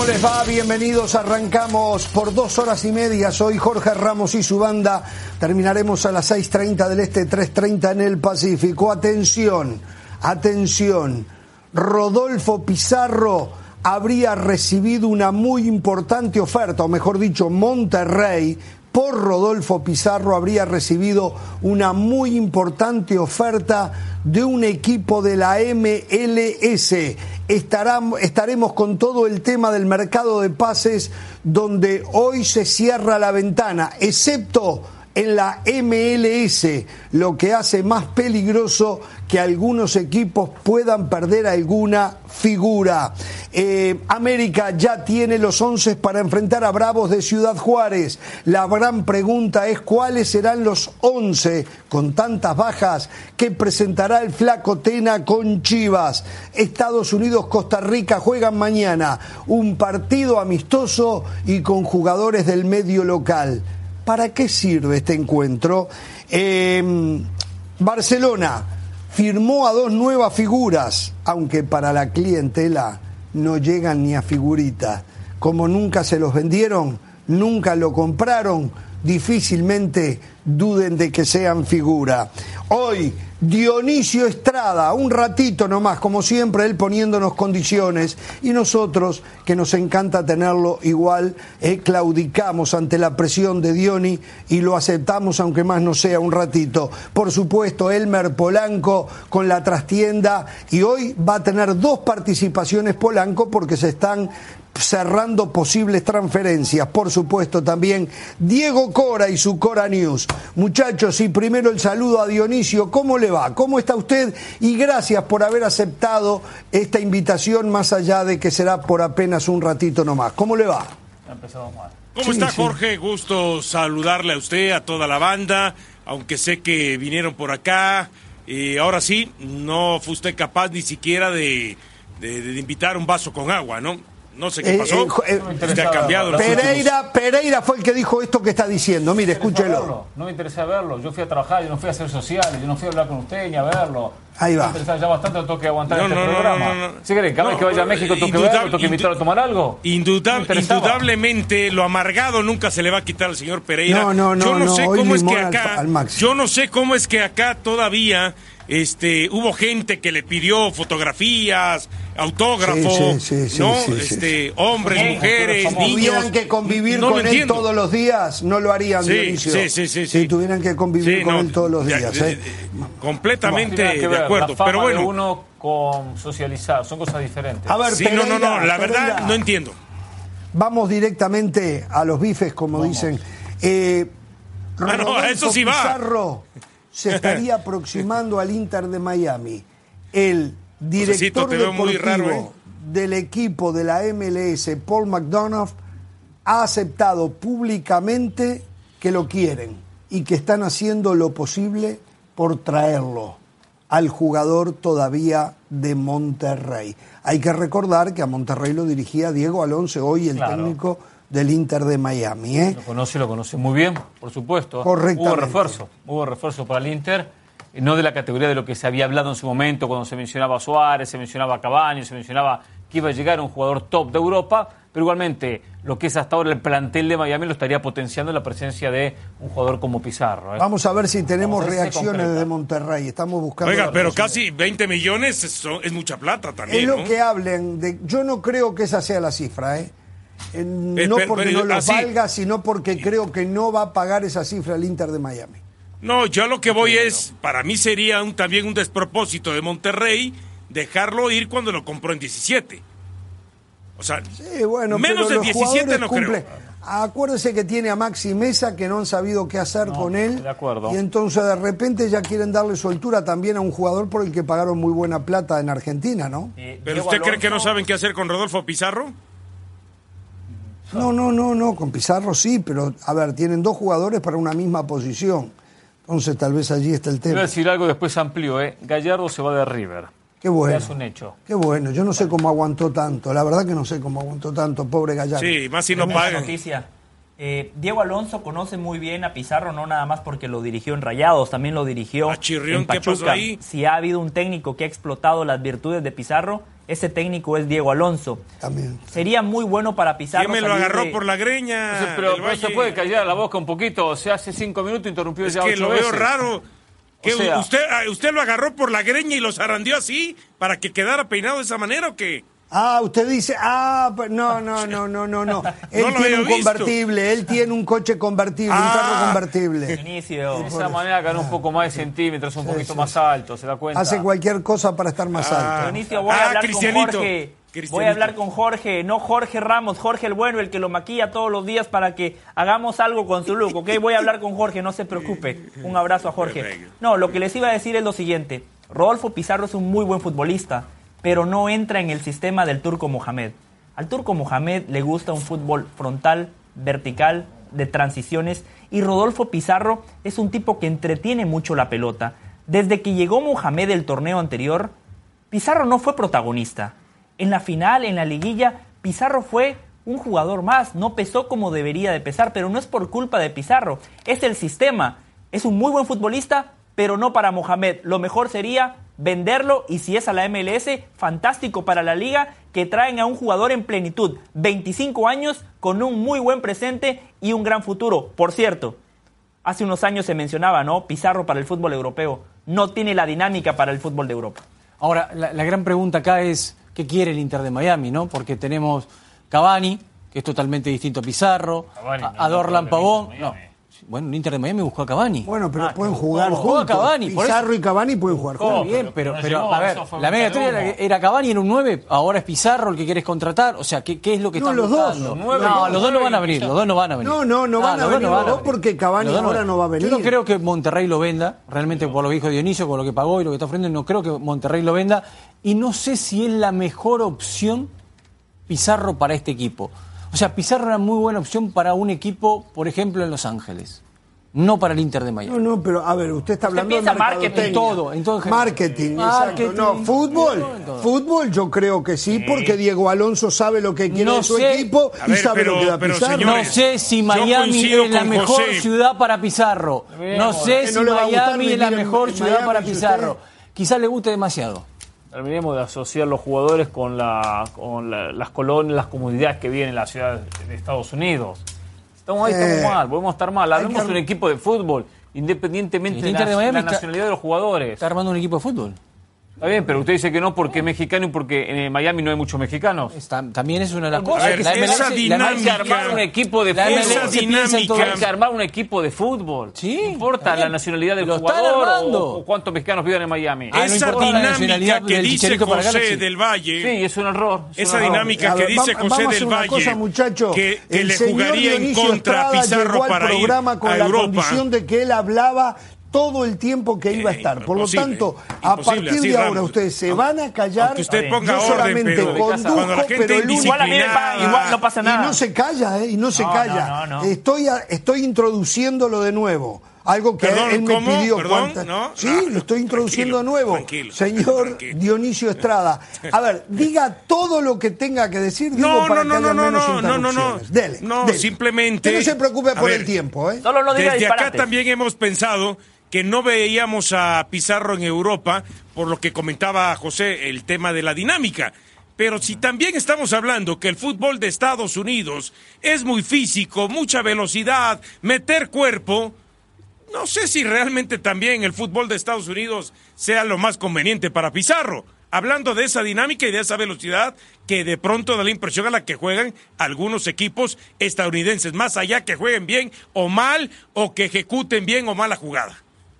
les va? Bienvenidos. Arrancamos por 2 horas y media. Soy Jorge Ramos y su banda. Terminaremos a las 6:30 del Este, 3:30 en el Pacífico. Atención, atención. Rodolfo Pizarro habría recibido una muy importante oferta, o mejor dicho, Monterrey, por Rodolfo Pizarro, habría recibido una muy importante oferta de un equipo de la MLS. Estaremos con todo el tema del mercado de pases, donde hoy se cierra la ventana, excepto en la MLS, lo que hace más peligroso que algunos equipos puedan perder alguna figura. América ya tiene los 11 para enfrentar a Bravos de Ciudad Juárez. La gran pregunta es cuáles serán los 11 con tantas bajas que presentará el Flaco Tena con Chivas. Estados Unidos, Costa Rica juegan mañana un partido amistoso y con jugadores del medio local. ¿Para qué sirve este encuentro? Barcelona firmó a 2 nuevas figuras, aunque para la clientela no llegan ni a figuritas. Como nunca se los vendieron, nunca lo compraron, difícilmente duden de que sean figura. Hoy, Dionisio Estrada, un ratito nomás, como siempre, él poniéndonos condiciones, y nosotros, que nos encanta tenerlo igual, claudicamos ante la presión de Dioni y lo aceptamos, aunque más no sea un ratito. Por supuesto, Elmer Polanco con la trastienda, y hoy va a tener 2 participaciones Polanco porque se están cerrando posibles transferencias. Por supuesto también Diego Cora y su Cora News. Muchachos, y primero el saludo a Dionisio. ¿Cómo le va? ¿Cómo está usted? Y gracias por haber aceptado esta invitación, más allá de que será por apenas un ratito nomás. ¿Cómo le va? Empezamos mal. ¿Cómo está, Jorge? Gusto saludarle a usted, a toda la banda, aunque sé que vinieron por acá. Ahora sí, no fue usted capaz ni siquiera de invitar un vaso con agua, ¿no? No sé qué pasó. Usted ha cambiado. Pereira fue el que dijo esto que está diciendo. Mire, escúchelo. No me interesa verlo. Yo fui a trabajar, yo no fui a hacer sociales, yo no fui a hablar con usted ni a verlo. Ahí va. Me interesa ya bastante, lo tengo que aguantar este programa. ¿Sí creen? Cada vez que vaya a México tengo que verlo, tengo que invitarlo a tomar algo. Indudablemente, lo amargado nunca se le va a quitar al señor Pereira. Yo no sé cómo es que acá, yo no sé cómo es que acá todavía hubo gente que le pidió fotografías, autógrafos, hombres, mujeres, niños. Si tuvieran que convivir con él todos los días, no lo harían, Dionisio. Si tuvieran que convivir con él todos los días. Completamente de acuerdo. Pero bueno, uno con socializar, son cosas diferentes. A ver, Pereira, la verdad Pereira, no entiendo. Vamos directamente a los bifes, como dicen. Eso sí va. Pizarro se estaría aproximando al Inter de Miami. El director deportivo del equipo de la MLS, Paul McDonough, ha aceptado públicamente que lo quieren y que están haciendo lo posible por traerlo al jugador todavía de Monterrey. Hay que recordar que a Monterrey lo dirigía Diego Alonso, hoy el técnico del Inter de Miami. Lo conoce muy bien, por supuesto. Correctamente. Hubo refuerzo para el Inter, no de la categoría de lo que se había hablado en su momento, cuando se mencionaba a Suárez, se mencionaba a Cavani, se mencionaba que iba a llegar un jugador top de Europa, pero igualmente lo que es hasta ahora el plantel de Miami lo estaría potenciando la presencia de un jugador como Pizarro. Vamos a ver si tenemos reacciones de Monterrey. Estamos buscando. Oiga, pero casi 20 millones es mucha plata también. Es lo que hablen de. Yo no creo que esa sea la cifra, no porque no lo valga, sino porque creo que no va a pagar esa cifra el Inter de Miami. No, yo lo que voy es, para mí sería también un despropósito de Monterrey dejarlo ir cuando lo compró en 17. O sea, sí, bueno, menos de 17 no creo. Acuérdese que tiene a Maxi Mesa, que no han sabido qué hacer con él. De acuerdo. Y entonces de repente ya quieren darle soltura también a un jugador por el que pagaron muy buena plata en Argentina, ¿no? ¿Pero usted cree que no saben qué hacer con Rodolfo Pizarro? No, con Pizarro sí, pero a ver, tienen 2 jugadores para una misma posición. Entonces tal vez allí está el tema. Voy a decir algo, después amplío, Gallardo se va de River. Qué bueno. Es un hecho. Qué bueno, yo no sé cómo aguantó tanto, la verdad que no sé cómo aguantó tanto, pobre Gallardo. Sí, más si no pagan. Noticia. Diego Alonso conoce muy bien a Pizarro, no nada más porque lo dirigió en Rayados, también lo dirigió Chirrión, en Pachuca. ¿qué pasó ahí? Si ha habido un técnico que ha explotado las virtudes de Pizarro, Ese técnico es Diego Alonso. También. Sería muy bueno para Pizarro. ¿Quién me lo agarró por la greña? Pero se puede callar la boca un poquito. O sea, hace 5 minutos interrumpió Es ya 8 que lo veces. veo raro. Que O sea, usted lo agarró por la greña y lo zarandeó así para que quedara peinado de esa manera, ¿o qué? Usted dice, no. Él No lo tiene había un visto. convertible, él tiene un coche convertible, un carro convertible. Inicio. de esa manera ganó un poco más de centímetros, un poquito más alto, ¿se da cuenta? Hace cualquier cosa para estar más alto. Dionisio, voy a hablar con Cristianito. Jorge. Cristianito. Voy a hablar con Jorge, no Jorge Ramos, Jorge el bueno, el que lo maquilla todos los días para que hagamos algo con su look, ¿ok? Voy a hablar con Jorge, no se preocupe. Un abrazo a Jorge. No, lo que les iba a decir es lo siguiente. Rodolfo Pizarro es un muy buen futbolista, pero no entra en el sistema del Turco Mohamed. Al Turco Mohamed le gusta un fútbol frontal, vertical, de transiciones, y Rodolfo Pizarro es un tipo que entretiene mucho la pelota. Desde que llegó Mohamed del torneo anterior, Pizarro no fue protagonista. En la final, en la liguilla, Pizarro fue un jugador más, no pesó como debería de pesar, pero no es por culpa de Pizarro, es el sistema. Es un muy buen futbolista, pero no para Mohamed. Lo mejor sería venderlo, y si es a la MLS, fantástico para la liga, que traen a un jugador en plenitud, 25 años, con un muy buen presente y un gran futuro. Por cierto, hace unos años se mencionaba, ¿no? Pizarro para el fútbol europeo. No tiene la dinámica para el fútbol de Europa. Ahora, la gran pregunta acá es, ¿qué quiere el Inter de Miami, no? Porque tenemos Cavani, que es totalmente distinto a Pizarro, Cavani, a Dorlan Pavón. no. Bueno, el Inter de Miami buscó a Cavani. Bueno, pero pueden jugar Juega juntos. Cavani, por Pizarro y Cavani pueden jugar Está juntos. bien, pero no llegó, a ver, eso fue la mega mucha estrella humo. era Cavani en un 9, ahora es Pizarro el que quieres contratar. O sea, ¿qué es lo que No, están los dos. buscando? Nueve, No, los dos no van a nueve, venir, los dos no van a venir. No van a los venir no los van a dos porque Cavani Los dos ahora no va a venir. Yo no creo que Monterrey lo venda, realmente por lo que dijo Dionisio, con lo que pagó y lo que está ofreciendo, no creo que Monterrey lo venda. Y no sé si es la mejor opción Pizarro para este equipo. O sea, Pizarro era muy buena opción para un equipo, por ejemplo, en Los Ángeles. No para el Inter de Miami. No, pero a ver, usted está hablando de piensa marketing, mercadotecnia. en todo en general. Marketing, Marketing, exacto. No, fútbol yo creo que sí, porque Diego Alonso sabe lo que quiere No de su sé. equipo A y ver, sabe lo que da pero, Pizarro. señores, No sé si yo Miami coincido es la con mejor José. ciudad para Pizarro. No sé Que si no le va a gustar Miami es la vivir en mejor ciudad Miami, para dice Pizarro. usted. Quizás le guste demasiado. Terminemos de asociar los jugadores con las colonias, las comunidades que viven en la ciudad de Estados Unidos. Estamos mal, podemos estar mal. Hablemos de un equipo de fútbol, independientemente El de Inter de Miami la está- nacionalidad de los jugadores. Está armando un equipo de fútbol. Está bien, pero usted dice que no porque es mexicano y porque en Miami no hay muchos mexicanos. También es una de las A cosas. ver, La MLS esa Hay que dinámica, armar un equipo de La fútbol. MLS esa piensa en todo dinámica, Hay que armar un equipo de fútbol. Sí, No importa está la bien. nacionalidad del Lo están jugador armando. o cuántos mexicanos viven en Miami. no esa importa la nacionalidad dinámica que del dice Chicharito para José Galaxy. del Valle, Sí, es un error. es un esa error. dinámica A que ver, dice vamos José a del hacer una Valle, cosa, muchacho. que El le señor jugaría en Dionisio contra a Estrada Pizarro llegó al para ir programa con a la Europa. condición de que él hablaba todo el tiempo que iba a estar. Por lo imposible, tanto, a imposible, partir así, de ahora Ramos. ustedes se van a callar. Aunque usted ponga yo orden, solamente pero conduzco, cuando la gente pero el único- Igual a mí me pagan, igual no pasa nada. Y no se calla, y no se No, calla. no. Estoy introduciéndolo de nuevo. Algo que Perdón, él me ¿cómo? pidió. Perdón, no, sí, no, lo estoy introduciendo tranquilo, de nuevo. tranquilo, Señor tranquilo. Dionisio Estrada. A ver, diga todo lo que tenga que decir, digo, para que haya menos interrupciones. Dele, No, dele. simplemente. Que no se preocupe A por ver, el tiempo, ¿eh? Solo no diga Desde acá disparates. también hemos pensado que no veíamos a Pizarro en Europa, por lo que comentaba José, el tema de la dinámica. Pero si también estamos hablando que el fútbol de Estados Unidos es muy físico, mucha velocidad, meter cuerpo, no sé si realmente también el fútbol de Estados Unidos sea lo más conveniente para Pizarro. Hablando de esa dinámica y de esa velocidad que de pronto da la impresión a la que juegan algunos equipos estadounidenses, más allá que jueguen bien o mal, o que ejecuten bien o mal la jugada.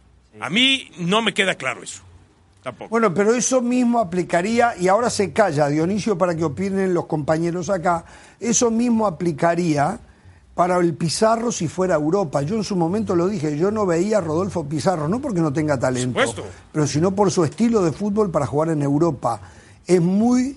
A mí no me queda claro eso. Tampoco. Bueno, pero eso mismo aplicaría, y ahora se calla, Dionisio, para que opinen los compañeros acá, eso mismo aplicaría para el Pizarro si fuera Europa. Yo en su momento lo dije, yo no veía a Rodolfo Pizarro, no porque no tenga talento, Por supuesto. pero sino por su estilo de fútbol para jugar en Europa. Es muy...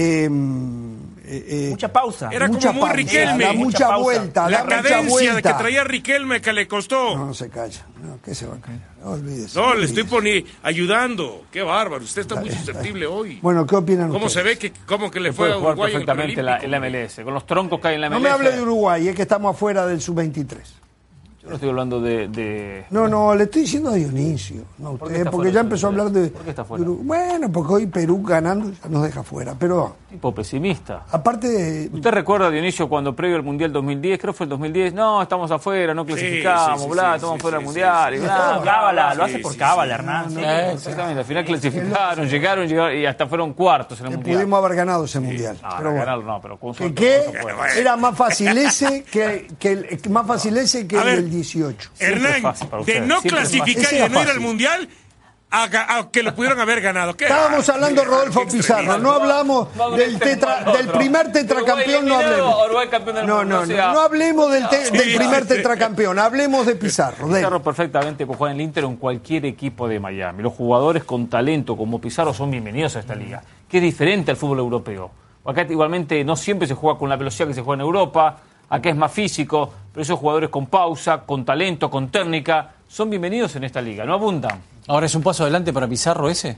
Mucha pausa. Era como mucha muy pausa, Riquelme. da Mucha mucha pausa. vuelta, La da mucha cadencia de que vuelta. traía Riquelme que le costó. No se calla. No, ¿qué se va a callar? No, olvídese. No, le estoy ayudando. Qué bárbaro. Usted está muy susceptible hoy. Bueno, ¿qué opinan ¿Cómo ustedes? se ve que cómo que le Se fue puede a jugar Uruguay en el perfectamente en la Olímpico? MLS. Con los troncos que hay en la MLS. No me hable de Uruguay, es que estamos afuera del sub-23. Yo no estoy hablando de... No, le estoy diciendo a Dionisio, no a usted, porque ya empezó a hablar de... ¿Por qué está fuera? Bueno, porque hoy Perú ganando ya nos deja fuera, pero Tipo pesimista. aparte... ¿Usted recuerda, Dionisio, cuando previo al Mundial 2010, creo que fue el 2010, no, estamos afuera, no clasificamos, estamos fuera del Mundial, y bla, Cábala, lo hace por cábala, Hernán. exactamente, al final clasificaron, llegaron y hasta fueron cuartos en el Mundial. Pudimos haber ganado ese Mundial. No, pero bueno. ganarlo no, pero con suerte. Que Bueno. era más fácil ese que más fácil ese que A ver, el 18. Hernán, fácil para de ustedes, no siempre es clasificar fácil. y de no ir Ese al era Mundial a que lo pudieron haber ganado. ¿Qué? Estábamos hablando de Rodolfo qué Pizarro, no hablamos del primer tetracampeón, no hablemos. Uruguay campeón del mundo, No o sea, hablemos del primer tetracampeón, hablemos de Pizarro. de él. Pizarro perfectamente puede jugar en el Inter o en cualquier equipo de Miami. Los jugadores con talento como Pizarro son bienvenidos a esta liga, que es diferente al fútbol europeo. Acá igualmente no siempre se juega con la velocidad que se juega en Europa, acá es más físico, pero esos jugadores con pausa, con talento, con técnica, son bienvenidos en esta liga, no abundan. Ahora es un paso adelante para Pizarro ese.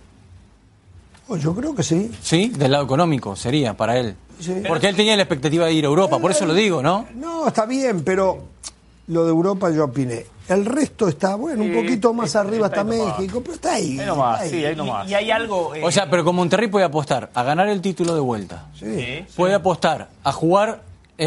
Yo creo que sí. Sí, del lado económico sería para él. Sí. Porque él tenía la expectativa de ir a Europa, por eso lo digo, ¿no? No, está bien, pero lo de Europa yo opiné. El resto está, bueno, un Sí, poquito más arriba está está ahí nomás. México, pero está ahí. Ahí nomás, está ahí. sí, ahí nomás. Y hay algo... O sea, pero con Monterrey puede apostar a ganar el título de vuelta. Sí, Puede apostar a jugar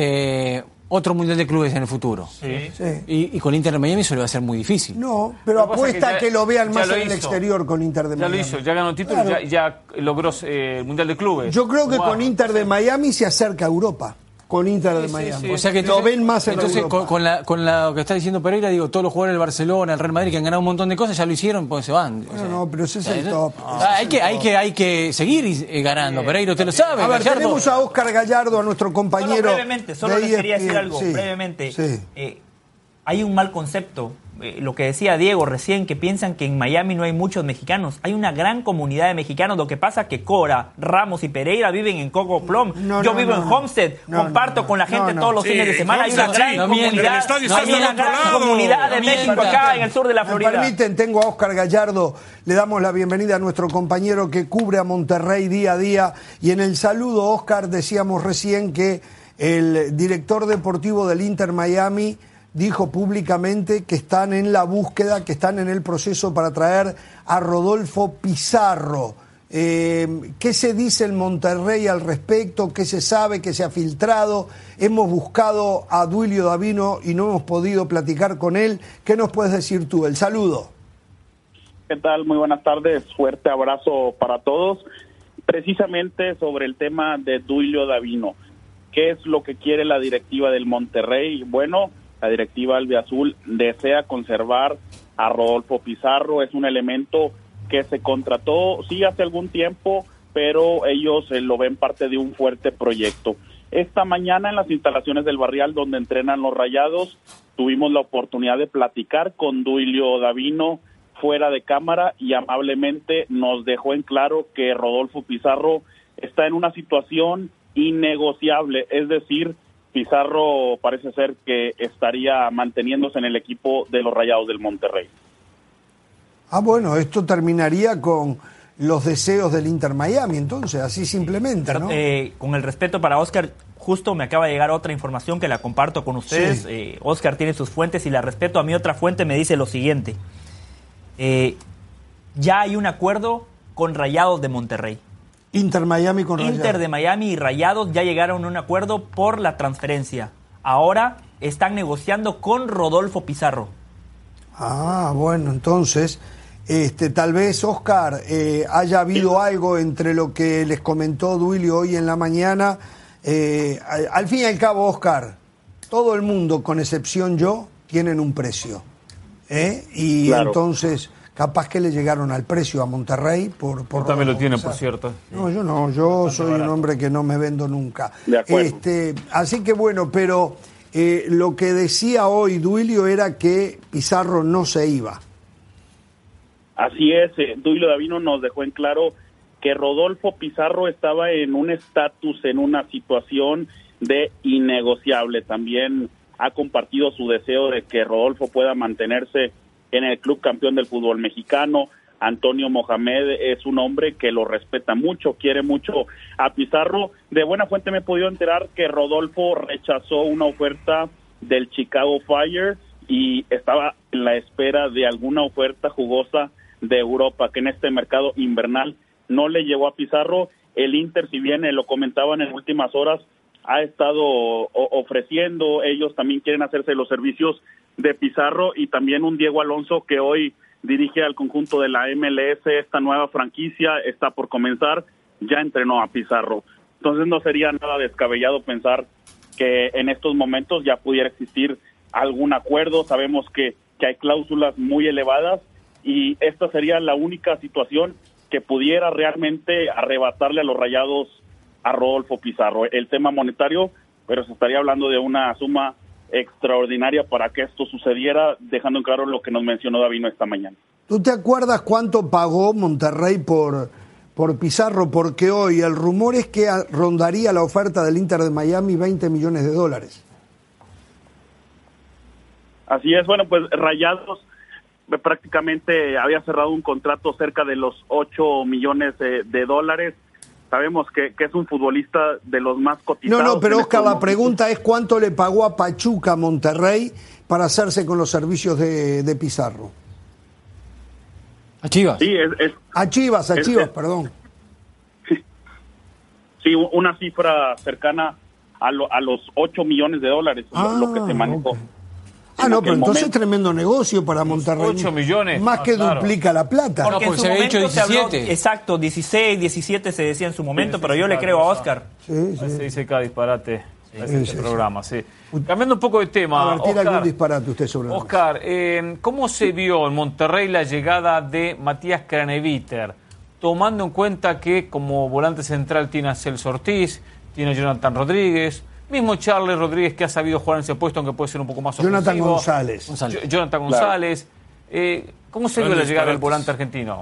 otro Mundial de Clubes en el futuro. Sí. sí. Y con Inter de Miami eso le va a ser muy difícil. No, pero Lo que pasa apuesta es que a ya- que lo vean ya más lo en el hizo. exterior con Inter de Ya Miami. lo hizo, ya ganó el título, Claro. ya logró el Mundial de Clubes. Yo creo que Wow. con Inter de Miami se acerca a Europa. Con Inter de sí, Miami. sí. O sea que lo ven más en entonces Europa. con lo que está diciendo Pereira, digo, todos los jugadores del Barcelona, el Real Madrid que han ganado un montón de cosas ya lo hicieron, pues se van. O Bueno, sea, no, pero ese es el ¿sabes? top. Ah, hay que seguir ganando, Pereira, usted lo sabe. A ver, Gallardo. tenemos a Óscar Gallardo, a nuestro compañero. No, brevemente, solo de les quería decir ESPN. algo, Sí, brevemente. sí. Hay un mal concepto. Lo que decía Diego recién, que piensan que en Miami no hay muchos mexicanos. Hay una gran comunidad de mexicanos. Lo que pasa es que Cora, Ramos y Pereira viven en Coco Plum. No, Yo no, vivo no, en no. Homestead. No, comparto no, con la no, gente no. todos los Sí, fines de semana. Hay una Homestead, gran sí. No mientan. comunidad. El estadio está Hay del una otro gran lado. comunidad de No México mientan. acá en el sur de la Me Florida. permiten, tengo a Óscar Gallardo, le damos la bienvenida a nuestro compañero que cubre a Monterrey día a día. Y en el saludo, Óscar, decíamos recién que el director deportivo del Inter Miami dijo públicamente que están en la búsqueda, que están en el proceso para traer a Rodolfo Pizarro. ¿Qué se dice en Monterrey al respecto? ¿Qué se sabe? ¿Qué se ha filtrado? Hemos buscado a Duilio Davino y no hemos podido platicar con él. ¿Qué nos puedes decir tú? El saludo. ¿Qué tal? Muy buenas tardes. Fuerte abrazo para todos. Precisamente sobre el tema de Duilio Davino. ¿Qué es lo que quiere la directiva del Monterrey? Bueno, la directiva albiazul desea conservar a Rodolfo Pizarro. Es un elemento que se contrató, sí, hace algún tiempo, pero ellos lo ven parte de un fuerte proyecto. Esta mañana en las instalaciones del Barrial, donde entrenan los Rayados, tuvimos la oportunidad de platicar con Duilio Davino fuera de cámara y amablemente nos dejó en claro que Rodolfo Pizarro está en una situación innegociable, es decir, Pizarro parece ser que estaría manteniéndose en el equipo de los Rayados del Monterrey. Ah, bueno, esto terminaría con los deseos del Inter Miami, entonces, así simplemente, ¿no? Con el respeto para Óscar, justo me acaba de llegar otra información que la comparto con ustedes. Sí. Óscar tiene sus fuentes y la respeto. A mi otra fuente me dice lo siguiente. Ya hay un acuerdo con Rayados de Monterrey. Inter Miami con Rayados. Inter de Miami y Rayados ya llegaron a un acuerdo por la transferencia. Ahora están negociando con Rodolfo Pizarro. Ah, bueno, entonces, tal vez, Óscar, haya habido algo entre lo que les comentó Duilio hoy en la mañana. Al fin y al cabo, Óscar, todo el mundo, con excepción yo, tienen un precio. Y Claro. entonces, capaz que le llegaron al precio a Monterrey por También lo Rodolfo tienen, Pizarro. por cierto. No, yo no, yo soy un hombre que no me vendo nunca. De acuerdo. Así que bueno, pero lo que decía hoy Duilio era que Pizarro no se iba. Así es, Duilio Davino nos dejó en claro que Rodolfo Pizarro estaba en un estatus, en una situación de innegociable. También ha compartido su deseo de que Rodolfo pueda mantenerse en el club campeón del fútbol mexicano. Antonio Mohamed es un hombre que lo respeta mucho, quiere mucho a Pizarro. De buena fuente me he podido enterar que Rodolfo rechazó una oferta del Chicago Fire y estaba en la espera de alguna oferta jugosa de Europa, que en este mercado invernal no le llegó a Pizarro. El Inter, si bien lo comentaban en últimas horas, ha estado ofreciendo, ellos también quieren hacerse los servicios de Pizarro, y también un Diego Alonso que hoy dirige al conjunto de la MLS, esta nueva franquicia está por comenzar, ya entrenó a Pizarro. Entonces no sería nada descabellado pensar que en estos momentos ya pudiera existir algún acuerdo. Sabemos que hay cláusulas muy elevadas y esta sería la única situación que pudiera realmente arrebatarle a los Rayados a Rodolfo Pizarro. El tema monetario, pero se estaría hablando de una suma extraordinaria para que esto sucediera, dejando en claro lo que nos mencionó Davino esta mañana. ¿Tú te acuerdas cuánto pagó Monterrey por Pizarro? Porque hoy el rumor es que rondaría la oferta del Inter de Miami $20 millones. Así es, bueno, pues Rayados prácticamente había cerrado un contrato cerca de los $8 millones de dólares. Sabemos que es un futbolista de los más cotizados. No, pero Oscar, la pregunta es cuánto le pagó a Pachuca Monterrey para hacerse con los servicios de Pizarro. ¿A Chivas? Sí, A Chivas, perdón. Sí, una cifra cercana a los $8 millones de dólares, lo que se manejó. Okay. No, pero entonces es tremendo negocio para Monterrey. 8 millones. Más que claro. Duplica la plata. Porque en porque su se había momento dicho se habló, 17. exacto, 16, 17 se decía en su momento, Sí, pero yo le creo a Oscar. Sí. Se dice cada disparate en este sí. programa, sí. Cambiando un poco de tema, A ver, tira Oscar, algún disparate usted sobre nosotros. Oscar, ¿cómo se vio en Monterrey la llegada de Matías Craneviter? Tomando en cuenta que como volante central tiene a Celso Ortiz, tiene a Jonathan Rodríguez, mismo Charles Rodríguez que ha sabido jugar en ese puesto, aunque puede ser un poco más ofensivo. Jonathan González. Jonathan González. ¿Cómo se vio la llegada del volante argentino?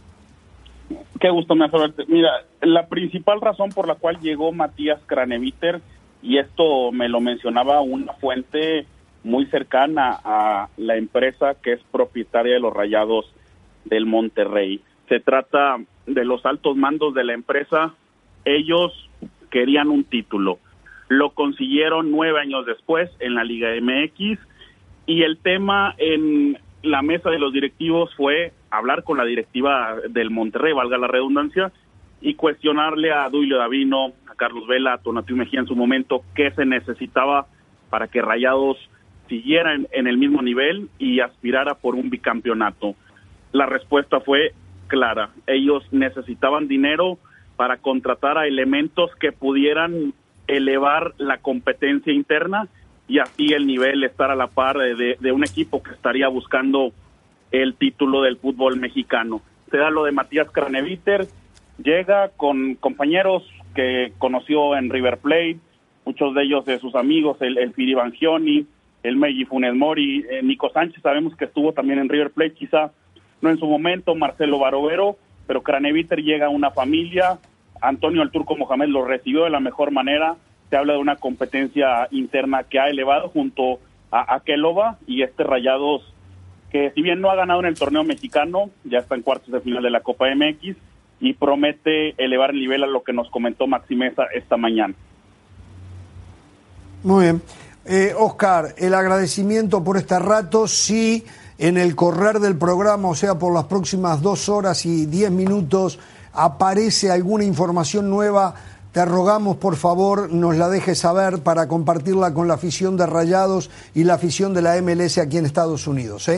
Qué gusto me hace verte. Mira, la principal razón por la cual llegó Matías Craneviter, y esto me lo mencionaba una fuente muy cercana a la empresa que es propietaria de los Rayados del Monterrey. Se trata de los altos mandos de la empresa. Ellos querían un título. Lo consiguieron 9 años después en la Liga MX, y el tema en la mesa de los directivos fue hablar con la directiva del Monterrey, valga la redundancia, y cuestionarle a Duilio Davino, a Carlos Vela, a Tonatiuh Mejía en su momento, qué se necesitaba para que Rayados siguiera en el mismo nivel y aspirara por un bicampeonato. La respuesta fue clara. Ellos necesitaban dinero para contratar a elementos que pudieran elevar la competencia interna y así el nivel estar a la par de un equipo que estaría buscando el título del fútbol mexicano. Se da lo de Matías Craneviter, llega con compañeros que conoció en River Plate, muchos de ellos de sus amigos, el Firi Bangioni, el Meji Funes Mori, Nico Sánchez, sabemos que estuvo también en River Plate, quizá no en su momento, Marcelo Barovero, pero Craneviter llega a una familia. Antonio el Turco Mohamed lo recibió de la mejor manera. Se habla de una competencia interna que ha elevado junto a Kelova y Rayados, que si bien no ha ganado en el torneo mexicano, ya está en cuartos de final de la Copa MX y promete elevar el nivel a lo que nos comentó Maxi Meza esta mañana. Muy bien. Oscar, el agradecimiento por este rato. Sí, en el correr del programa, o sea, por las próximas 2 horas y 10 minutos, aparece alguna información nueva, te rogamos por favor nos la dejes saber para compartirla con la afición de Rayados y la afición de la MLS aquí en Estados Unidos.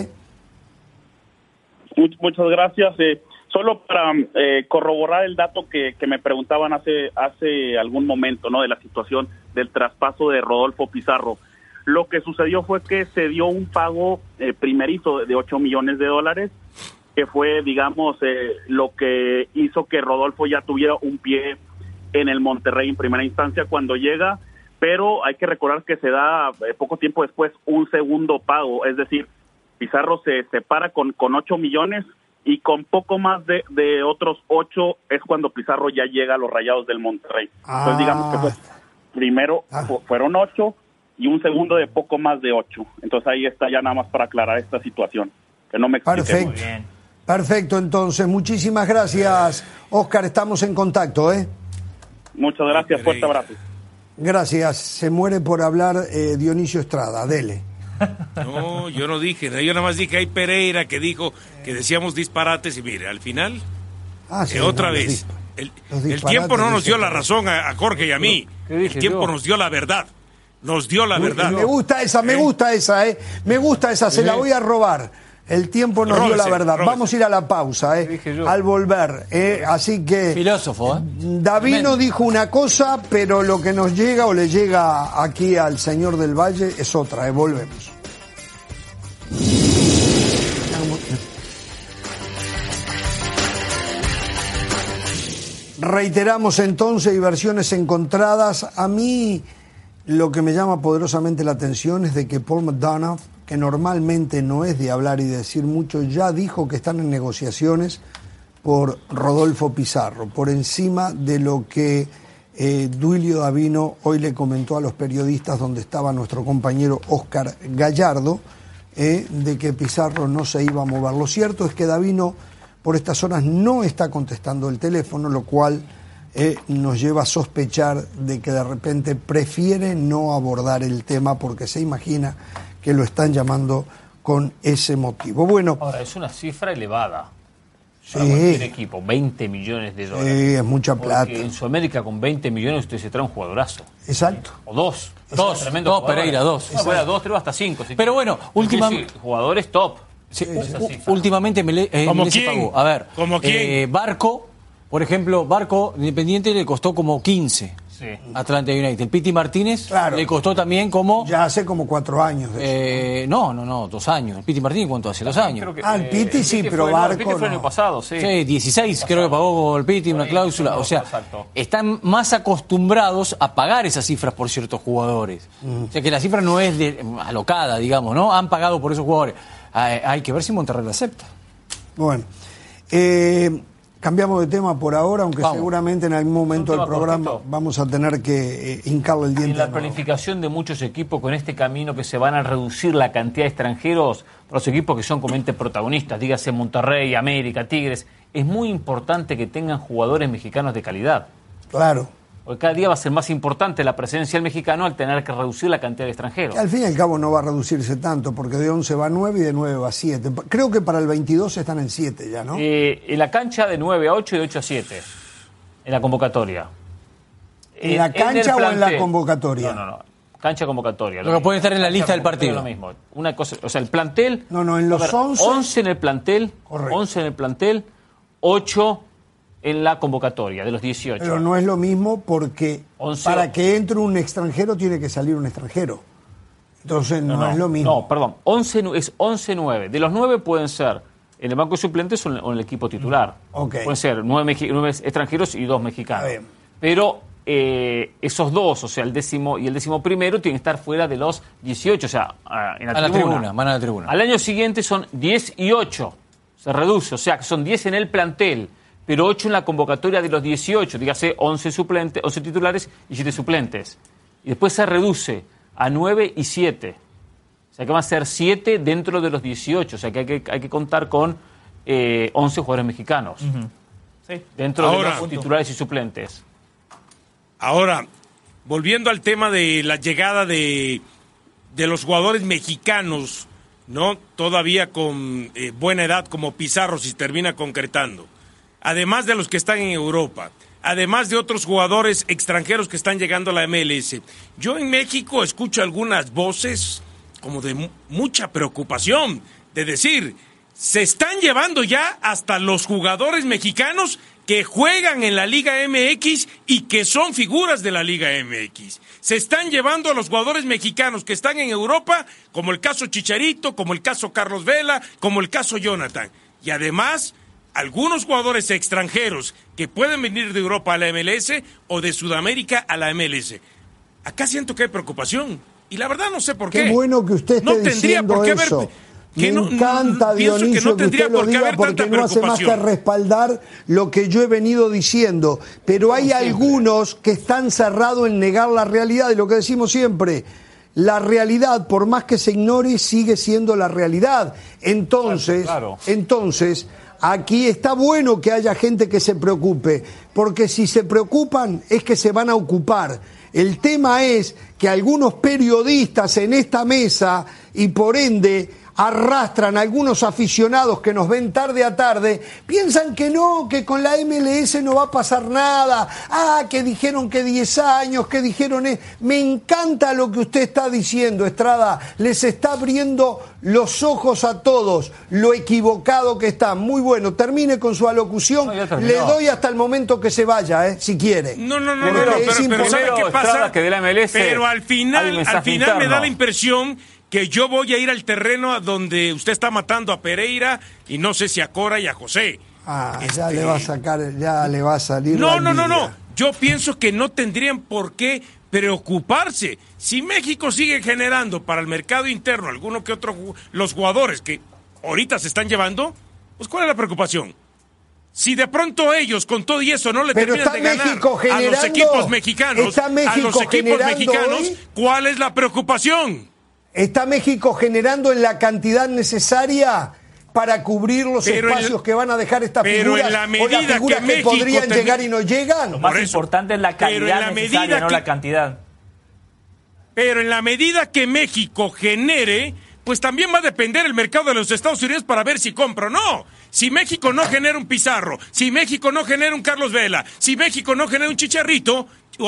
Muchas gracias. Solo para corroborar el dato que me preguntaban hace algún momento, ¿no?, de la situación del traspaso de Rodolfo Pizarro. Lo que sucedió fue que se dio un pago primerizo de $8 millones, que fue, digamos, lo que hizo que Rodolfo ya tuviera un pie en el Monterrey en primera instancia cuando llega, pero hay que recordar que se da poco tiempo después un segundo pago, es decir, Pizarro se separa con 8 millones y con poco más de otros 8 es cuando Pizarro ya llega a los Rayados del Monterrey. Entonces digamos que fue, primero fueron 8 y un segundo de poco más de 8. Entonces ahí está ya nada más para aclarar esta situación, que no me expliqué. Perfecto. Muy bien. Perfecto, entonces, muchísimas gracias, Oscar, estamos en contacto, Muchas gracias, fuerte abrazo. Gracias, se muere por hablar Dionisio Estrada, dele. No, yo no dije, yo nada más dije, hay Pereira que dijo que decíamos disparates y mire, al final, otra vez, el tiempo no nos dio la razón a Jorge y a mí, el tiempo nos dio la verdad. Nos dio la verdad. Me gusta esa, me gusta esa, se la voy a robar. El tiempo nos dio la verdad. Vamos a ir a la pausa, al volver. Así que... Filósofo, Davino dijo una cosa, pero lo que nos llega o le llega aquí al señor del Valle es otra, volvemos. Reiteramos entonces, y versiones encontradas. A mí lo que me llama poderosamente la atención es de que Paul McDonough, que normalmente no es de hablar y decir mucho, ya dijo que están en negociaciones por Rodolfo Pizarro, por encima de lo que Duilio Davino hoy le comentó a los periodistas, donde estaba nuestro compañero Oscar Gallardo, de que Pizarro no se iba a mover. Lo cierto es que Davino por estas horas no está contestando el teléfono, lo cual nos lleva a sospechar de que de repente prefiere no abordar el tema porque se imagina que lo están llamando con ese motivo. Bueno, ahora es una cifra elevada. Sí. Para cualquier equipo, 20 millones de dólares. Sí, es mucha plata. Porque en Sudamérica con 20 millones usted se trae un jugadorazo. Exacto. O dos. Dos, Pereira, dos. No, bueno, 2, 3 hasta 5. Pero bueno, últimamente... Jugadores top. Sí, últimamente ¿Como se quién? pagó. A ver, ¿Como quién? Barco, por ejemplo, Barco Independiente le costó como 15. Sí. Atlanta United. Piti Martínez le costó también como... Ya hace como 4 años de eso. No, 2 años. El Piti Martínez, ¿cuánto hace? 2 años. El Piti sí, pero Barco el Piti fue el año pasado, sí. Sí, 16 creo que pagó el Piti, una cláusula. O sea, están más acostumbrados a pagar esas cifras por ciertos jugadores. O sea, que la cifra no es alocada, digamos, ¿no? Han pagado por esos jugadores. Hay que ver si Monterrey la acepta. Bueno, cambiamos de tema por ahora, aunque seguramente en algún momento del programa vamos a tener que hincarle el diente. En la planificación de muchos equipos con este camino que se van a reducir la cantidad de extranjeros, para los equipos que son comúnmente protagonistas, dígase Monterrey, América, Tigres, es muy importante que tengan jugadores mexicanos de calidad. Claro. Porque cada día va a ser más importante la presencia del mexicano al tener que reducir la cantidad de extranjeros. Que al fin y al cabo no va a reducirse tanto, porque de 11 va a 9 y de 9 va a 7. Creo que para el 22 están en 7 ya, ¿no? En la cancha de 9 a 8 y de 8 a 7, en la convocatoria. ¿En la cancha o en la convocatoria? No. Cancha convocatoria. Lo que puede estar en la lista del partido. Lo mismo. Una cosa, o sea, el plantel... No, en los 11... 11 en el plantel, correcto. 11 en el plantel, 8... en la convocatoria de los 18. Pero no es lo mismo porque 11, para que entre un extranjero tiene que salir un extranjero. Entonces no es lo mismo. No, perdón, 11 es 11-9. De los 9 pueden ser en el banco de suplentes o en el equipo titular. Okay. Pueden ser 9 extranjeros y 2 mexicanos. Pero esos dos, o sea, el 10º y el 11º tienen que estar fuera de los 18, o sea, en la tribuna. Van a la tribuna. Al año siguiente son 10 y 8. Se reduce, o sea, que son 10 en el plantel, pero 8 en la convocatoria de los 18, dígase 11 suplentes, 11 titulares y 7 suplentes. Y después se reduce a 9 y 7. O sea que van a ser 7 dentro de los 18. O sea que hay que contar con 11 jugadores mexicanos. Sí. Dentro de los titulares y suplentes. Ahora, volviendo al tema de la llegada de los jugadores mexicanos, ¿no? Todavía con buena edad como Pizarro, si termina concretando. Además de los que están en Europa, además de otros jugadores extranjeros que están llegando a la MLS. Yo en México escucho algunas voces como de mucha preocupación, de decir, se están llevando ya hasta los jugadores mexicanos que juegan en la Liga MX y que son figuras de la Liga MX. Se están llevando a los jugadores mexicanos que están en Europa, como el caso Chicharito, como el caso Carlos Vela, como el caso Jonathan. Y además, algunos jugadores extranjeros que pueden venir de Europa a la MLS o de Sudamérica a la MLS. Acá siento que hay preocupación. Y la verdad no sé por qué. Qué bueno que usted esté diciendo eso. Me encanta, Dionisio, que usted lo diga porque no hace más que respaldar lo que yo he venido diciendo. Pero hay algunos que están cerrados en negar la realidad, y lo que decimos siempre, la realidad, por más que se ignore, sigue siendo la realidad. Entonces, aquí está bueno que haya gente que se preocupe, porque si se preocupan es que se van a ocupar. El tema es que algunos periodistas en esta mesa y por ende arrastran a algunos aficionados que nos ven tarde a tarde, piensan que no, que con la MLS no va a pasar nada, que dijeron que 10 años, que dijeron... Me encanta lo que usted está diciendo, Estrada, les está abriendo los ojos a todos, lo equivocado que está. Muy bueno, termine con su alocución, le doy hasta el momento que se vaya, si quiere. No, pero ¿sabe qué pasa? Estrada, que de la MLS pero al final me da la impresión que yo voy a ir al terreno a donde usted está matando a Pereira y no sé si a Cora y a José. Ya le va a sacar, ya le va a salir. No. Yo pienso que no tendrían por qué preocuparse. Si México sigue generando para el mercado interno alguno que otro, los jugadores que ahorita se están llevando, pues ¿cuál es la preocupación? Si de pronto ellos con todo y eso no le terminan de ganar a los equipos mexicanos, hoy, ¿cuál es la preocupación? ¿Está México generando en la cantidad necesaria para cubrir los espacios que van a dejar estas figuras? En la medida que podrían llegar y no llegan. Lo más importante es la calidad necesaria, no la cantidad. Pero en la medida que México genere, pues también va a depender el mercado de los Estados Unidos para ver si compra o no. Si México no genera un Pizarro, si México no genera un Carlos Vela, si México no genera un Chicharito,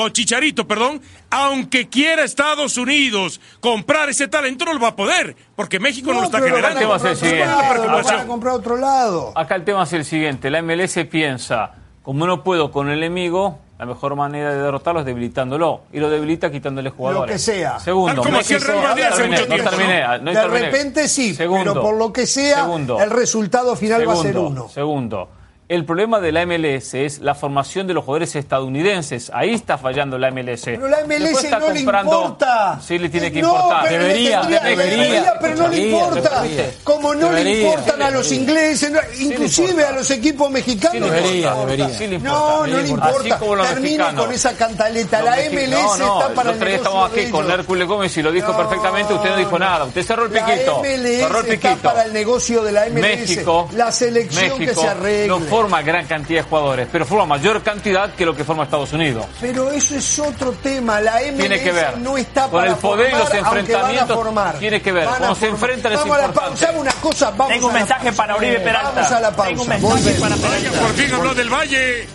aunque quiera Estados Unidos comprar ese talento, no lo va a poder, porque México no lo está generando. Van a comprar otro lado. Acá el tema es el siguiente, la MLS piensa, como no puedo con el enemigo, la mejor manera de derrotarlo es debilitándolo, y lo debilita quitándole jugadores. Lo que sea. Segundo, como si el Real Madrid hace mucho tiempo, de repente sí, pero por lo que sea, el resultado final va a ser uno. Segundo, el problema de la MLS es la formación de los jugadores estadounidenses. Ahí está fallando la MLS. Pero la MLS no le importa. Sí le tiene que importar. Debería, pero no le importa. Como no le importan a los ingleses, inclusive a los equipos mexicanos. Debería. No le importa. Termine con esa cantaleta. La MLS está para el negocio. Estamos aquí con Hércules Gómez y lo dijo perfectamente. Usted no dijo nada. Usted cerró el piquito. La MLS está para el negocio de la MLS. México, la selección que se arregle. Forma gran cantidad de jugadores, pero forma mayor cantidad que lo que forma Estados Unidos. Pero eso es otro tema. La MLS tiene que ver no está con para el poder formar, y los enfrentamientos. Tiene que ver. Cuando se enfrentan es importante. Una cosa, tengo un mensaje para Oribe Peralta. Vamos a la pausa. Tengo un mensaje para Peralta. Por fin habló del Valle.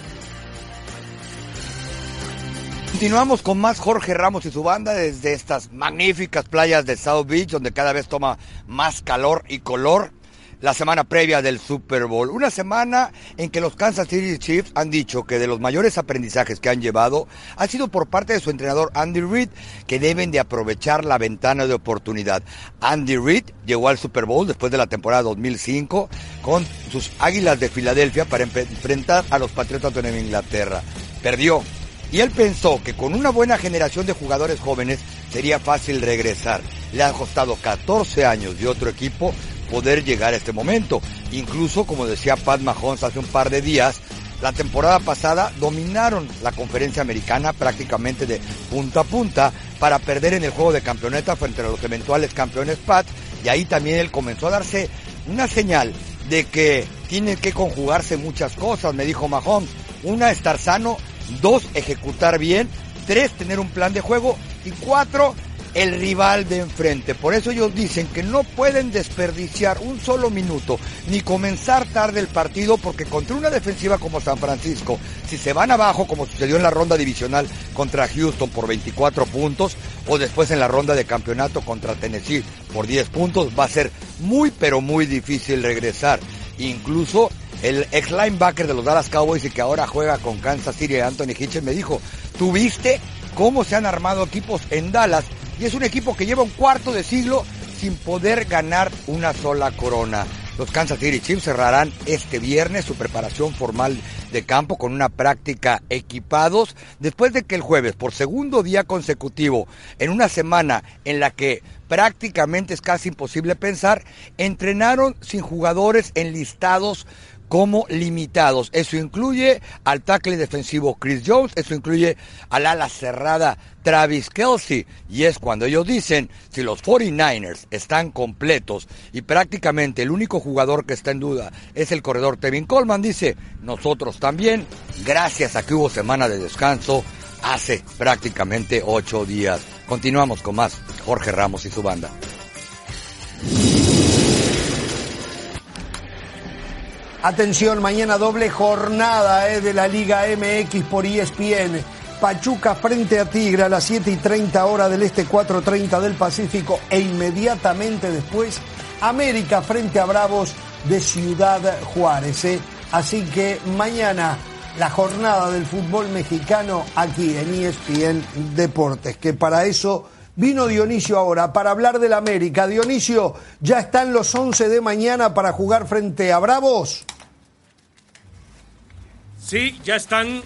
Continuamos con más Jorge Ramos y su banda desde estas magníficas playas de South Beach, donde cada vez toma más calor y color. La semana previa del Super Bowl, una semana en que los Kansas City Chiefs han dicho que de los mayores aprendizajes que han llevado ha sido por parte de su entrenador Andy Reid, que deben de aprovechar la ventana de oportunidad. Andy Reid llegó al Super Bowl después de la temporada 2005 con sus Águilas de Filadelfia para enfrentar a los Patriotas de Nueva Inglaterra. Perdió. Y él pensó que con una buena generación de jugadores jóvenes sería fácil regresar. Le han costado 14 años de otro equipo poder llegar a este momento. Incluso, como decía Pat Mahomes hace un par de días, la temporada pasada dominaron la conferencia americana prácticamente de punta a punta para perder en el juego de campeonato frente a los eventuales campeones Pat, y ahí también él comenzó a darse una señal de que tiene que conjugarse muchas cosas, me dijo Mahomes. Una, estar sano; 2, ejecutar bien; 3, tener un plan de juego; y 4, el rival de enfrente. Por eso ellos dicen que no pueden desperdiciar un solo minuto, ni comenzar tarde el partido, porque contra una defensiva como San Francisco, si se van abajo, como sucedió en la ronda divisional contra Houston por 24 puntos, o después en la ronda de campeonato contra Tennessee por 10 puntos, va a ser muy, pero muy difícil regresar. Incluso el ex linebacker de los Dallas Cowboys y que ahora juega con Kansas City, Anthony Hitchens, me dijo: ¿tú viste cómo se han armado equipos en Dallas? Y es un equipo que lleva un cuarto de siglo sin poder ganar una sola corona. Los Kansas City Chiefs cerrarán este viernes su preparación formal de campo con una práctica equipados, después de que el jueves, por segundo día consecutivo, en una semana en la que prácticamente es casi imposible pensar, entrenaron sin jugadores enlistados como limitados. Eso incluye al tackle defensivo Chris Jones, eso incluye al ala cerrada Travis Kelce, y es cuando ellos dicen: si los 49ers están completos y prácticamente el único jugador que está en duda es el corredor Tevin Coleman, dice, nosotros también, gracias a que hubo semana de descanso, hace prácticamente 8 días. Continuamos con más Jorge Ramos y su banda. Atención, mañana doble jornada de la Liga MX por ESPN. Pachuca frente a Tigre a las 7:30 hora del este, 4:30 del Pacífico. E inmediatamente después, América frente a Bravos de Ciudad Juárez. Así que mañana la jornada del fútbol mexicano aquí en ESPN Deportes. Que para eso vino Dionisio ahora, para hablar del América. Dionisio, ¿ya están los 11 de mañana para jugar frente a Bravos? Sí, ya están,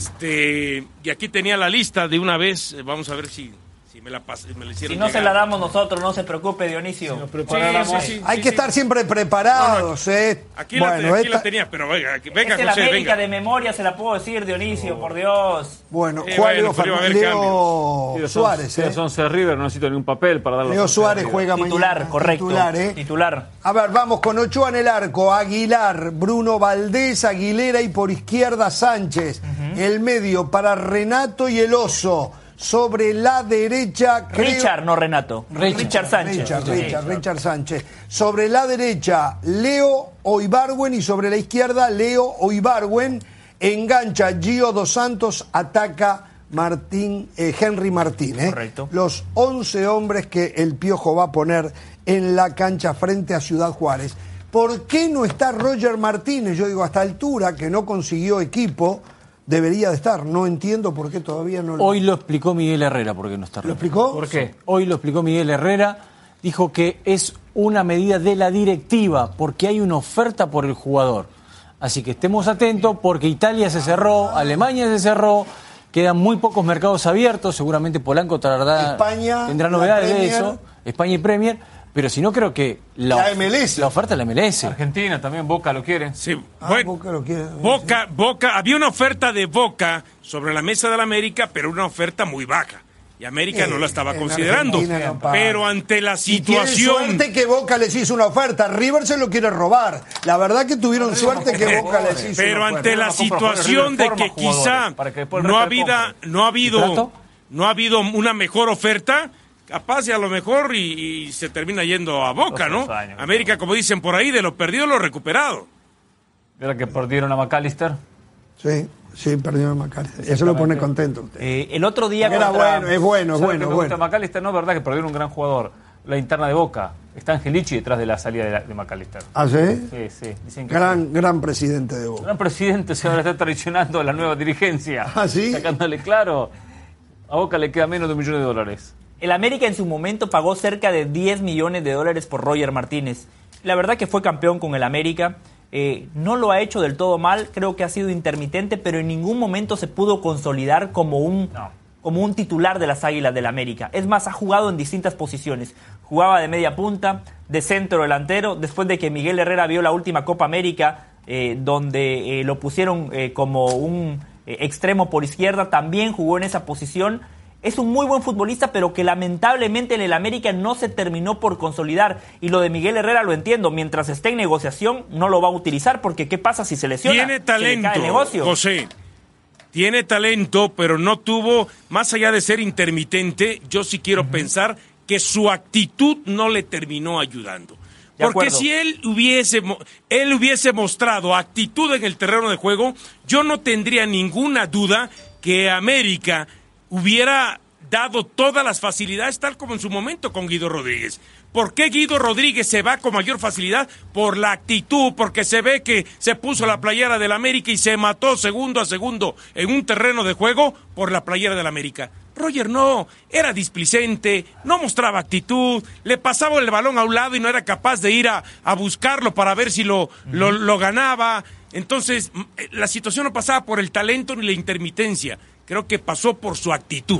y aquí tenía la lista de una vez, vamos a ver si me la hicieron Si no llegar. se la damos nosotros, no se preocupe, Dionisio. Sí, Hay que estar siempre preparados. Aquí la tenía, pero venga, Es el José, América venga. de memoria, se la puedo decir, Dionisio, por Dios. Bueno, bueno, pero iba a haber Leo Suárez. Son 11 River, no necesito ningún papel para darlo. Leo Suárez juega Titular, mañana. correcto. Titular, Titular. A ver, vamos con Ochoa en el arco, Aguilar, Bruno Valdés, Aguilera y por izquierda Sánchez. El medio para Renato y el Oso. Sobre la derecha, Richard, no Renato. Richard Sánchez. Richard Sánchez. Sobre la derecha, Leo o Ibargüen y sobre la izquierda, Leo o Ibargüen. Engancha Gio Dos Santos, ataca Henry Martín. Correcto. Los 11 hombres que el Piojo va a poner en la cancha frente a Ciudad Juárez. ¿Por qué no está Roger Martínez? Yo digo, a esta altura, que no consiguió equipo, debería de estar. No entiendo por qué todavía no lo... Hoy lo explicó Miguel Herrera, por qué no está. ¿Lo explicó? ¿Por qué? Hoy lo explicó Miguel Herrera. Dijo que es una medida de la directiva porque hay una oferta por el jugador. Así que estemos atentos porque Italia se cerró, Alemania se cerró, quedan muy pocos mercados abiertos. Seguramente Polanco tendrá novedades de eso. España y Premier. Pero si no, creo que la MLS. La oferta de la MLS. Argentina también, Boca lo quiere. Sí, Boca lo quiere. Boca, había una oferta de Boca sobre la mesa del América, pero una oferta muy baja. Y América no la estaba considerando. No, pero ante la situación... Y suerte que Boca les hizo una oferta. River se lo quiere robar. La verdad que tuvieron suerte que Boca les hizo pero una oferta. ante la situación de que quizá no ha habido una mejor oferta, capaz y a lo mejor y se termina yendo a Boca, ¿no? América, como dicen por ahí, de lo perdido lo recuperado. ¿Era que perdieron a McAllister? Sí, perdieron a McAllister. Eso lo pone contento usted. El otro día Era bueno, es bueno. Me gusta McAllister, no, verdad que perdieron un gran jugador. La interna de Boca. Está Angelici detrás de la salida de McAllister. ¿Ah, sí? Sí. Dicen que gran presidente de Boca. Gran presidente se ahora está traicionando a la nueva dirigencia. ¿Ah, sí? Sacándole claro. A Boca le queda menos de $1 millón. El América en su momento pagó cerca de $10 millones por Roger Martínez. La verdad que fue campeón con el América. No lo ha hecho del todo mal, creo que ha sido intermitente, pero en ningún momento se pudo consolidar como un titular de las Águilas del América. Es más, ha jugado en distintas posiciones. Jugaba de media punta, de centro delantero, después de que Miguel Herrera vio la última Copa América, donde lo pusieron como un extremo por izquierda, también jugó en esa posición. Es un muy buen futbolista, pero que lamentablemente en el América no se terminó por consolidar. Y lo de Miguel Herrera lo entiendo. Mientras esté en negociación, no lo va a utilizar, porque ¿qué pasa si se lesiona? Tiene talento, se le cae el negocio. José. Tiene talento, pero no tuvo, más allá de ser intermitente, yo sí quiero pensar que su actitud no le terminó ayudando. Porque si él hubiese mostrado actitud en el terreno de juego, yo no tendría ninguna duda que América hubiera dado todas las facilidades, tal como en su momento con Guido Rodríguez. ¿Por qué Guido Rodríguez se va con mayor facilidad? Por la actitud, porque se ve que se puso la playera del América y se mató segundo a segundo en un terreno de juego por la playera del América. Roger no, era displicente, no mostraba actitud, le pasaba el balón a un lado y no era capaz de ir a buscarlo para ver si lo ganaba. Entonces, la situación no pasaba por el talento ni la intermitencia. Creo que pasó por su actitud.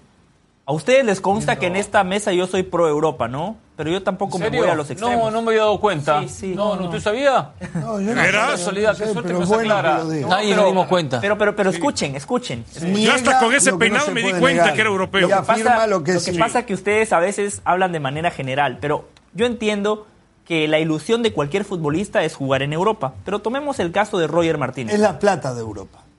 A ustedes les consta que en esta mesa yo soy pro Europa, ¿no? Pero yo tampoco me voy a los extremos. No me había dado cuenta. Sí. No, ¿usted sabía? No, yo no ¿Verás? sé, Qué suerte pero me bueno sacara. que lo diga. Nadie nos dimos cuenta. Pero escuchen. Yo hasta con ese lo que no peinado se me di puede cuenta negar. que era europeo. Y afirma lo que pasa es que ustedes a veces hablan de manera general, pero yo entiendo que la ilusión de cualquier futbolista es jugar en Europa. Pero tomemos el caso de Roger Martínez. Es la plata de Europa.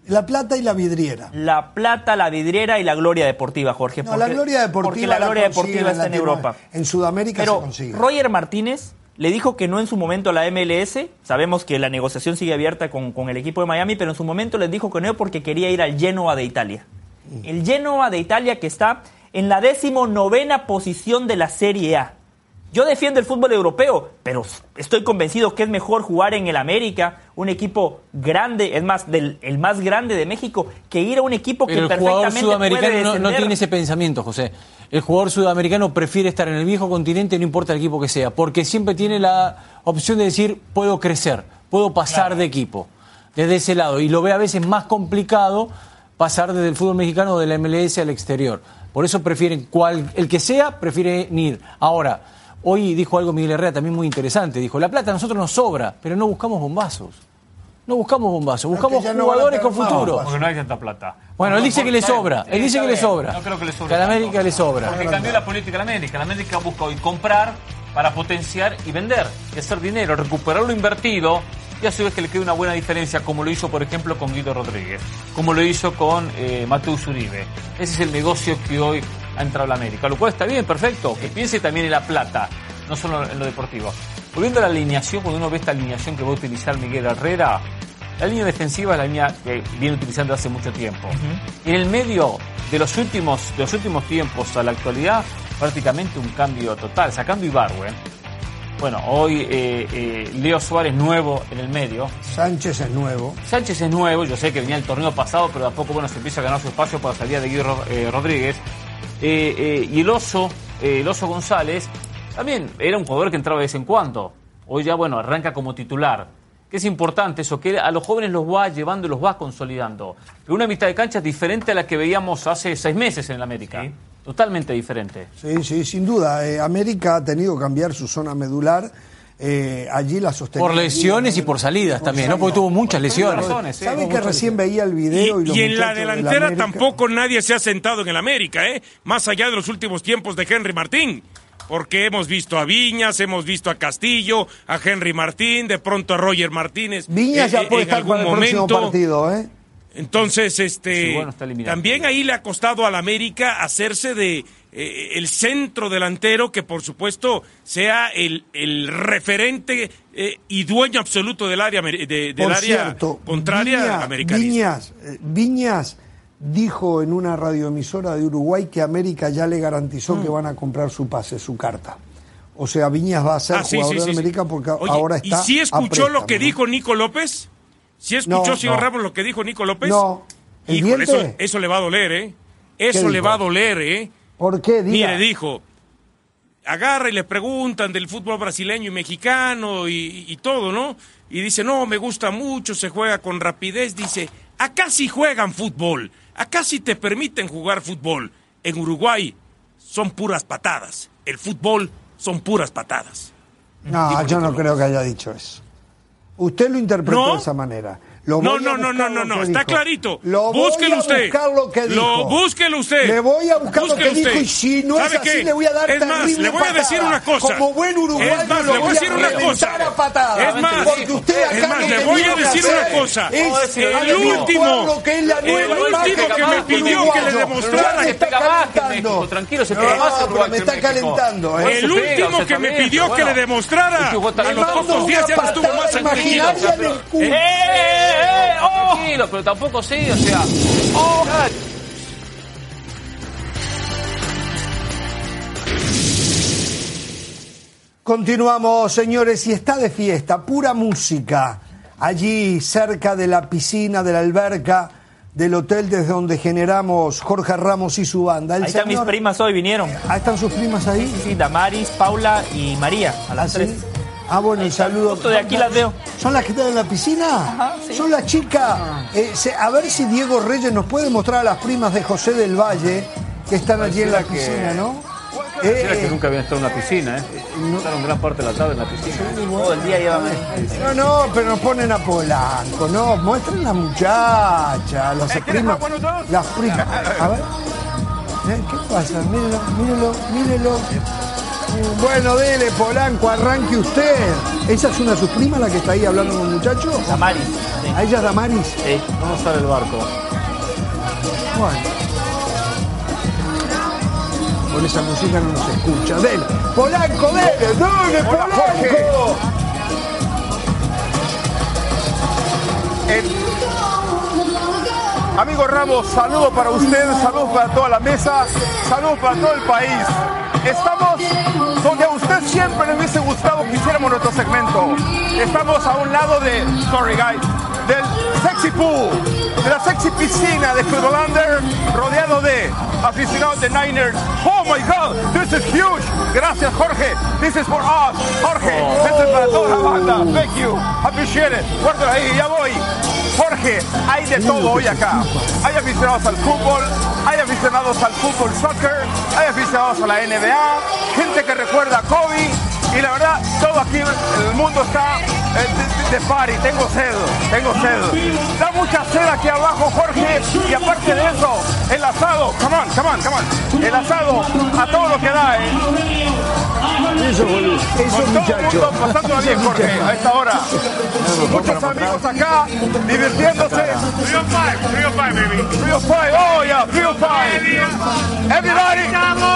La Plata y la Vidriera. La Plata, la Vidriera y la Gloria Deportiva, Jorge. No, la Gloria Deportiva, porque la Gloria Deportiva está en Europa. En Sudamérica Pero se consigue. Roger Martínez le dijo que no en su momento a la MLS. Sabemos que la negociación sigue abierta con el equipo de Miami, pero en su momento les dijo que no porque quería ir al Genoa de Italia. El Genoa de Italia que está en la 19ª posición de la Serie A. Yo defiendo el fútbol europeo, pero estoy convencido que es mejor jugar en el América, un equipo grande, es más, el más grande de México, que ir a un equipo que pero perfectamente puede descender. El jugador sudamericano no tiene ese pensamiento, José. El jugador sudamericano prefiere estar en el viejo continente, no importa el equipo que sea, porque siempre tiene la opción de decir, puedo crecer, puedo pasar de equipo, desde ese lado. Y lo ve a veces más complicado pasar desde el fútbol mexicano o de la MLS al exterior. Por eso prefieren, el que sea, prefieren ir. Ahora, hoy dijo algo Miguel Herrera también muy interesante. Dijo, la plata a nosotros nos sobra, pero no buscamos bombazos. No buscamos bombazos, buscamos jugadores con futuro. Porque no hay tanta plata. Bueno, él dice que le sobra. Él dice que le sobra. No creo que le sobra. Que a la América le sobra. Porque cambió la política de la América. La América busca hoy comprar para potenciar y vender, y hacer dinero, recuperar lo invertido, y a su vez que le quede una buena diferencia, como lo hizo, por ejemplo, con Guido Rodríguez, como lo hizo con Mateus Uribe. Ese es el negocio que hoy ha entrado la América, lo cual está bien, perfecto, que piense también en la plata, no solo en lo deportivo. Volviendo a la alineación, cuando uno ve esta alineación que va a utilizar Miguel Herrera, la línea defensiva es la línea que viene utilizando hace mucho tiempo. En el medio de los últimos tiempos a la actualidad, prácticamente un cambio total, sacando Ibargüen. Bueno, hoy Leo Suárez nuevo en el medio. Sánchez es nuevo. Sánchez es nuevo, yo sé que venía el torneo pasado, pero de a poco se empieza a ganar su espacio para la salida de Guido Rodríguez. Y el Oso González también era un jugador que entraba de vez en cuando. Hoy ya, arranca como titular. Que es importante eso, que a los jóvenes los va llevando y los va consolidando. Pero una mitad de cancha es diferente a la que veíamos hace 6 meses en el América. Sí. Totalmente diferente. Sí, sin duda. América ha tenido que cambiar su zona medular. Allí la sostenibilidad. Por lesiones y por salidas también, ¿no? Porque tuvo muchas lesiones. ¿Sabe que recién veía el video? Y en la delantera tampoco nadie se ha sentado en el América, más allá de los últimos tiempos de Henry Martín. Porque hemos visto a Viñas, hemos visto a Castillo, a Henry Martín, de pronto a Roger Martínez. Viñas ya puede estar para el próximo partido, Entonces, también ahí le ha costado al América hacerse de el centro delantero que, por supuesto, sea el referente y dueño absoluto del área área contraria americanista. Viñas dijo en una radioemisora de Uruguay que América ya le garantizó que van a comprar su pase, su carta. O sea, Viñas va a ser jugador de América porque ahora está. ¿Y si escuchó lo que dijo Nico López? ¿Si escuchó, señor Ramos, lo que dijo Nico López? No. Híjole, eso le va a doler, Eso le va a doler, ¿Por qué? Diga. Mire, dijo, agarra y le preguntan del fútbol brasileño y mexicano y todo, ¿no? Y dice, no, me gusta mucho, se juega con rapidez. Dice, acá sí juegan fútbol, acá sí te permiten jugar fútbol. En Uruguay son puras patadas, el fútbol son puras patadas. No, yo no creo que haya dicho eso. Usted lo interpretó de esa manera. No, está clarito. Búsquelo usted. Búsquelo usted. Le voy a buscar lo que dijo y si no es así le voy a dar terrible le voy a decir una cosa. Como buen uruguayo le voy a decir una cosa. Es más, porque usted acá le voy a decir una cosa. El último que me pidió que le demostrara. Tranquilo, se pega más. Me está calentando. El último que me pidió que le demostrara. A los pocos días ya me estuvo más tranquilo. Tranquilo, pero tampoco sí, o sea. Continuamos, señores, y está de fiesta, pura música. Allí, cerca de la piscina, de la alberca, del hotel desde donde generamos Jorge Ramos y su banda. Ahí están mis primas hoy, vinieron. ¿Ah, están sus primas ahí? Sí, Damaris, Paula y María, a las 3. Ah, bueno, y saludo. Justo de aquí las veo. ¿Son las que están en la piscina? Ajá, sí. Son las chicas. A ver si Diego Reyes nos puede mostrar a las primas de José del Valle, que están allí en la piscina, ¿no? Que nunca habían estado en una piscina, Estaron gran parte de la tarde en la piscina. Todo el día llevan. No, pero nos ponen a Polanco, no. Muestren a la muchacha, las primas. Las primas. A ver. ¿Qué pasa? Mírelo. Bueno, dele, Polanco, arranque usted. ¿Esa es una de sus primas la que está ahí hablando con el muchacho? Damaris. Sí. ¿A ella es Damaris? Sí. Vamos a ver el barco. Bueno. Con esa música no nos escucha. Dele. Polanco, dele, dele, Polanco. Amigo Ramos, saludos para usted, saludos para toda la mesa, saludos para todo el país. Estamos donde a usted siempre le hubiese gustado que hiciéramos nuestro segmento. Estamos a un lado de, del sexy pool, de la sexy piscina de Cleveland, rodeado de aficionados de Niners. Oh my God, this is huge. Gracias, Jorge. This is for us. Jorge, this is para toda la banda. Thank you. Appreciate it. Guárdalo ahí, ya voy. Jorge, hay de todo hoy acá. Hay aficionados al fútbol, hay aficionados al fútbol soccer, hay aficionados a la NBA, gente que recuerda a Kobe. Y la verdad, todo aquí, el mundo está de party. Tengo sed. Da mucha sed aquí abajo, Jorge. Y aparte de eso, el asado. Come on. El asado a todo lo que da, Eso, boludo. Eso, con todo el mundo pasando bien, Jorge, a esta hora. Muchos amigos acá, divirtiéndose. 305, baby. 305, oh yeah, 305. Everybody.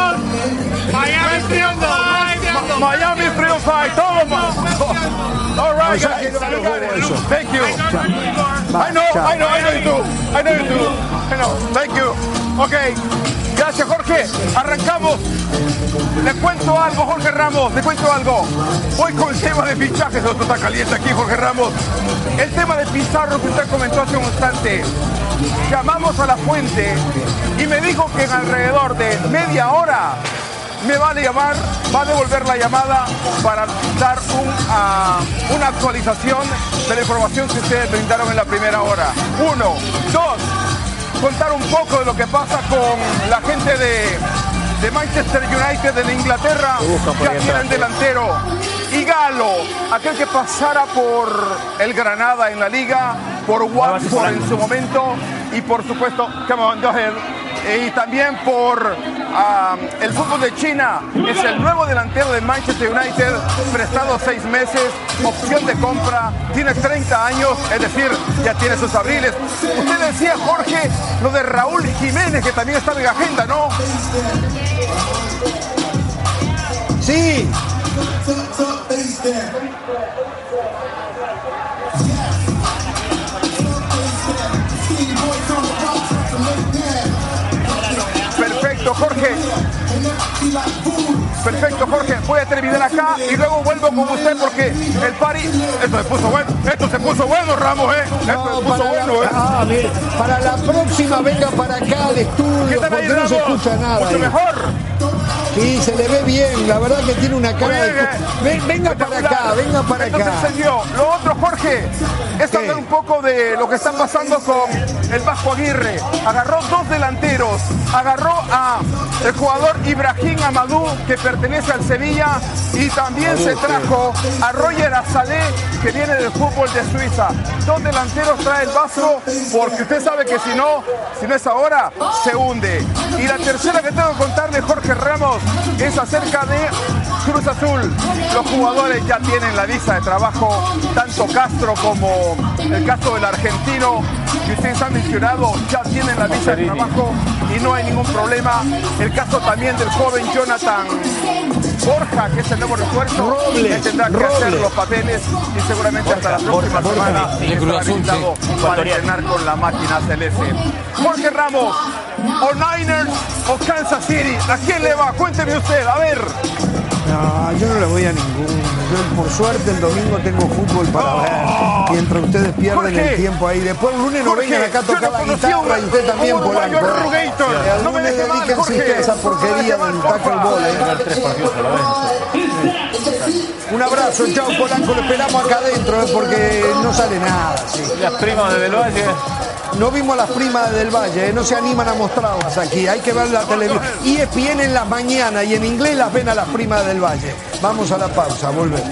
Miami 305. Miami 305, toma. All right, guys. Thank you. I know you do. Thank you. Okay. Gracias, Jorge. Arrancamos. Le cuento algo, Jorge Ramos. Voy con el tema de fichajes. Esto está caliente aquí, Jorge Ramos. El tema de Pizarro que usted comentó hace un instante. Llamamos a la fuente y me dijo que en alrededor de media hora me va a llamar, va a devolver la llamada para dar una actualización de la información que ustedes brindaron en la primera hora. 1, 2, contar un poco de lo que pasa con la gente de Manchester United en Inglaterra. Ya tienen delantero Igalo, aquel que pasara por el Granada en la liga, por Watford en su momento y por supuesto, come on, go ahead. Y también por el fútbol de China. Es el nuevo delantero de Manchester United, prestado 6 meses, opción de compra, tiene 30 años, es decir, ya tiene sus abriles. Usted decía, Jorge, lo de Raúl Jiménez, que también está en la agenda, ¿no? Sí. Perfecto, Jorge. Voy a terminar acá y luego vuelvo con usted porque el party... Esto se puso bueno, Ramos, mire, para la próxima venga para acá al estudio porque no se escucha nada. Mucho mejor. Sí, se le ve bien, la verdad que tiene una cara venga para acá. Entonces, señor, lo otro, Jorge, es hablar un poco de lo que está pasando con el Vasco Aguirre. Agarró 2 delanteros, agarró a el jugador Ibrahim Amadou, que pertenece al Sevilla, y también se trajo a Roger Azalé, que viene del fútbol de Suiza. 2 delanteros trae el Vasco, porque usted sabe que si no es ahora, se hunde. Y la tercera que tengo que contarle, Jorge Ramos, es acerca de Cruz Azul. Los jugadores ya tienen la visa de trabajo, tanto Castro como el caso del argentino que ustedes han mencionado, ya tienen la visa de trabajo y no hay ningún problema. El caso también del joven Jonathan Borja, que es el nuevo refuerzo, que tendrá que hacer los papeles y seguramente hasta la próxima semana estará habilitado para entrenar con la máquina celeste. Jorge Ramos, o Niners o Kansas City, ¿a quién le va? Cuénteme usted, a ver. No, yo no le voy a ninguno. Yo, por suerte, el domingo tengo fútbol para ver. Mientras ustedes pierden el tiempo ahí. Después el lunes no vengan acá a tocar la guitarra y usted también, Polanco. El lunes dedíquense usted a esa porquería del tackle ball. Un abrazo, chao, Polanco. Lo esperamos acá adentro porque no sale nada. Sí. Las primas de Del Valle. No vimos las primas de Del Valle, no se animan a mostrarlas aquí, hay que ver la televisión. ESPN en las mañanas y en inglés las ven a las primas de Del Valle. Vamos a la pausa, volvemos.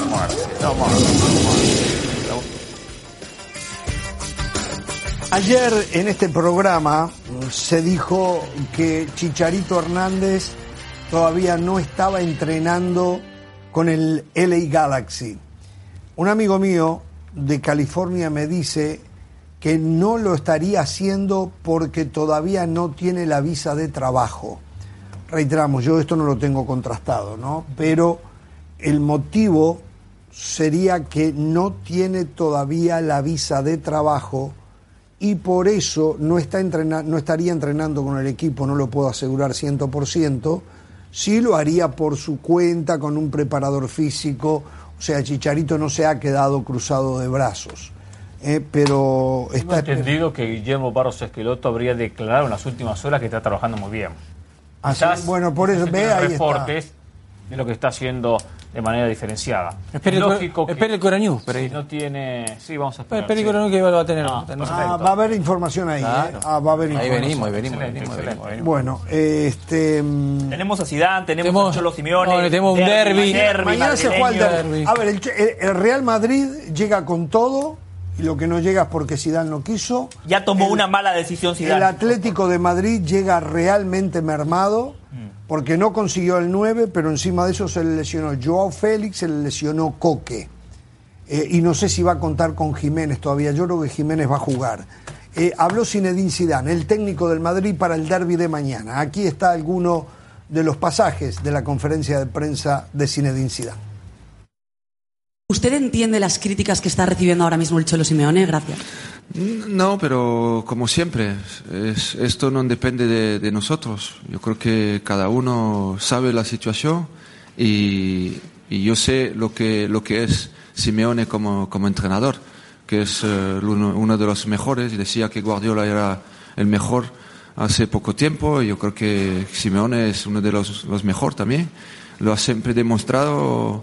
Ayer en este programa se dijo que Chicharito Hernández todavía no estaba entrenando con el LA Galaxy. Un amigo mío de California me dice que no lo estaría haciendo porque todavía no tiene la visa de trabajo. Reiteramos, yo esto no lo tengo contrastado, ¿no? Pero el motivo sería que no tiene todavía la visa de trabajo y por eso no estaría entrenando con el equipo, no lo puedo asegurar 100%, sí lo haría por su cuenta con un preparador físico, o sea, Chicharito no se ha quedado cruzado de brazos. Pero está entendido que Guillermo Barros Esqueloto habría declarado en las últimas horas que está trabajando muy bien. Bueno, por eso ve ahí reportes está. De lo que está haciendo de manera diferenciada. Lógico espere el Coranews, si no tiene, sí, vamos a esperar. Espere el Coranews que va a tener. Va a haber información ahí. Claro. Va a haber información. Ahí venimos. Bueno, tenemos a Zidane, tenemos a Cholo Simeone, tenemos un derbi. Mañana se juega el derbi. A ver, el Real Madrid llega con todo. Y lo que no llega es porque Zidane no quiso. Ya tomó una mala decisión Zidane. El Atlético de Madrid llega realmente mermado porque no consiguió el 9, pero encima de eso se le lesionó Joao Félix, se le lesionó Coque. Y no sé si va a contar con Jiménez todavía. Yo creo que Jiménez va a jugar. Habló Zinedine Zidane, el técnico del Madrid, para el derbi de mañana. Aquí está alguno de los pasajes de la conferencia de prensa de Zinedine Zidane. ¿Usted entiende las críticas que está recibiendo ahora mismo el Cholo Simeone? Gracias. No, pero como siempre, esto no depende de nosotros. Yo creo que cada uno sabe la situación y yo sé lo que es Simeone como entrenador, que es uno de los mejores. Decía que Guardiola era el mejor hace poco tiempo. Yo creo que Simeone es uno de los mejores también. Lo ha siempre demostrado.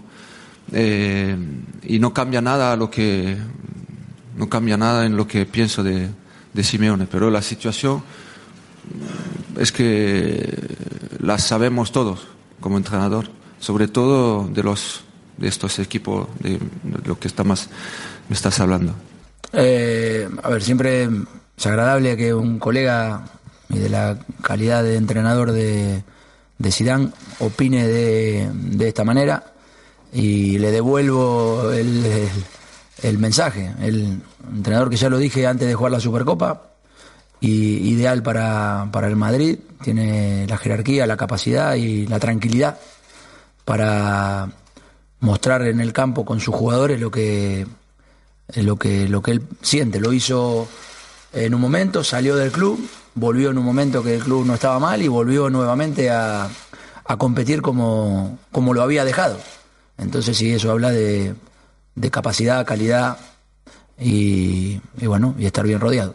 Y no cambia nada en lo que pienso de Simeone, pero la situación es que la sabemos todos como entrenador, sobre todo de estos equipos de lo que me estás hablando. A ver, siempre es agradable que un colega y de la calidad de entrenador de Zidane opine de esta manera. Y le devuelvo el mensaje. El entrenador que ya lo dije antes de jugar la Supercopa, y ideal para el Madrid, tiene la jerarquía, la capacidad y la tranquilidad para mostrar en el campo con sus jugadores lo que él siente. Lo hizo en un momento, salió del club, volvió en un momento que el club no estaba mal y volvió nuevamente a competir como lo había dejado. Entonces sí, eso habla de capacidad, calidad y bueno, y estar bien rodeado.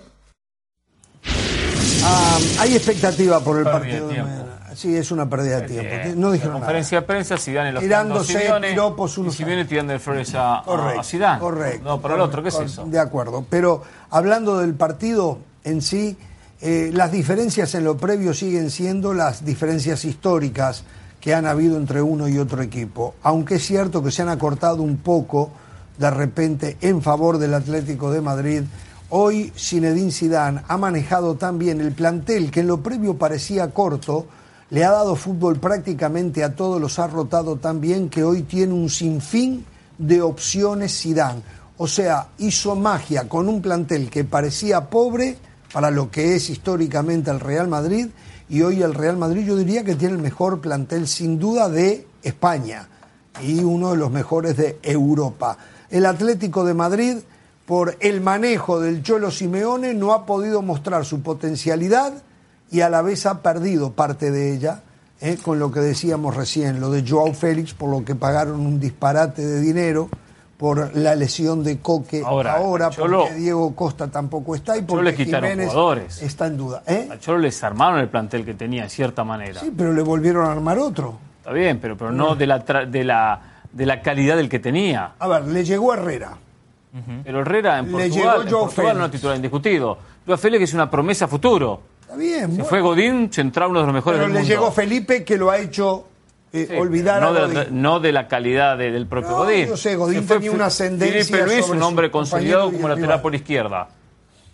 Hay expectativa por el partido de mañana. Sí, es una pérdida de tiempo. No dijeron nada. Conferencia de prensa, Zidane en los tirándose piropos y Simeone tirando flores a Zidane. Correcto. No, para el otro, ¿qué es eso? De acuerdo, pero hablando del partido en sí, las diferencias en lo previo siguen siendo las diferencias históricas que han habido entre uno y otro equipo, aunque es cierto que se han acortado un poco de repente en favor del Atlético de Madrid. Hoy Zinedine Zidane ha manejado tan bien el plantel que en lo previo parecía corto, le ha dado fútbol prácticamente a todos, los ha rotado tan bien que hoy tiene un sinfín de opciones Zidane. O sea, hizo magia con un plantel que parecía pobre para lo que es históricamente el Real Madrid, y hoy el Real Madrid yo diría que tiene el mejor plantel sin duda de España y uno de los mejores de Europa. El Atlético de Madrid, por el manejo del Cholo Simeone, no ha podido mostrar su potencialidad y a la vez ha perdido parte de ella, con lo que decíamos recién, lo de Joao Félix, por lo que pagaron un disparate de dinero, por la lesión de Coque ahora porque Diego Costa tampoco está y porque Jiménez jugadores. Está en duda. Al Cholo les armaron el plantel que tenía en cierta manera. Sí, pero le volvieron a armar otro. Está bien, pero no de la calidad del que tenía. A ver, le llegó Herrera. Pero Herrera en Portugal no es titular indiscutido. Joao Félix es una promesa futuro. Está bien. Se fue Godín, central, uno de los mejores del mundo. Pero le llegó Felipe, que lo ha hecho olvidar a Godín. No de la calidad del propio Godín. Yo sé, Godín tenía una ascendencia Felipe Luis, sobre un hombre consolidado como lateral lateral por izquierda.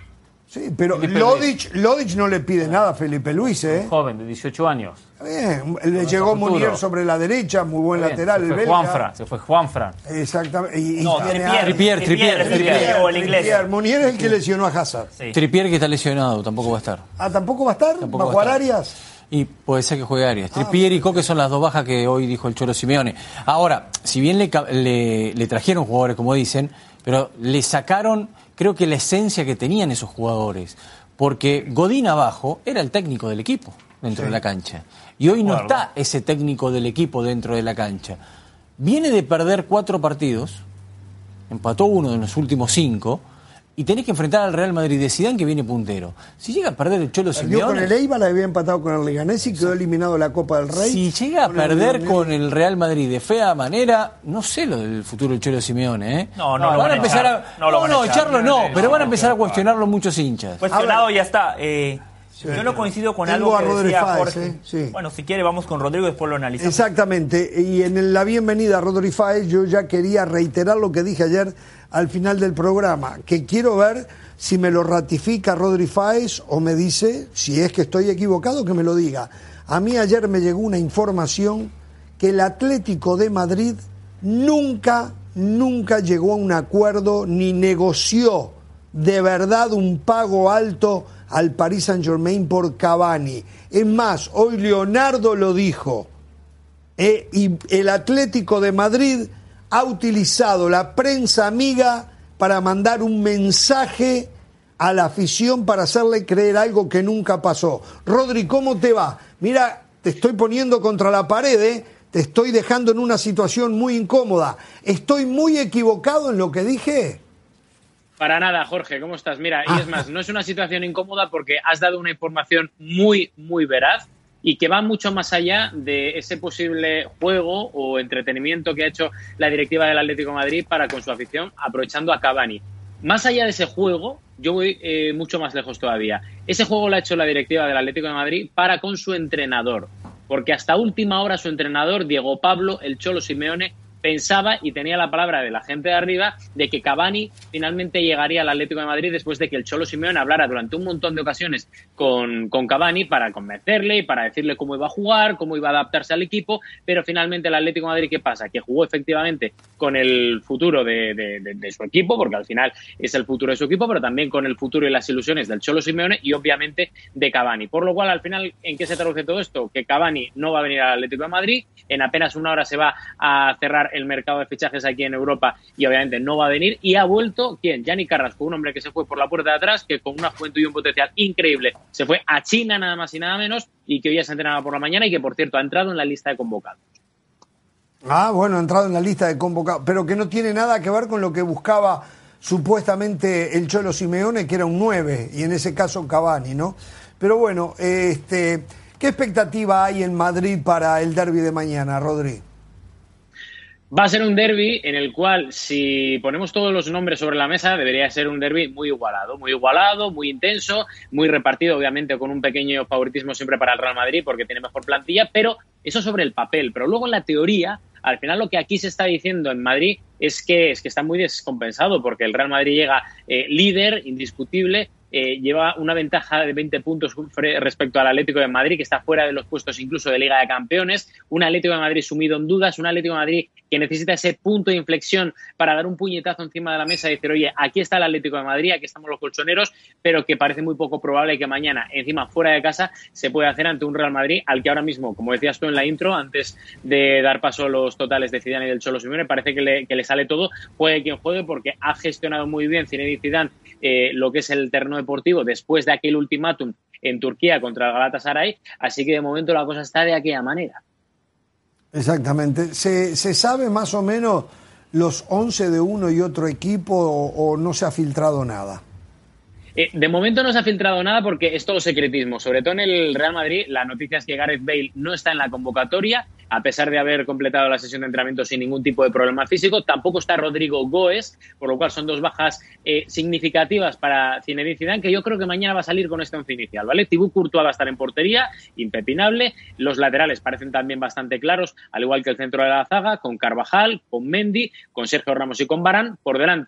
Sí, pero Felipe Lodic no le pide nada a Felipe Luis, ¿eh? Un joven de 18 años. Bien, le llegó Munier sobre la derecha, muy buen lateral. Se fue Juanfran. Exactamente. No, Trippier o el inglés. Munier es el que lesionó a Hazard. Sí. Trippier que está lesionado, tampoco va a estar. Ah, ¿tampoco va a estar? ¿Va a jugar Arias? Y puede ser que juegue Arias. Trippier y Coque son las dos bajas que hoy dijo el Cholo Simeone. Ahora, si bien le trajeron jugadores, como dicen, pero le sacaron, creo que la esencia que tenían esos jugadores. Porque Godín abajo era el técnico del equipo dentro de la cancha. Y hoy no está ese técnico del equipo dentro de la cancha. Viene de perder 4 partidos, empató uno de los últimos 5, y tenés que enfrentar al Real Madrid de Zidane, que viene puntero. Si llega a perder el Cholo Simeone... Con el Eibar, había empatado con el Leganés y quedó eliminado de la Copa del Rey. Si llega a perder con el Real Madrid de fea manera, no sé lo del futuro del Cholo Simeone, ¿eh? No lo van a empezar echar. Echarlo no, pero van a empezar a cuestionarlo muchos hinchas. Cuestionado ya está. Yo no coincido con algo que decía Jorge. Sí. Bueno, si quiere vamos con Rodrigo y después lo analizamos. Exactamente. Y en la bienvenida a Rodri Fáez, yo ya quería reiterar lo que dije ayer al final del programa, que quiero ver si me lo ratifica Rodri Fáez o me dice, si es que estoy equivocado, que me lo diga. A mí ayer me llegó una información que el Atlético de Madrid nunca llegó a un acuerdo ni negoció de verdad un pago alto al Paris Saint-Germain por Cavani. Es más, hoy Leonardo lo dijo, y el Atlético de Madrid ha utilizado la prensa amiga para mandar un mensaje a la afición para hacerle creer algo que nunca pasó. Rodri, ¿cómo te va? Mira, te estoy poniendo contra la pared, te estoy dejando en una situación muy incómoda. ¿Estoy muy equivocado en lo que dije? Para nada, Jorge, ¿cómo estás? Mira, y es más, no es una situación incómoda porque has dado una información muy, muy veraz y que va mucho más allá de ese posible juego o entretenimiento que ha hecho la directiva del Atlético de Madrid para con su afición, aprovechando a Cavani. Más allá de ese juego, yo voy mucho más lejos todavía. Ese juego lo ha hecho la directiva del Atlético de Madrid para con su entrenador, porque hasta última hora su entrenador, Diego Pablo, el Cholo Simeone, pensaba y tenía la palabra de la gente de arriba de que Cavani finalmente llegaría al Atlético de Madrid después de que el Cholo Simeone hablara durante un montón de ocasiones con Cavani para convencerle y para decirle cómo iba a jugar, cómo iba a adaptarse al equipo, pero finalmente el Atlético de Madrid, ¿qué pasa? Que jugó efectivamente con el futuro de su equipo, porque al final es el futuro de su equipo, pero también con el futuro y las ilusiones del Cholo Simeone y obviamente de Cavani. Por lo cual, al final, ¿en qué se traduce todo esto? Que Cavani no va a venir al Atlético de Madrid, en apenas una hora se va a cerrar el mercado de fichajes aquí en Europa y obviamente no va a venir, y ha vuelto, ¿quién? Gianni Carrasco, un hombre que se fue por la puerta de atrás, que con una juventud y un potencial increíble se fue a China nada más y nada menos, y que hoy ya se entrenaba por la mañana y que por cierto ha entrado en la lista de convocados. Ah, bueno, ha entrado en la lista de convocados, pero que no tiene nada que ver con lo que buscaba supuestamente el Cholo Simeone, que era un 9, y en ese caso Cavani, ¿no? Pero bueno, ¿qué expectativa hay en Madrid para el derbi de mañana, Rodri? Va a ser un derbi en el cual, si ponemos todos los nombres sobre la mesa, debería ser un derbi muy igualado, muy intenso, muy repartido, obviamente con un pequeño favoritismo siempre para el Real Madrid porque tiene mejor plantilla, pero eso sobre el papel. Pero luego en la teoría, al final lo que aquí se está diciendo en Madrid es que está muy descompensado porque el Real Madrid llega líder, indiscutible, lleva una ventaja de 20 puntos respecto al Atlético de Madrid, que está fuera de los puestos incluso de Liga de Campeones, un Atlético de Madrid sumido en dudas, un Atlético de Madrid que necesita ese punto de inflexión para dar un puñetazo encima de la mesa y decir, oye, aquí está el Atlético de Madrid, aquí estamos los colchoneros, pero que parece muy poco probable que mañana, encima fuera de casa, se pueda hacer ante un Real Madrid al que ahora mismo, como decías tú en la intro, antes de dar paso a los totales de Zidane y del Cholo Simeone, parece que le sale todo, juegue quien juegue, porque ha gestionado muy bien Zinedine Zidane lo que es el terreno deportivo después de aquel ultimátum en Turquía contra el Galatasaray, así que de momento la cosa está de aquella manera. Exactamente. ¿Se sabe más o menos los 11 de uno y otro equipo o no se ha filtrado nada? De momento no se ha filtrado nada porque es todo secretismo. Sobre todo en el Real Madrid, la noticia es que Gareth Bale no está en la convocatoria, a pesar de haber completado la sesión de entrenamiento sin ningún tipo de problema físico. Tampoco está Rodrigo Goes, por lo cual son dos bajas significativas para Zinedine Zidane, que yo creo que mañana va a salir con este once inicial, ¿vale? Thibaut Courtois va a estar en portería, impepinable. Los laterales parecen también bastante claros, al igual que el centro de la zaga, con Carvajal, con Mendy, con Sergio Ramos y con Varane. Por delante,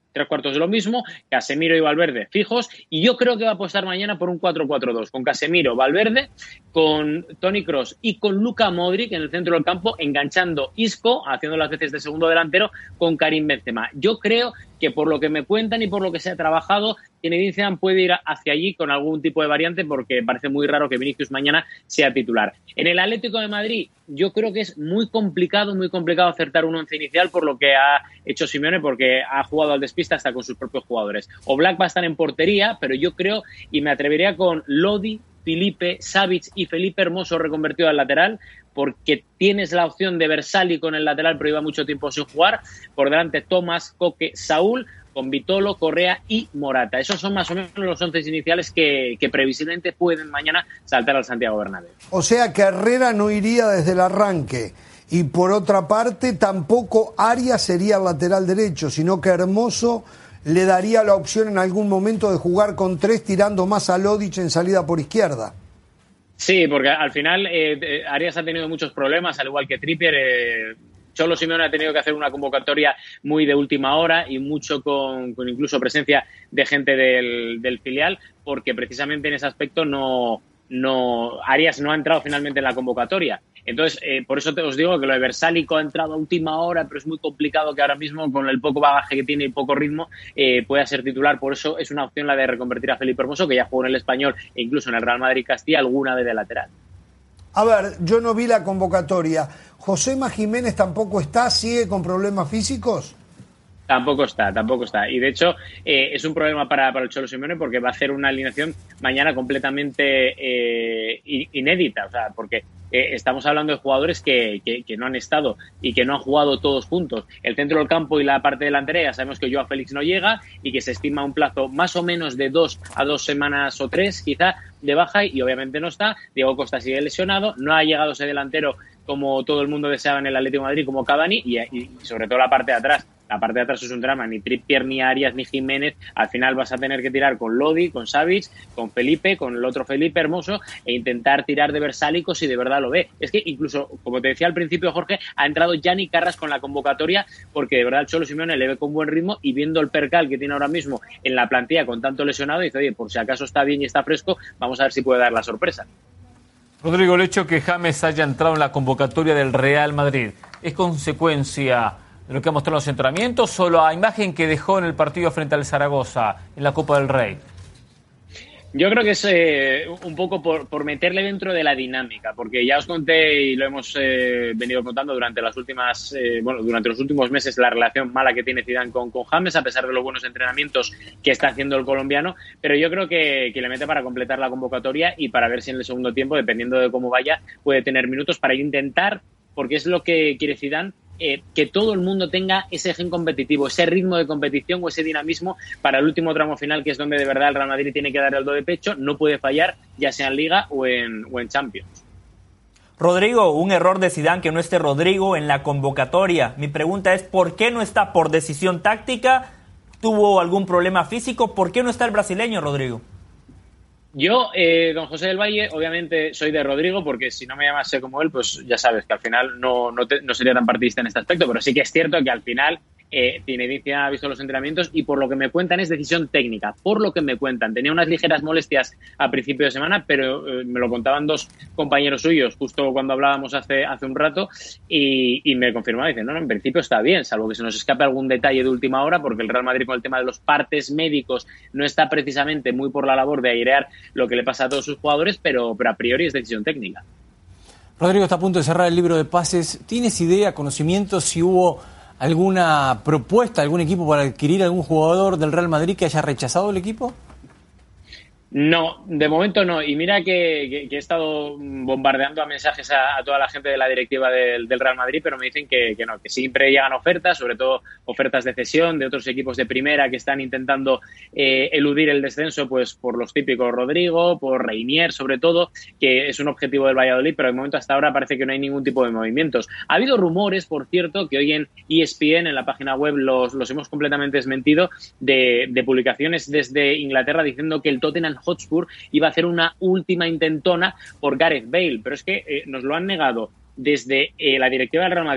3/4 de lo mismo, Casemiro y Valverde fijos, y yo creo que va a apostar mañana por un 4-4-2, con Casemiro, Valverde, con Toni Kroos y con Luka Modric en el centro del campo, enganchando Isco, haciendo las veces de segundo delantero, con Karim Benzema. Yo creo que por lo que me cuentan y por lo que se ha trabajado, Zinedine Zidane puede ir hacia allí con algún tipo de variante, porque parece muy raro que Vinicius mañana sea titular. En el Atlético de Madrid, yo creo que es muy complicado acertar un once inicial por lo que ha hecho Simeone, porque ha jugado al despiste hasta con sus propios jugadores. Oblak va a estar en portería, pero yo creo, y me atrevería con Lodi, Felipe, Savic y Felipe Hermoso reconvertido al lateral, porque tienes la opción de Versali con el lateral, pero lleva mucho tiempo sin jugar. Por delante Tomás, Coque, Saúl, con Vitolo, Correa y Morata. Esos son más o menos los 11 iniciales que previsiblemente pueden mañana saltar al Santiago Bernabéu. O sea que Herrera no iría desde el arranque. Y por otra parte, tampoco Arias sería el lateral derecho, sino que Hermoso le daría la opción en algún momento de jugar con 3, tirando más a Lodic en salida por izquierda. Sí, porque al final Arias ha tenido muchos problemas, al igual que Trippier. Cholo Simeone ha tenido que hacer una convocatoria muy de última hora y mucho con incluso presencia de gente del filial, porque precisamente en ese aspecto Arias no ha entrado finalmente en la convocatoria. Entonces, por eso os digo que lo de Versálico ha entrado a última hora, pero es muy complicado que ahora mismo, con el poco bagaje que tiene y poco ritmo, pueda ser titular. Por eso es una opción la de reconvertir a Felipe Hermoso, que ya jugó en el Español e incluso en el Real Madrid Castilla alguna vez de lateral. A ver, yo no vi la convocatoria. ¿Josema Jiménez tampoco está? ¿Sigue con problemas físicos? Tampoco está. Y de hecho es un problema para el Cholo Simeone, porque va a hacer una alineación mañana completamente inédita. O sea, porque estamos hablando de jugadores que no han estado y que no han jugado todos juntos. El centro del campo y la parte delantera, ya sabemos que Joao Félix no llega y que se estima un plazo más o menos de 2 a 2 semanas o 3 quizá de baja, y obviamente no está. Diego Costa sigue lesionado, no ha llegado ese delantero como todo el mundo deseaba en el Atlético de Madrid, como Cavani, y sobre todo la parte de atrás. La parte de atrás es un drama, ni Trippier, ni Arias, ni Jiménez. Al final vas a tener que tirar con Lodi, con Savic, con Felipe, con el otro Felipe Hermoso, e intentar tirar de Versálico si de verdad lo ve. Es que incluso, como te decía al principio, Jorge, ha entrado Yanni Carras con la convocatoria, porque de verdad el Cholo Simeone le ve con buen ritmo, y viendo el percal que tiene ahora mismo en la plantilla con tanto lesionado, dice, oye, por si acaso está bien y está fresco, vamos a ver si puede dar la sorpresa. Rodrigo, el hecho que James haya entrado en la convocatoria del Real Madrid, ¿es consecuencia de lo que ha mostrado en los entrenamientos o la imagen que dejó en el partido frente al Zaragoza en la Copa del Rey? Yo creo que es un poco por meterle dentro de la dinámica, porque ya os conté y lo hemos venido contando durante las últimas, durante los últimos meses, la relación mala que tiene Zidane con James, a pesar de los buenos entrenamientos que está haciendo el colombiano, pero yo creo que le mete para completar la convocatoria y para ver si en el segundo tiempo, dependiendo de cómo vaya, puede tener minutos para intentar, porque es lo que quiere Zidane, que todo el mundo tenga ese gen competitivo, ese ritmo de competición o ese dinamismo para el último tramo final, que es donde de verdad el Real Madrid tiene que dar el do de pecho, no puede fallar, ya sea en Liga o en Champions. Rodrigo, un error de Zidane que no esté Rodrigo en la convocatoria. Mi pregunta es, ¿por qué no está? ¿Por decisión táctica? ¿Tuvo algún problema físico? ¿Por qué no está el brasileño, Rodrigo? Yo, don José del Valle, obviamente soy de Rodrigo, porque si no me llamase como él, pues ya sabes que al final no sería tan partidista en este aspecto, pero sí que es cierto que al final Zinedine ha visto los entrenamientos y por lo que me cuentan es decisión técnica, por lo que me cuentan. Tenía unas ligeras molestias a principio de semana, pero me lo contaban dos compañeros suyos justo cuando hablábamos hace un rato y me confirmaban, dicen, no, en principio está bien, salvo que se nos escape algún detalle de última hora, porque el Real Madrid con el tema de los partes médicos no está precisamente muy por la labor de airear lo que le pasa a todos sus jugadores, pero a priori es decisión técnica. Rodrigo está a punto de cerrar el libro de pases. ¿Tienes idea, conocimiento, si hubo alguna propuesta, algún equipo para adquirir algún jugador del Real Madrid que haya rechazado el equipo? No, de momento no. Y mira que he estado bombardeando a mensajes a toda la gente de la directiva del Real Madrid, pero me dicen que no, que siempre llegan ofertas, sobre todo ofertas de cesión de otros equipos de primera que están intentando eludir el descenso, pues por los típicos Rodrigo, por Reinier sobre todo, que es un objetivo del Valladolid, pero de momento hasta ahora parece que no hay ningún tipo de movimientos. Ha habido rumores, por cierto, que hoy en ESPN, en la página web, los hemos completamente desmentido, de publicaciones desde Inglaterra diciendo que el Tottenham Hotspur iba a hacer una última intentona por Gareth Bale, pero es que nos lo han negado desde la directiva del Real Madrid,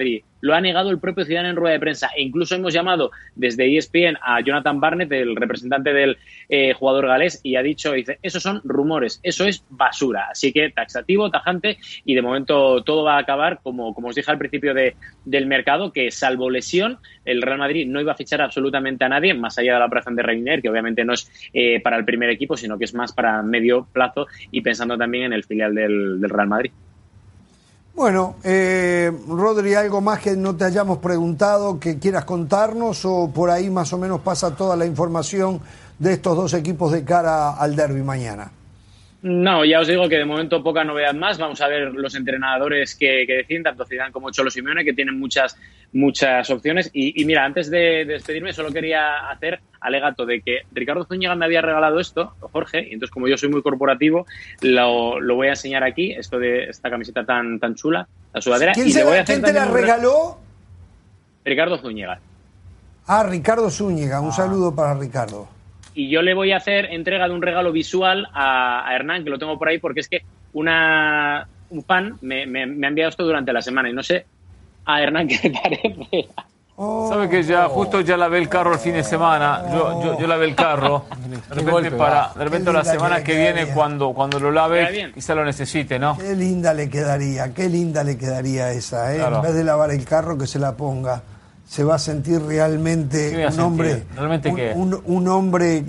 lo ha negado el propio Zidane en rueda de prensa. E incluso hemos llamado desde ESPN a Jonathan Barnett, el representante del jugador galés, y ha dicho, dice, esos son rumores, eso es basura. Así que taxativo, tajante, y de momento todo va a acabar, como os dije al principio del mercado, que salvo lesión, el Real Madrid no iba a fichar absolutamente a nadie, más allá de la operación de Reinier, que obviamente no es para el primer equipo, sino que es más para medio plazo, y pensando también en el filial del Real Madrid. Bueno, Rodri, ¿algo más que no te hayamos preguntado que quieras contarnos, o por ahí más o menos pasa toda la información de estos dos equipos de cara al derbi mañana? No, ya os digo que de momento poca novedad más. Vamos a ver los entrenadores que deciden, tanto Zidane como Cholo Simeone, que tienen muchas opciones. Y mira, antes de despedirme, solo quería hacer alegato de que Ricardo Zúñiga me había regalado esto, Jorge, y entonces como yo soy muy corporativo, lo voy a enseñar aquí, esto de esta camiseta tan chula, la sudadera. ¿Quién te la regaló? Ricardo Zúñiga. Ah, Ricardo Zúñiga, un saludo para Ricardo. Y yo le voy a hacer entrega de un regalo visual a Hernán, que lo tengo por ahí, porque es que un fan me ha enviado esto durante la semana y no sé a Hernán qué le parece. Sabe que justo ya lavé el carro el fin de semana. Yo lavé el carro. De repente la semana que viene, cuando lo lave, quizá lo necesite, ¿no? Qué linda le quedaría esa, ¿eh? Claro. En vez de lavar el carro, que se la ponga. Se va a sentir realmente un hombre, un hombre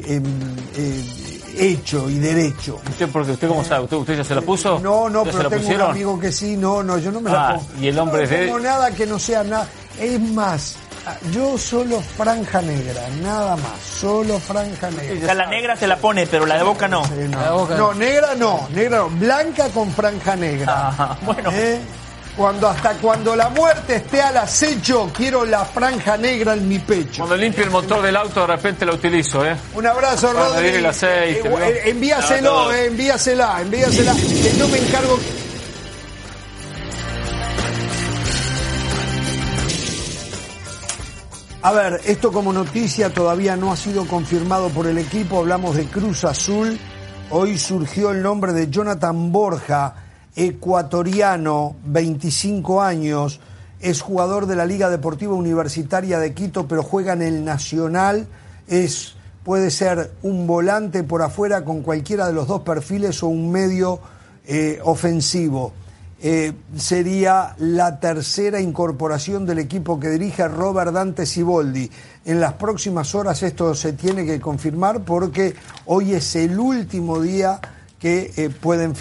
hecho y derecho. ¿Usted cómo sabe? ¿Usted ya se la puso? No, pero tengo un amigo que sí, yo no me la pongo. Y el hombre no tengo nada que no sea nada. Es más, yo solo franja negra, nada más, solo franja negra. O sea, la negra se la pone, pero la de Boca no. Sí, no, negra no, blanca con franja negra. Bueno. Cuando la muerte esté al acecho, quiero la franja negra en mi pecho. Cuando limpio el motor del auto, de repente la utilizo, ¿eh? Un abrazo, Rodri. El aceite, envíasela, que yo me encargo. A ver, esto como noticia todavía no ha sido confirmado por el equipo. Hablamos de Cruz Azul. Hoy surgió el nombre de Jonathan Borja, ecuatoriano, 25 años, es jugador de la Liga Deportiva Universitaria de Quito, pero juega en el Nacional, puede ser un volante por afuera con cualquiera de los dos perfiles o un medio ofensivo. Sería la tercera incorporación del equipo que dirige Robert Dante Siboldi. En las próximas horas esto se tiene que confirmar, porque hoy es el último día que pueden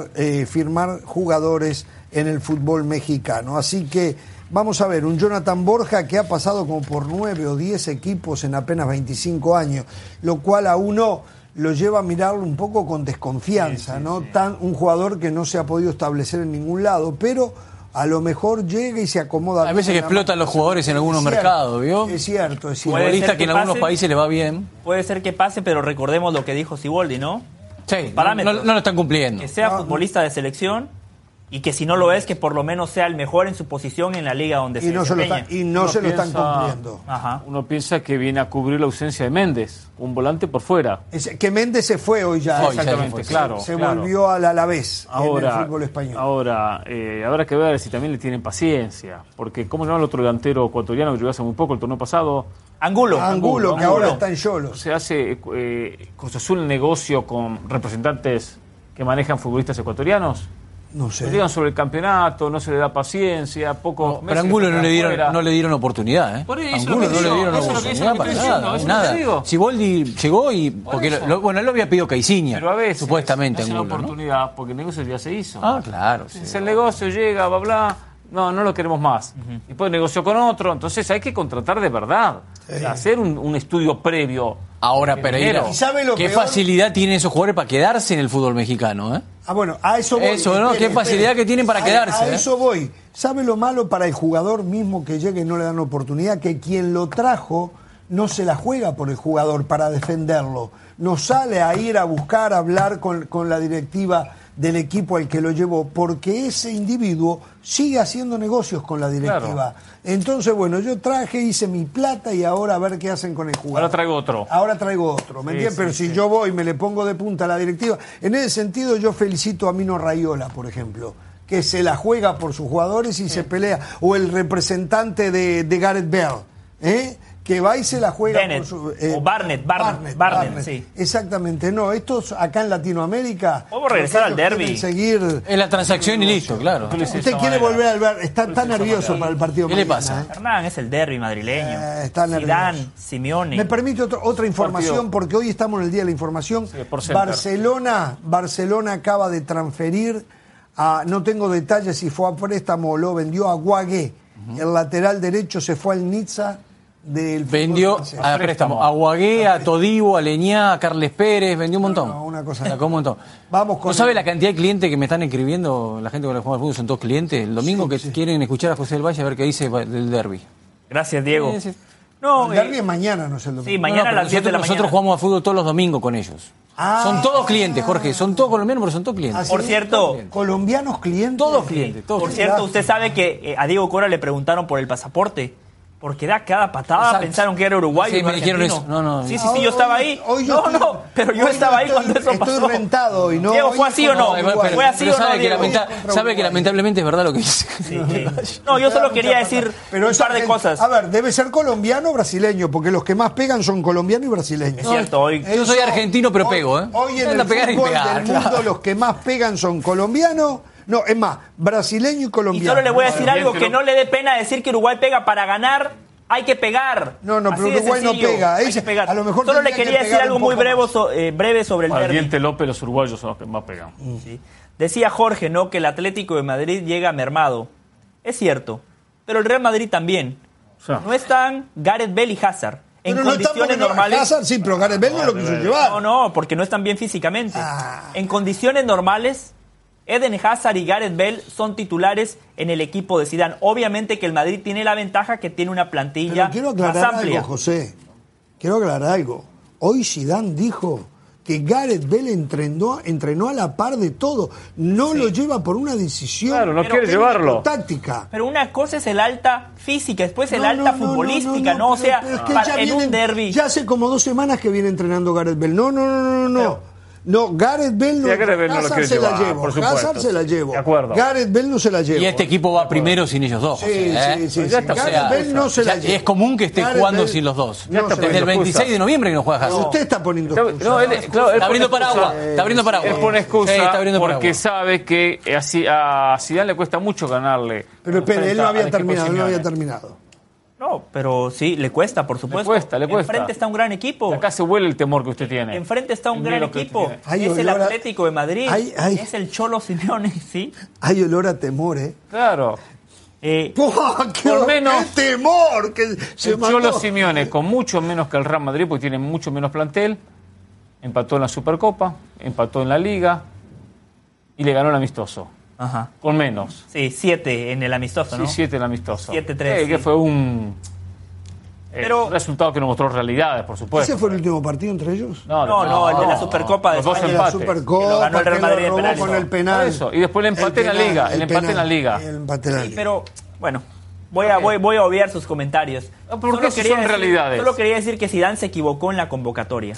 firmar jugadores en el fútbol mexicano. Así que vamos a ver, un Jonathan Borja que ha pasado como por 9 o 10 equipos en apenas 25 años, lo cual a uno lo lleva a mirarlo un poco con desconfianza, ¿no? Sí. Un jugador que no se ha podido establecer en ningún lado, pero a lo mejor llega y se acomoda. Hay veces que explotan los jugadores en algunos mercados, ¿vio? Es cierto. Futbolista que en algunos países le va bien. Puede ser que pase, pero recordemos lo que dijo Siboldi, ¿no? Sí, no lo están cumpliendo. Que sea futbolista de selección y que si no lo es, que por lo menos sea el mejor en su posición en la liga donde se desempeña. No se lo están cumpliendo. Ajá. Uno piensa que viene a cubrir la ausencia de Méndez, un volante por fuera. Que Méndez se fue hoy ya. Exactamente, claro. Se volvió al Alavés en el fútbol español. Ahora, habrá que ver si también le tienen paciencia, porque ¿cómo se llama el otro delantero ecuatoriano que llegó hace muy poco, el torneo pasado? Angulo, que ahora está en Xolos. Se hace Cruz Azul el negocio con representantes que manejan futbolistas ecuatorianos. No sé. Lo digan sobre el campeonato, no se le da paciencia, poco. Pero a Angulo no le dieron oportunidad, ¿eh? Por eso Angulo no le dieron oportunidad para nada. Siboldi llegó y porque él lo había pedido Caixinha, pero a veces supuestamente no Angulo, oportunidad, ¿no? porque el negocio ya se hizo. Claro. Sí. El negocio llega, bla. No lo queremos más. Y después negoció con otro, entonces hay que contratar de verdad. Sí. Hacer un estudio previo. Ahora, Pereira, ¿qué facilidad tienen esos jugadores para quedarse en el fútbol mexicano? Bueno, a eso voy. ¿Qué facilidad que tienen para quedarse? A eso voy. ¿Sabe lo malo para el jugador mismo que llega y no le dan oportunidad? Que quien lo trajo no se la juega por el jugador para defenderlo. No sale a ir a buscar, a hablar con la directiva del equipo al que lo llevó, porque ese individuo sigue haciendo negocios con la directiva. Claro. Entonces, bueno, yo hice mi plata y ahora a ver qué hacen con el jugador. Ahora traigo otro, ¿me entiendes? Pero si yo voy y me le pongo de punta a la directiva, en ese sentido yo felicito a Mino Raiola, por ejemplo, que se la juega por sus jugadores y se pelea, o el representante de Gareth Bale, que va y se la juega Bennett, por su... o Barnett, sí. Exactamente, no, estos acá en Latinoamérica... Vamos a regresar al derbi. Seguir... Es la transacción y listo, claro. Usted quiere volver al ver, está nervioso para el partido. ¿Qué le pasa? Hernán, es el derbi madrileño. Está Zidane, Simeone. Me permite otra información, porque hoy estamos en el Día de la Información. Sí, por Barcelona acaba de transferir no tengo detalles si fue a préstamo o lo vendió a Guagué. El lateral derecho se fue al Nizza del vendió a préstamo a Guagué, a Todibo, a Leñá, a Carles Pérez, vendió un montón. Una cosa. Sacó un montón. Vamos con ¿No sabe la cantidad de clientes que me están escribiendo? La gente con la que jugamos al fútbol son todos clientes. El domingo que quieren escuchar a José del Valle a ver qué dice del derbi. Gracias, Diego. Sí. No, el derbi es mañana, no es el domingo. Sí, mañana a las 10 de la mañana. Nosotros jugamos al fútbol todos los domingos con ellos. Son todos clientes, Jorge. Son todos colombianos, pero son todos clientes. Por cierto, colombianos clientes. Todos clientes. Por cierto, usted sabe que a Diego Cora le preguntaron por el pasaporte. Porque da cada patada, exacto. Pensaron que era uruguayo. Sí, me dijeron eso. No. Sí, yo estaba ahí. Pero yo estaba ahí cuando eso pasó. Estoy rentado hoy, ¿no? Diego, ¿fue así o no? ¿Fue así o no, Diego? Sabe que lamentablemente es verdad lo que dice. Sí. No, yo solo quería decir un par de cosas. A ver, debe ser colombiano o brasileño, porque los que más pegan son colombianos y brasileños. Es cierto, hoy. Yo soy argentino, pero pego, ¿eh? Hoy en el fútbol del mundo los que más pegan son colombianos. No, es más, brasileño y colombiano. Y solo le voy a decir algo, que no le dé pena decir que Uruguay pega para ganar. Hay que pegar. No, pero Uruguay no pega. Hay que pegar. A lo mejor solo le quería decir algo muy breve sobre el derbi. Diente López, los uruguayos son los que más pegan. Sí. Decía Jorge, ¿no?, que el Atlético de Madrid llega mermado. Es cierto, pero el Real Madrid también. No están Gareth Bale y Hazard. En pero condiciones normales. Hazard sí, pero Gareth Bale no lo quiso llevar. No, porque no están bien físicamente. En condiciones normales, Eden Hazard y Gareth Bale son titulares en el equipo de Zidane. Obviamente que el Madrid tiene la ventaja que tiene una plantilla más amplia. Algo, José. Quiero aclarar algo. Hoy Zidane dijo que Gareth Bale entrenó a la par de todo. No lo lleva por una decisión. Claro, no quiere llevarlo. Táctica. Pero una cosa es el alta física, después el alta futbolística, ¿no? O sea, en un derbi. Ya hace como 2 semanas que viene entrenando Gareth Bale. No. No, Gareth Bale no. Hazard se la llevo. Hazard se la llevo. De acuerdo. Gareth Bale no se la llevo. Y este equipo va primero sin ellos dos. Sí. Gareth Bale no se la llevo. Es común que esté jugando sin los dos. Desde el 26 de noviembre que no juega Hazard. Usted está poniendo está abriendo paraguas. Él pone excusa porque sabe que a Zidane le cuesta mucho ganarle. Pero espere, él no había terminado. No, pero sí, le cuesta, por supuesto. Le cuesta. Enfrente está un gran equipo. Acá se huele el temor que usted tiene. Enfrente está un gran equipo. Es el Atlético de Madrid. Es el Cholo Simeone, ¿sí? Hay olor a temor, ¿eh? Claro. Por menos. ¡Qué temor! Que el Cholo Simeone, con mucho menos que el Real Madrid, porque tiene mucho menos plantel, empató en la Supercopa, empató en la Liga y le ganó el amistoso. Ajá. Con menos. Sí, 7 en el amistoso, ¿no? Sí, 7 en el amistoso. 7-3. Que fue un resultado que no mostró realidades, por supuesto. ¿Ese fue el último partido entre ellos? No, el de la Supercopa de España. Los 2 empates. La Supercopa, que lo ganó el Real Madrid con el penal. Eso. Y después el empate en la Liga. El empate en la Liga. Sí, pero, bueno, voy a obviar sus comentarios. Porque son realidades. Solo quería decir que Zidane se equivocó en la convocatoria.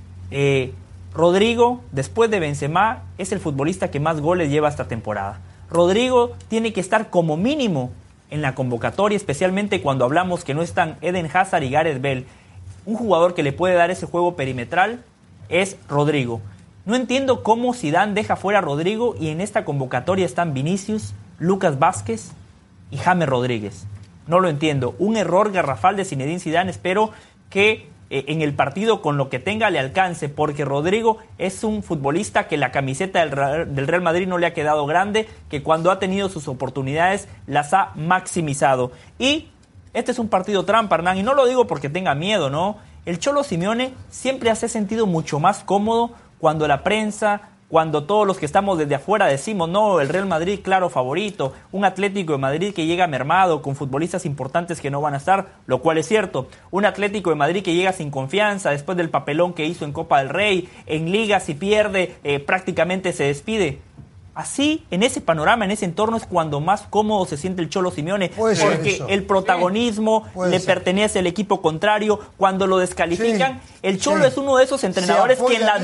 Rodrigo, después de Benzema, es el futbolista que más goles lleva esta temporada. Rodrigo tiene que estar como mínimo en la convocatoria, especialmente cuando hablamos que no están Eden Hazard y Gareth Bale. Un jugador que le puede dar ese juego perimetral es Rodrigo. No entiendo cómo Zidane deja fuera a Rodrigo y en esta convocatoria están Vinicius, Lucas Vázquez y James Rodríguez. No lo entiendo. Un error garrafal de Zinedine Zidane. Espero que en el partido con lo que tenga le alcance, porque Rodrigo es un futbolista que la camiseta del Real Madrid no le ha quedado grande, que cuando ha tenido sus oportunidades las ha maximizado. Y este es un partido trampa, Hernán, y no lo digo porque tenga miedo, ¿no? El Cholo Simeone siempre se ha sentido mucho más cómodo cuando la prensa, cuando todos los que estamos desde afuera decimos, no, el Real Madrid, claro, favorito, un Atlético de Madrid que llega mermado, con futbolistas importantes que no van a estar, lo cual es cierto, un Atlético de Madrid que llega sin confianza, después del papelón que hizo en Copa del Rey, en Liga si pierde, prácticamente se despide. Así, en ese panorama, en ese entorno, es cuando más cómodo se siente el Cholo Simeone, porque el protagonismo le pertenece al equipo contrario. Cuando lo descalifican, el Cholo es uno de esos entrenadores que en la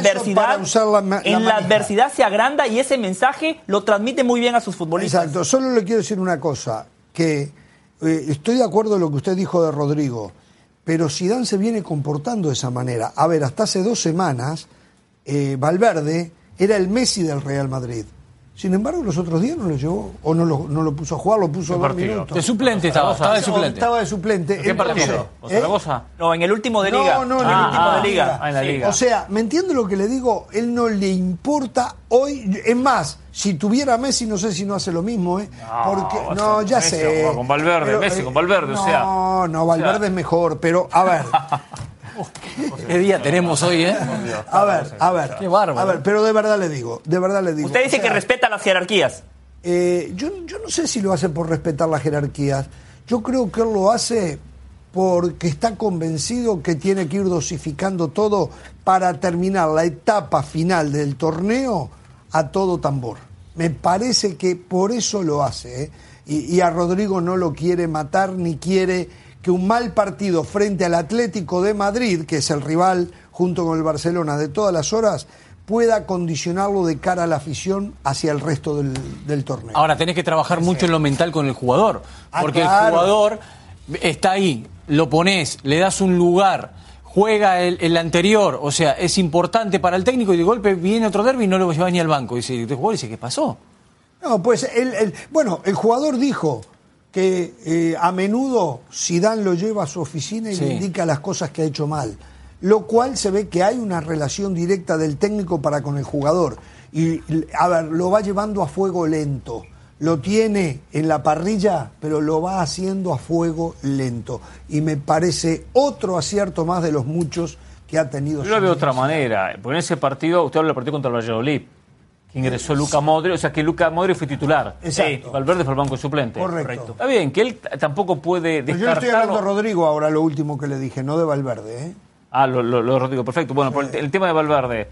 adversidad se agranda, y ese mensaje lo transmite muy bien a sus futbolistas. Exacto. Solo le quiero decir una cosa, que estoy de acuerdo en lo que usted dijo de Rodrigo, pero Zidane se viene comportando de esa manera. A ver, hasta hace 2 semanas, Valverde era el Messi del Real Madrid. Sin embargo, los otros días no lo llevó, o no lo puso a jugar, lo puso 2 minutos. De suplente estaba de suplente. Estaba de suplente. ¿Qué partido? ¿Zaragoza? No, en el último de Liga. No, en el último de Liga. En la Liga. O sea, ¿me entiende lo que le digo? Él no le importa hoy. Es más, si tuviera Messi, no sé si no hace lo mismo, ¿eh? Porque, ya Messi sé. Con Valverde, pero, Messi con Valverde, o sea. No, Valverde es mejor, pero a ver. ¿Qué día tenemos hoy, A ver. Qué bárbaro. A ver, pero de verdad le digo. Usted dice que respeta las jerarquías. Yo no sé si lo hace por respetar las jerarquías. Yo creo que él lo hace porque está convencido que tiene que ir dosificando todo para terminar la etapa final del torneo a todo tambor. Me parece que por eso lo hace, ¿eh? Y a Rodrigo no lo quiere matar, ni quiere que un mal partido frente al Atlético de Madrid, que es el rival junto con el Barcelona de todas las horas, pueda condicionarlo de cara a la afición hacia el resto del torneo. Ahora tenés que trabajar mucho en lo mental con el jugador, porque el jugador está ahí, lo pones, le das un lugar, juega el anterior, o sea, es importante para el técnico, y de golpe viene otro derbi y no lo lleva ni al banco. Y el jugador dice, ¿qué pasó? No, pues el jugador dijo que a menudo Zidane lo lleva a su oficina y le indica las cosas que ha hecho mal, lo cual se ve que hay una relación directa del técnico para con el jugador, y a ver, lo va llevando a fuego lento, lo tiene en la parrilla, pero lo va haciendo a fuego lento, y me parece otro acierto más de los muchos que ha tenido. Yo lo veo de otra manera, porque en ese partido, usted habla del partido contra el Valladolid, que ingresó Luka Modric, o sea que Luka Modric fue titular. Exacto. Valverde fue el banco suplente. Correcto. Está bien, que él tampoco puede descartarlo. Pero yo le estoy hablando de Rodrigo ahora, lo último que le dije, no de Valverde, ¿eh? Lo de Rodrigo, perfecto. Bueno, por el tema de Valverde,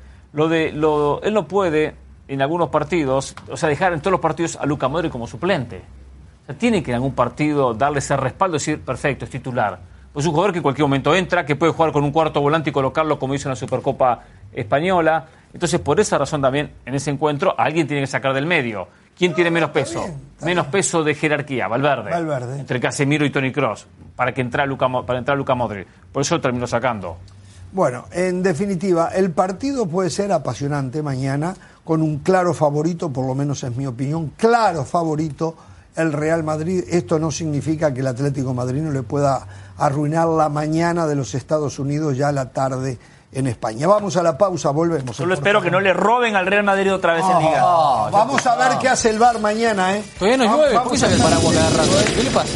él no puede en algunos partidos, o sea, dejar en todos los partidos a Luka Modric como suplente. O sea, tiene que en algún partido darle ese respaldo y decir, perfecto, es titular. Pues es un jugador que en cualquier momento entra, que puede jugar con un cuarto volante y colocarlo como hizo en la Supercopa Española. Entonces, por esa razón también, en ese encuentro, alguien tiene que sacar del medio. ¿Quién tiene menos peso? Menos peso de jerarquía, Valverde. Entre Casemiro y Toni Kroos, para entrar Luka Modric. Por eso lo terminó sacando. Bueno, en definitiva, el partido puede ser apasionante mañana, con un claro favorito, por lo menos es mi opinión, claro favorito, el Real Madrid. Esto no significa que el Atlético Madrid no le pueda arruinar la mañana de los Estados Unidos ya a la tarde en España. Vamos a la pausa, volvemos. Solo espero que no le roben al Real Madrid otra vez en Liga. Vamos a ver qué hace el VAR mañana, ¿eh? Todavía no llueve, ¿por qué saca el paraguas cada rato? ¿Qué le pasa?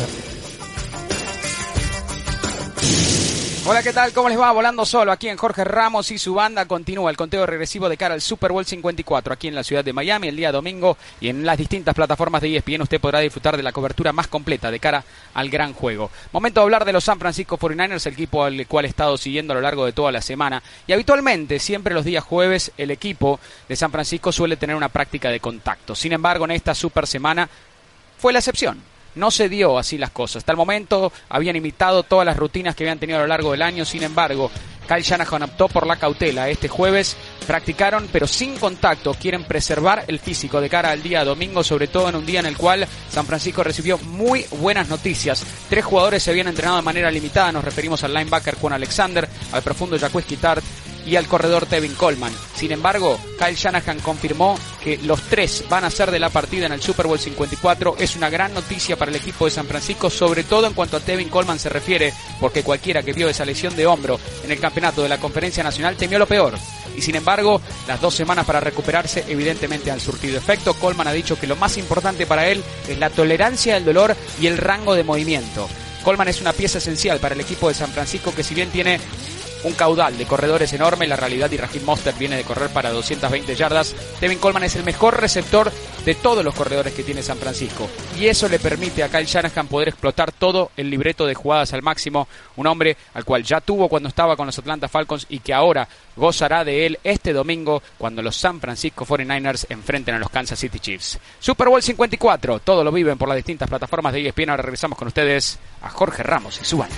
Hola, ¿qué tal? ¿Cómo les va? Volando Solo, aquí en Jorge Ramos y su banda. Continúa el conteo regresivo de cara al Super Bowl 54, aquí en la ciudad de Miami, el día domingo, y en las distintas plataformas de ESPN usted podrá disfrutar de la cobertura más completa de cara al gran juego. Momento de hablar de los San Francisco 49ers, el equipo al cual he estado siguiendo a lo largo de toda la semana, y habitualmente, siempre los días jueves, el equipo de San Francisco suele tener una práctica de contacto. Sin embargo, en esta super semana fue la excepción. No se dio así las cosas. Hasta el momento habían imitado todas las rutinas que habían tenido a lo largo del año. Sin embargo, Kyle Shanahan optó por la cautela. Este jueves practicaron, pero sin contacto. Quieren preservar el físico de cara al día domingo, sobre todo en un día en el cual San Francisco recibió muy buenas noticias. 3 jugadores se habían entrenado de manera limitada. Nos referimos al linebacker Juan Alexander, al profundo Jaquiski Tartt y al corredor Tevin Coleman. Sin embargo, Kyle Shanahan confirmó que los 3 van a ser de la partida en el Super Bowl 54. Es una gran noticia para el equipo de San Francisco, sobre todo en cuanto a Tevin Coleman se refiere, porque cualquiera que vio esa lesión de hombro en el campeonato de la Conferencia Nacional temió lo peor. Y sin embargo, las 2 semanas para recuperarse evidentemente han surtido efecto. Coleman ha dicho que lo más importante para él es la tolerancia al dolor y el rango de movimiento. Coleman es una pieza esencial para el equipo de San Francisco, que si bien tiene un caudal de corredores enorme. La realidad, y Raheem Mostert viene de correr para 220 yardas. Tevin Coleman es el mejor receptor de todos los corredores que tiene San Francisco. Y eso le permite a Kyle Shanahan poder explotar todo el libreto de jugadas al máximo. Un hombre al cual ya tuvo cuando estaba con los Atlanta Falcons y que ahora gozará de él este domingo cuando los San Francisco 49ers enfrenten a los Kansas City Chiefs. Super Bowl 54, todo lo viven por las distintas plataformas de ESPN. Ahora regresamos con ustedes a Jorge Ramos y su banda.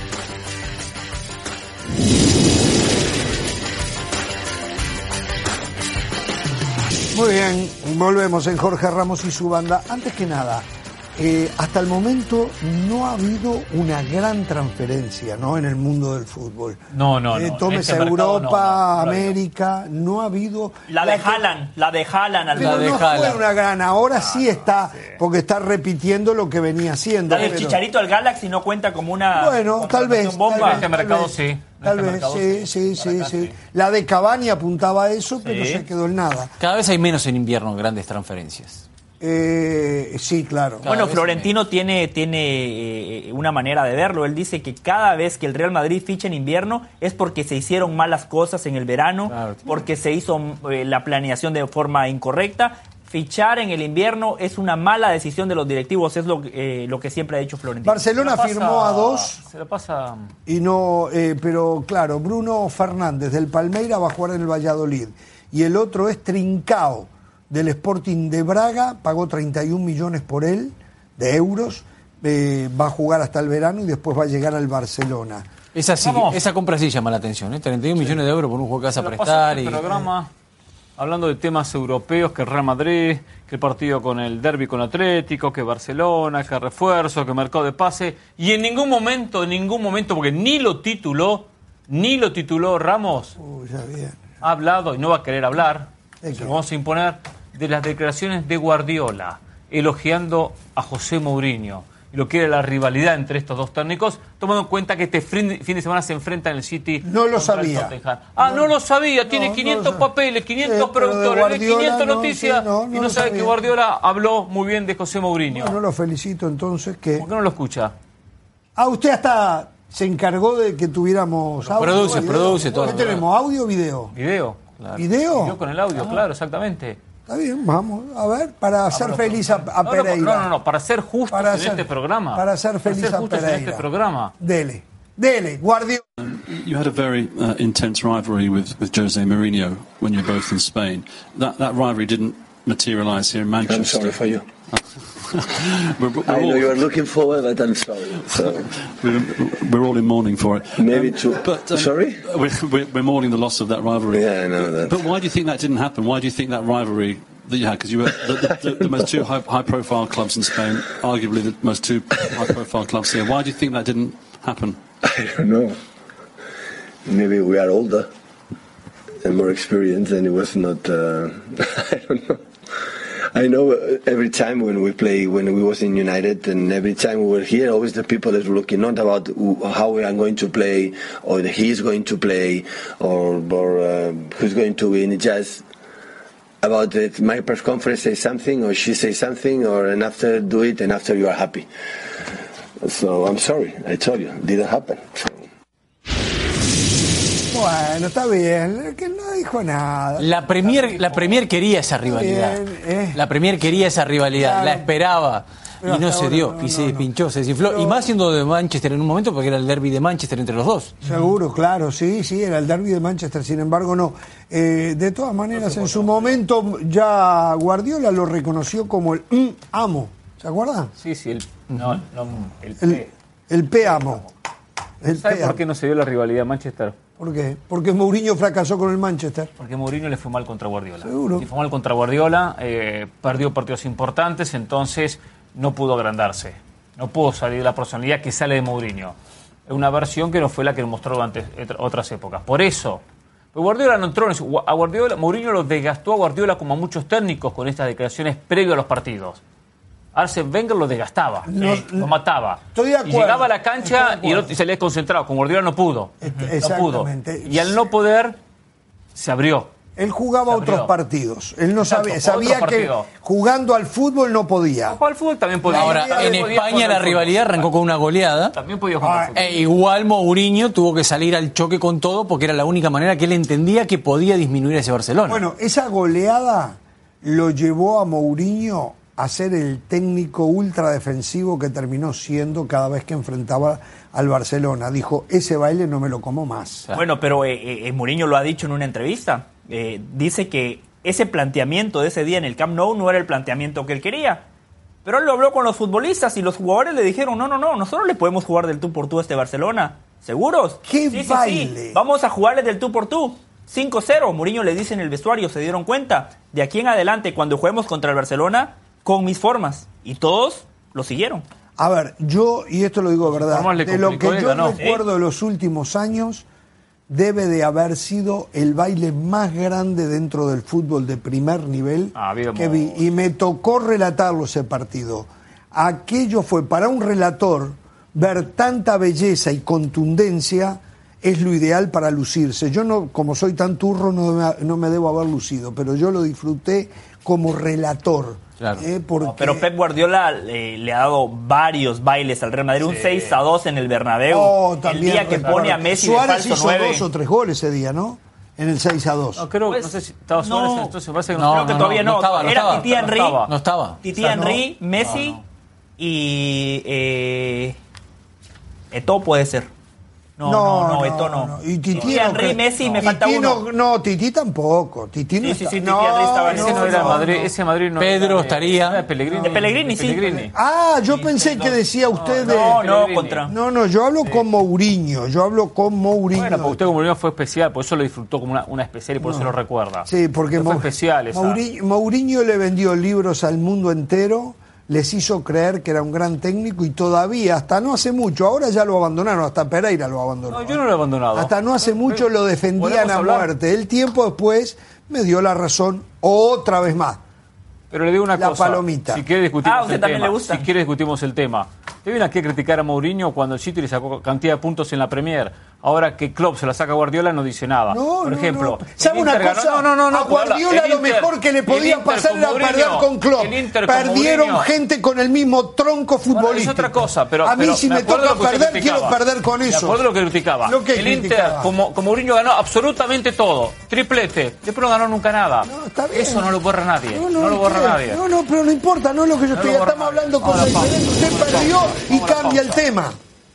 Muy bien, volvemos en Jorge Ramos y su banda. Antes que nada, hasta el momento no ha habido una gran transferencia, ¿no?, en el mundo del fútbol. No. Tómese Europa, América, no ha habido... La de Haaland. Pero no fue una gran, ahora sí está, porque está repitiendo lo que venía haciendo. La del Chicharito al Galaxy no cuenta como una... Bueno, tal vez. Bomba. Este mercado sí. Tal vez, sí. La de Cavani apuntaba a eso, pero se quedó en nada. Cada vez hay menos en invierno grandes transferencias. Sí, claro. Bueno, Florentino tiene una manera de verlo. Él dice que cada vez que el Real Madrid ficha en invierno es porque se hicieron malas cosas en el verano, porque se hizo la planeación de forma incorrecta. Fichar en el invierno es una mala decisión de los directivos, es lo que siempre ha dicho Florentino. Barcelona firmó a 2. Se la pasa. Y no, pero claro, Bruno Fernández del Palmeiras va a jugar en el Valladolid. Y el otro es Trincao del Sporting de Braga, pagó 31 millones por él, de euros. Va a jugar hasta el verano y después va a llegar al Barcelona. Esa compra sí llama la atención, 31 millones de euros por un juego que vas a prestar. Hablando de temas europeos, que el Real Madrid, que el partido con el derbi con Atlético, que Barcelona, que refuerzo, que mercado de pase, y en ningún momento, porque ni lo tituló Ramos, ha hablado y no va a querer hablar, se lo vamos a imponer, de las declaraciones de Guardiola, elogiando a José Mourinho, y lo que era la rivalidad entre estos dos técnicos, tomando en cuenta que este fin de semana se enfrentan el City. No lo sabía. No lo sabía, tiene 500 papeles, 500 productores, 500 noticias, y no sabe que Guardiola habló muy bien de José Mourinho. Bueno, lo felicito entonces. ¿Por qué no lo escucha? Usted hasta se encargó de que tuviéramos audio. Produce todo. ¿Qué tenemos? ¿Audio o video? Video. Claro. ¿Video? Video con el audio, claro, exactamente. Está bien, vamos a ver, para hacer feliz a Pereira. No, para ser justos en este programa. Para ser feliz a Pereira. En este programa. Dele, Guardiola. You had a very intense rivalry with Jose Mourinho when you were both in Spain. That rivalry didn't materialise here in Manchester. I'm sorry for you. I know you are looking forward, but I'm sorry. So. We're all in mourning for it. Maybe too. But, sorry? We're mourning the loss of that rivalry. Yeah, I know that. But why do you think that didn't happen? Why do you think that rivalry that you had? Because you were the most two high-profile clubs in Spain, arguably the most two high-profile clubs here. Why do you think that didn't happen? I don't know. Maybe we are older and more experienced, and it was not. I don't know. I know every time when we was in United, and every time we were here, always the people that were looking not about how we are going to play, or he's going to play, or who's going to win. It's just about it. My press conference say something, or she say something, and after do it, and after you are happy. So I'm sorry, I told you, it didn't happen. So. Bueno, está bien, que no dijo nada. La Premier quería esa rivalidad. La Premier quería esa rivalidad, claro. La esperaba. Pero y no se dio, y se pinchó, se desinfló. Pero, y más siendo de Manchester en un momento, porque era el derbi de Manchester entre los dos. Seguro, claro, sí, era el derbi de Manchester, sin embargo no. De todas maneras, en su momento ya Guardiola lo reconoció como el amo. ¿Se acuerdan? Sí, el P. El P amo. ¿Sabe por qué no se dio la rivalidad Manchester? ¿Por qué? Porque Mourinho fracasó con el Manchester. Porque Mourinho le fue mal contra Guardiola. Seguro. Le fue mal contra Guardiola, perdió partidos importantes, entonces no pudo agrandarse. No pudo salir de la personalidad que sale de Mourinho. Es una versión que no fue la que mostró durante otras épocas. Por eso, Guardiola no entró en eso. Mourinho lo desgastó a Guardiola como a muchos técnicos con estas declaraciones previo a los partidos. Arsene Wenger lo desgastaba, lo mataba. Estoy de acuerdo. Y llegaba a la cancha y se le desconcentraba. Con Guardiola no pudo. Exactamente. No pudo. Y al no poder, se abrió. Él jugaba otros partidos. Él no sabía que jugando al fútbol no podía. Al fútbol también podía. Ahora, en España la rivalidad arrancó con una goleada. También podía jugar. Igual Mourinho tuvo que salir al choque con todo porque era la única manera que él entendía que podía disminuir ese Barcelona. Bueno, esa goleada lo llevó a Mourinho a ser el técnico ultradefensivo que terminó siendo cada vez que enfrentaba al Barcelona. Dijo, ese baile no me lo como más. Bueno, pero Mourinho lo ha dicho en una entrevista. Dice que ese planteamiento de ese día en el Camp Nou no era el planteamiento que él quería. Pero él lo habló con los futbolistas y los jugadores le dijeron, no, nosotros le podemos jugar del tú por tú a este Barcelona. ¿Seguros? ¡Qué baile! Sí. Vamos a jugarle del tú por tú. 5-0. Mourinho le dice en el vestuario, se dieron cuenta. De aquí en adelante, cuando juguemos contra el Barcelona, con mis formas. Y todos lo siguieron. A ver, yo, y esto lo digo de verdad, de lo que yo recuerdo de los últimos años, debe de haber sido el baile más grande dentro del fútbol de primer nivel que vi. Y me tocó relatarlo ese partido. Aquello fue, para un relator, ver tanta belleza y contundencia es lo ideal para lucirse. Yo no, como soy tan turro, no me debo haber lucido, pero yo lo disfruté como relator. Claro. No, pero Pep Guardiola le ha dado varios bailes al Real Madrid, un 6-2 en el Bernabéu. El día que pone a Messi Suárez de falso 9. hizo 2 o 3 goles ese día, ¿no? En el 6-2. No, creo, no sé si estaba Suárez, entonces parece que creo que todavía no. Era Titi Henry, no estaba. Titi Henry, Messi y Eto'o puede ser. No, Eto'o no. Y Titi Henry, Messi, me falta uno. No, Titi tampoco. Titi no Titi estaba en ese no era Madrid, ese Madrid no. Pedro estaría. De Pellegrini. De Pellegrini, sí. Ah, yo pensé que decía usted de... No, yo hablo con Mourinho. Bueno, porque usted como Mourinho fue especial, por eso lo disfrutó como una especial y por eso lo recuerda. Sí, porque fue especial esa. Mourinho le vendió libros al mundo entero, les hizo creer que era un gran técnico y todavía, hasta no hace mucho, ahora ya lo abandonaron, hasta Pereira lo abandonó. No, yo no lo he abandonado. Hasta no hace mucho lo defendían a muerte. El tiempo después me dio la razón otra vez más. Pero le digo una cosa. La palomita. Si quiere discutimos el tema. Le gusta. Si quiere discutimos el tema. ¿Te viene aquí a criticar a Mourinho cuando el City le sacó cantidad de puntos en la Premier? Ahora que Klopp se la saca a Guardiola no dice nada. Por ejemplo, ¿sabe una cosa? A Guardiola lo mejor que le podía pasar era perder con Klopp. Perdieron gente con el mismo tronco futbolístico. Es otra cosa, pero a mí si me toca perder, quiero perder con eso. Me acuerdo lo que criticaba. El Inter, como Mourinho ganó absolutamente todo. Triplete. Después no ganó nunca nada. Eso no lo borra nadie. No lo borra nadie. No, pero no importa, no es lo que yo estoy. Estamos hablando con diferentes. Usted perdió y cambia el tema.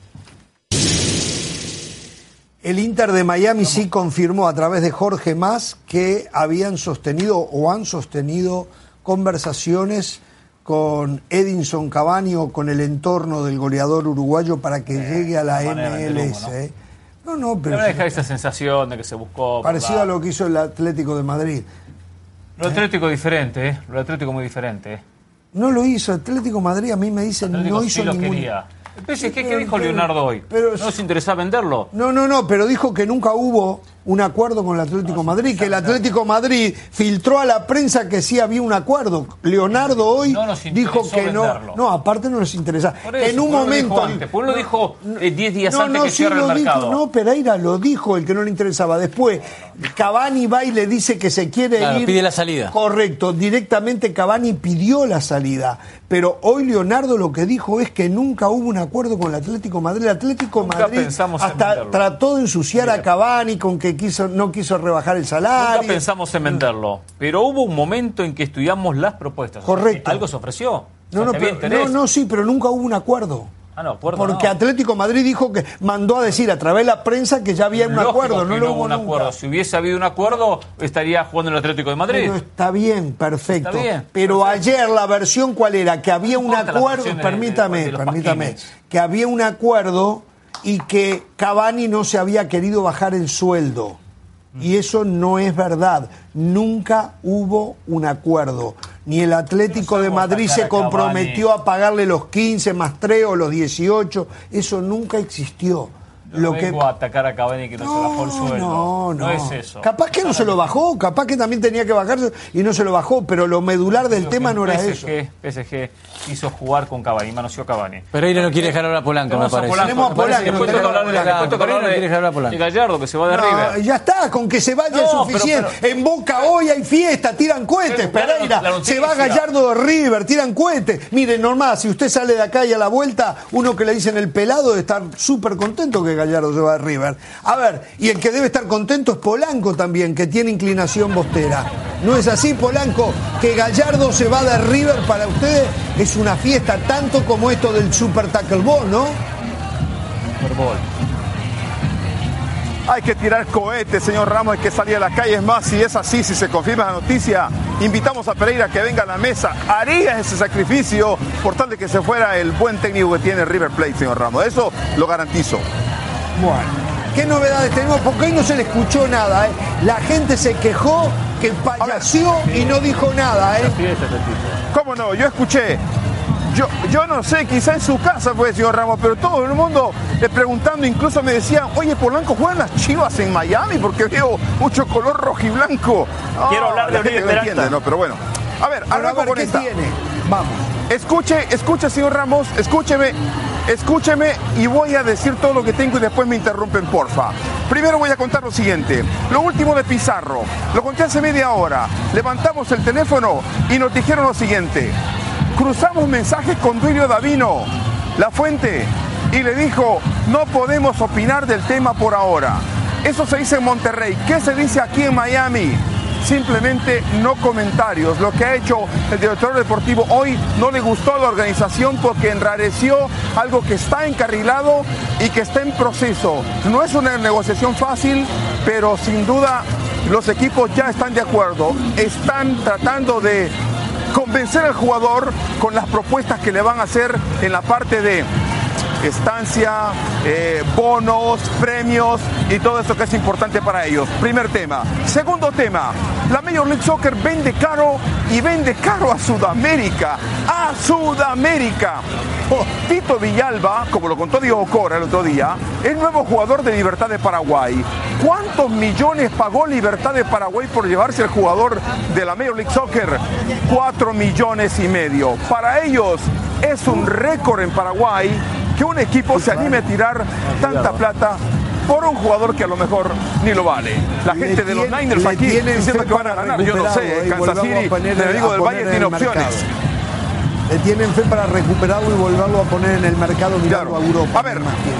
El Inter de Miami sí confirmó a través de Jorge Mas que habían sostenido o han sostenido conversaciones con Edinson Cavani o con el entorno del goleador uruguayo para que llegue a la MLS. Pero deja esa sensación de que se buscó. Parecido a lo que hizo el Atlético de Madrid. Lo Atlético diferente, Lo Atlético muy diferente. No lo hizo. Atlético Madrid a mí me dicen no hizo sí lo ningún... quería. ¿Qué dijo Leonardo hoy? ¿No les interesaba venderlo? No, pero dijo que nunca hubo un acuerdo con el Atlético Madrid, que el Atlético Madrid filtró a la prensa que sí había un acuerdo. Leonardo hoy dijo que venderlo. No, aparte no les interesa. En un momento... Lo dijo 10 días antes que cierre el mercado. No, Pereira lo dijo, el que no le interesaba. Después, Cavani va y le dice que se quiere ir. Pide la salida. Correcto, directamente Cavani pidió la salida. Pero hoy Leonardo lo que dijo es que nunca hubo un acuerdo con el Atlético Madrid. El Atlético Madrid hasta trató de ensuciar a Cavani con que no quiso rebajar el salario. Nunca pensamos en venderlo, pero hubo un momento en que estudiamos las propuestas. Correcto. Algo se ofreció. Sí, pero nunca hubo un acuerdo. Porque Atlético Madrid dijo que mandó a decir a través de la prensa que ya había un acuerdo. No hubo un acuerdo. Si hubiese habido un acuerdo, estaría jugando el Atlético de Madrid. Pero está bien, perfecto. Pero ayer la versión, ¿cuál era? Que había un acuerdo. Permítame. Que había un acuerdo y que Cavani no se había querido bajar el sueldo. Y eso no es verdad. Nunca hubo un acuerdo. Ni el Atlético de Madrid se comprometió a pagarle los 15 más 3 o los 18. Eso nunca existió. No vengo a atacar a Cavani que no se bajó el sueldo. No es eso. Capaz que no se lo bajó, capaz que también tenía que bajarse y no se lo bajó, pero lo medular del tema no era eso. PSG quiso jugar con Cavani, manoseó Cavani. Pereira no quiere dejar hablar a Polanco, me parece. Tenemos a Polanco. Después toca hablar de Gallardo, que se va de River. Ya está, con que se vaya es suficiente. En Boca hoy hay fiesta, tiran cohetes, Pereira. Se va Gallardo de River, tiran cohetes. Miren, normal, si usted sale de acá y a la vuelta, uno que le dicen el pelado debe estar súper contento que Gallardo se va de River. A ver, y el que debe estar contento es Polanco también, que tiene inclinación bostera. ¿No es así, Polanco? Que Gallardo se va de River para ustedes es una fiesta, tanto como esto del Super Tackle Ball, ¿no? Super Bowl. Hay que tirar cohetes, señor Ramos, hay que salir a la calle. Es más, si es así, si se confirma la noticia, invitamos a Pereira que venga a la mesa. Haría ese sacrificio por tal de que se fuera el buen técnico que tiene River Plate, señor Ramos. Eso lo garantizo. Bueno, ¿qué novedades tenemos? Porque hoy no se le escuchó nada, ¿eh? La gente se quejó que payaseó y no dijo nada, ¿eh? ¿Cómo no? Yo escuché. Yo no sé, quizá en su casa fue, señor Ramos, pero todo el mundo preguntando, incluso me decían, oye, Polanco, ¿juegan las Chivas en Miami? Porque veo mucho color rojiblanco. Quiero hablar de Oribe Peralta. No, pero bueno. A ver, arranco con ¿qué esta. tiene? Vamos. Escuche, señor Ramos, escúcheme y voy a decir todo lo que tengo y después me interrumpen, porfa. Primero voy a contar lo siguiente. Lo último de Pizarro, lo conté hace media hora. Levantamos el teléfono y nos dijeron lo siguiente. Cruzamos mensajes con Duilio Davino, la fuente, y le dijo, no podemos opinar del tema por ahora. Eso se dice en Monterrey. ¿Qué se dice aquí en Miami? Simplemente no comentarios. Lo que ha hecho el director deportivo hoy no le gustó a la organización porque enrareció algo que está encarrilado y que está en proceso. No es una negociación fácil, pero sin duda los equipos ya están de acuerdo. Están tratando de convencer al jugador con las propuestas que le van a hacer en la parte de estancia, bonos, premios y todo eso que es importante para ellos. Primer tema. Segundo tema, la Major League Soccer vende caro y vende caro a Sudamérica. ¡A Sudamérica! Tito Villalba, como lo contó Diego Cora el otro día, es nuevo jugador de Libertad de Paraguay. ¿Cuántos millones pagó Libertad de Paraguay por llevarse el jugador de la Major League Soccer? 4,5 millones. Para ellos es un récord en Paraguay que un equipo se anime a tirar tanta plata por un jugador que a lo mejor ni lo vale. La gente de los Niners aquí diciendo que van a ganar. Yo no sé, Kansas City, el enemigo del Valle tiene opciones. Le tienen fe para recuperarlo y volverlo a poner en el mercado mirando a Europa. A ver.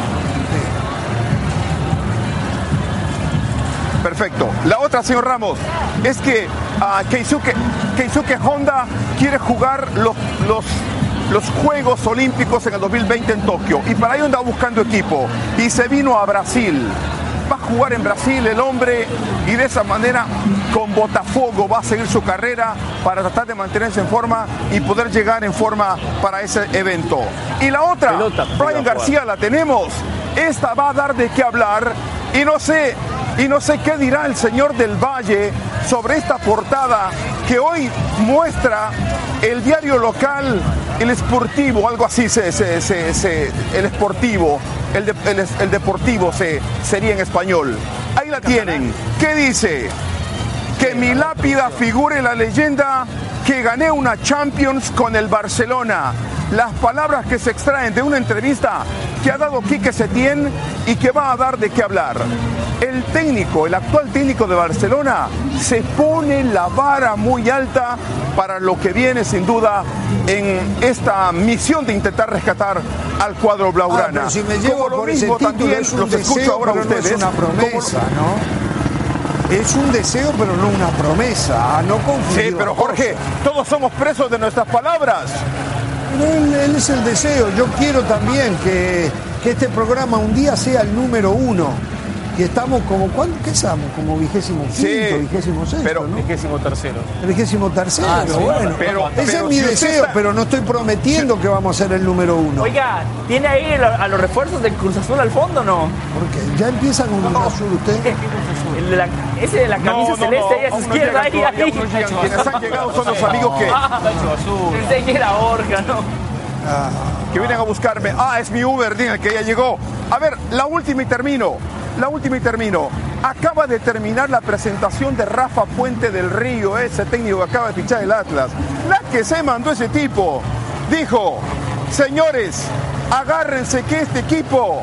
Perfecto. La otra, señor Ramos, es que Keisuke Honda quiere jugar los Juegos Olímpicos en el 2020 en Tokio y para ello anda buscando equipo y se vino a Brasil. Va a jugar en Brasil el hombre y de esa manera con Botafogo va a seguir su carrera para tratar de mantenerse en forma y poder llegar en forma para ese evento. Y la otra, Brian García la tenemos. Esta va a dar de qué hablar y no sé qué dirá el señor del Valle sobre esta portada que hoy muestra el diario local, el Sportivo, algo así, el Sportivo, el Deportivo sería en español. Ahí la tienen. ¿Qué dice? Que mi lápida figure la leyenda que gané una Champions con el Barcelona. Las palabras que se extraen de una entrevista que ha dado Quique Setién y que va a dar de qué hablar. El actual técnico de Barcelona, se pone la vara muy alta para lo que viene sin duda en esta misión de intentar rescatar al cuadro blaugrana. Pero si me llevo por ese título, también los escucho ahora ustedes. Es una promesa, ¿no? Es un deseo, pero no una promesa. No confundir. Sí, pero Jorge, todos somos presos de nuestras palabras. Él es el deseo. Yo quiero también que este programa un día sea el número 1. Y estamos como, ¿qué estamos? Como 25º, 26º, pero ¿no? 23º. 23º, bueno. Ese es mi deseo, pero no estoy prometiendo que vamos a ser el número 1. Oiga, ¿tiene ahí a los refuerzos del Cruz Azul al fondo o no? Porque ya empieza con Cruz Azul usted. Ese de la camisa celeste ahí a su izquierda. Quienes han llegado son los amigos que... Pensé que era Borja, ¿no? que vienen a buscarme. Ah, es mi Uber, digan que ya llegó. A ver, la última y termino. Acaba de terminar la presentación de Rafa Puente del Río, ese técnico que acaba de fichar el Atlas. La que se mandó ese tipo. Dijo, señores, agárrense que este equipo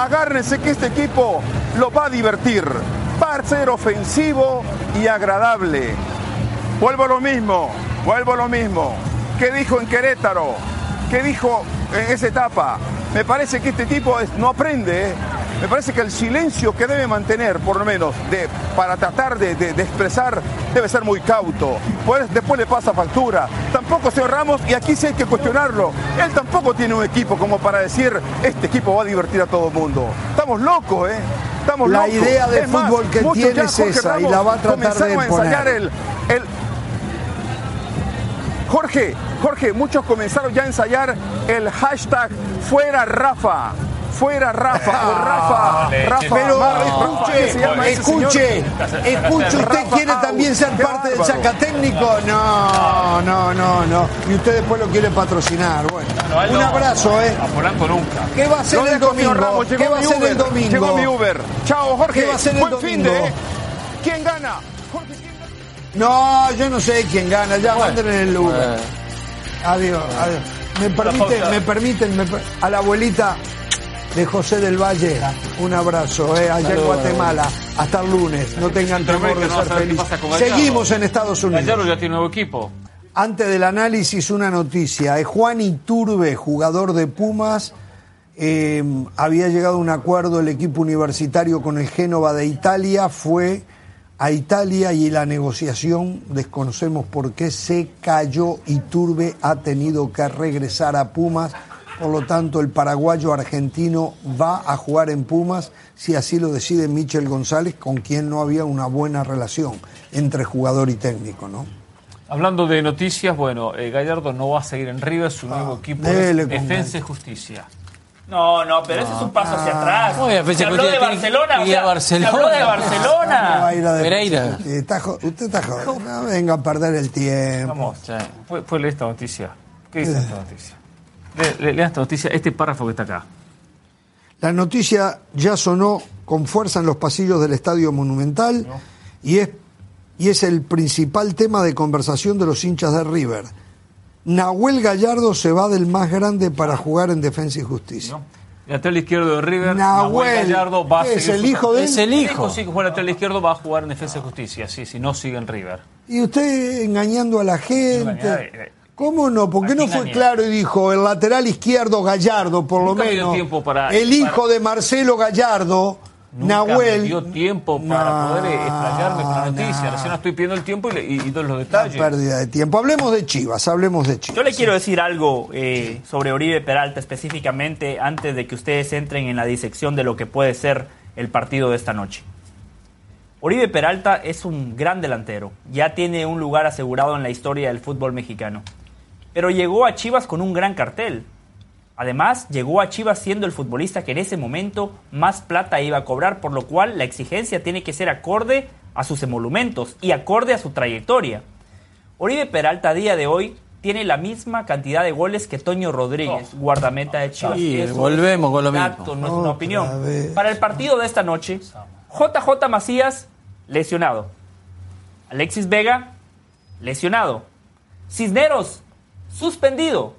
lo va a divertir. Va a ser ofensivo y agradable. Vuelvo a lo mismo. ¿Qué dijo en Querétaro? ¿Qué dijo en esa etapa? Me parece que este tipo no aprende, Me parece que el silencio que debe mantener, por lo menos, para tratar de expresar, debe ser muy cauto. Pues después le pasa factura. Tampoco, señor Ramos, y aquí sí hay que cuestionarlo, él tampoco tiene un equipo como para decir, este equipo va a divertir a todo el mundo. Estamos locos, Estamos la locos. idea de Es más, fútbol que muchos tiene ya, es Jorge esa, y Ramos, la va a tratar de comenzaron a ensayar imponer. Jorge, muchos comenzaron ya a ensayar el hashtag fuera Rafa. Fuera Rafa, o Rafa. Pero escuche, ¿usted Rafa quiere también ser qué parte del bárbaro. sacatécnico? No. Y usted después lo quiere patrocinar. Bueno, un abrazo, A Polanco nunca. ¿Qué va a hacer Lo el dejo, señor domingo? Ramos, ¿Qué va a hacer el domingo? Llegó mi Uber. Chao, Jorge. ¿Qué va a hacer el Buen domingo? fin de. ¿Quién gana? No, yo no sé quién gana. Ya manden en el Uber. Adiós. Me permiten, a la abuelita de José del Valle, un abrazo, allá en Guatemala. Hasta el lunes. No tengan temor de ser felices. Seguimos en Estados Unidos. Gallardo ya tiene nuevo equipo. Antes del análisis, una noticia. Juan Iturbe, jugador de Pumas, había llegado a un acuerdo el equipo universitario con el Génova de Italia, fue a Italia y la negociación, desconocemos por qué, se cayó. Iturbe ha tenido que regresar a Pumas, por lo tanto el paraguayo argentino va a jugar en Pumas, si así lo decide Michel González, con quien no había una buena relación entre jugador y técnico, ¿no? Hablando de noticias, bueno, Gallardo no va a seguir en River, su nuevo equipo dele es con Defensa y Justicia. No, pero ese es un paso hacia atrás. Defensa Se y habló de Justicia Barcelona. tiene que ir a Barcelona. Se habló de No va a Barcelona. ir a Pereira. Usted está jodido. No venga a perder el tiempo. Vamos, fue leer esta noticia. ¿Qué dice esta noticia? Lea esta noticia, este párrafo que está acá. La noticia ya sonó con fuerza en los pasillos del Estadio Monumental y es el principal tema de conversación de los hinchas de River. Nahuel Gallardo se va del más grande para jugar en Defensa y Justicia. Lateral izquierdo de River, Nahuel Gallardo va a ¿es seguir el hijo de él? Es el hijo. Sí, que juega lateral izquierdo, va a jugar en Defensa y Justicia, sí, si no sigue en River. Y usted engañando a la gente. ¿Cómo no? ¿Por qué no fue engañé. claro y dijo el lateral izquierdo Gallardo, por lo Nunca me dio menos? tiempo para- El hijo de Marcelo Gallardo, Nunca Nahuel. me dio tiempo para poder explayarme con la noticia. Recién estoy pidiendo el tiempo y doy los detalles. Pérdida de tiempo. Hablemos de Chivas. Yo le quiero decir algo sobre Oribe Peralta específicamente antes de que ustedes entren en la disección de lo que puede ser el partido de esta noche. Oribe Peralta es un gran delantero, ya tiene un lugar asegurado en la historia del fútbol mexicano, pero llegó a Chivas con un gran cartel. Además, llegó a Chivas siendo el futbolista que en ese momento más plata iba a cobrar, por lo cual la exigencia tiene que ser acorde a sus emolumentos y acorde a su trayectoria. Oribe Peralta a día de hoy tiene la misma cantidad de goles que Toño Rodríguez, guardameta de Chivas. Sí, Eso volvemos con lo es un mismo. dato, no es una opinión. Para el partido de esta noche, JJ Macías, lesionado. Alexis Vega, lesionado. Cisneros, suspendido.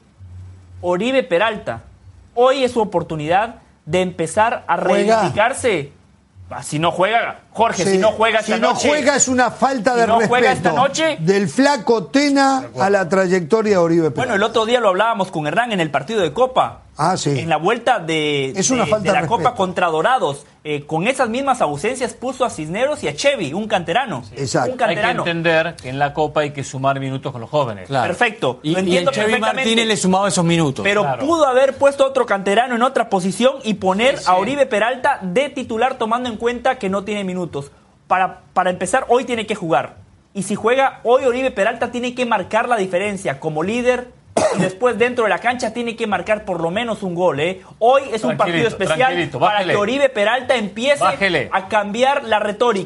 Oribe Peralta, hoy es su oportunidad de empezar a reivindicarse. Si no juega, Jorge, Sí. si no juega esta Si no noche. juega es una falta de si no juega esta respeto noche. del flaco Tena a la trayectoria de Oribe Peralta. Bueno, el otro día lo hablábamos con Hernán en el partido de Copa. Ah, sí. En la vuelta de una falta la de Copa respeto. contra Dorados. Con esas mismas ausencias puso a Cisneros y a Chevy, un canterano. Exacto. Un canterano. Hay que entender que en la Copa hay que sumar minutos con los jóvenes. Claro. Perfecto. Y Lo el entiendo Chevy perfectamente. Martínez le sumaba esos minutos. Pero Claro. pudo haber puesto otro canterano en otra posición y poner a Oribe Peralta de titular, tomando en cuenta que no tiene minutos. Para empezar, hoy tiene que jugar. Y si juega, hoy Oribe Peralta tiene que marcar la diferencia como líder. Y después dentro de la cancha tiene que marcar por lo menos un gol. Hoy es un partido especial para bájele. que Oribe Peralta empiece Bájele. a cambiar la retórica.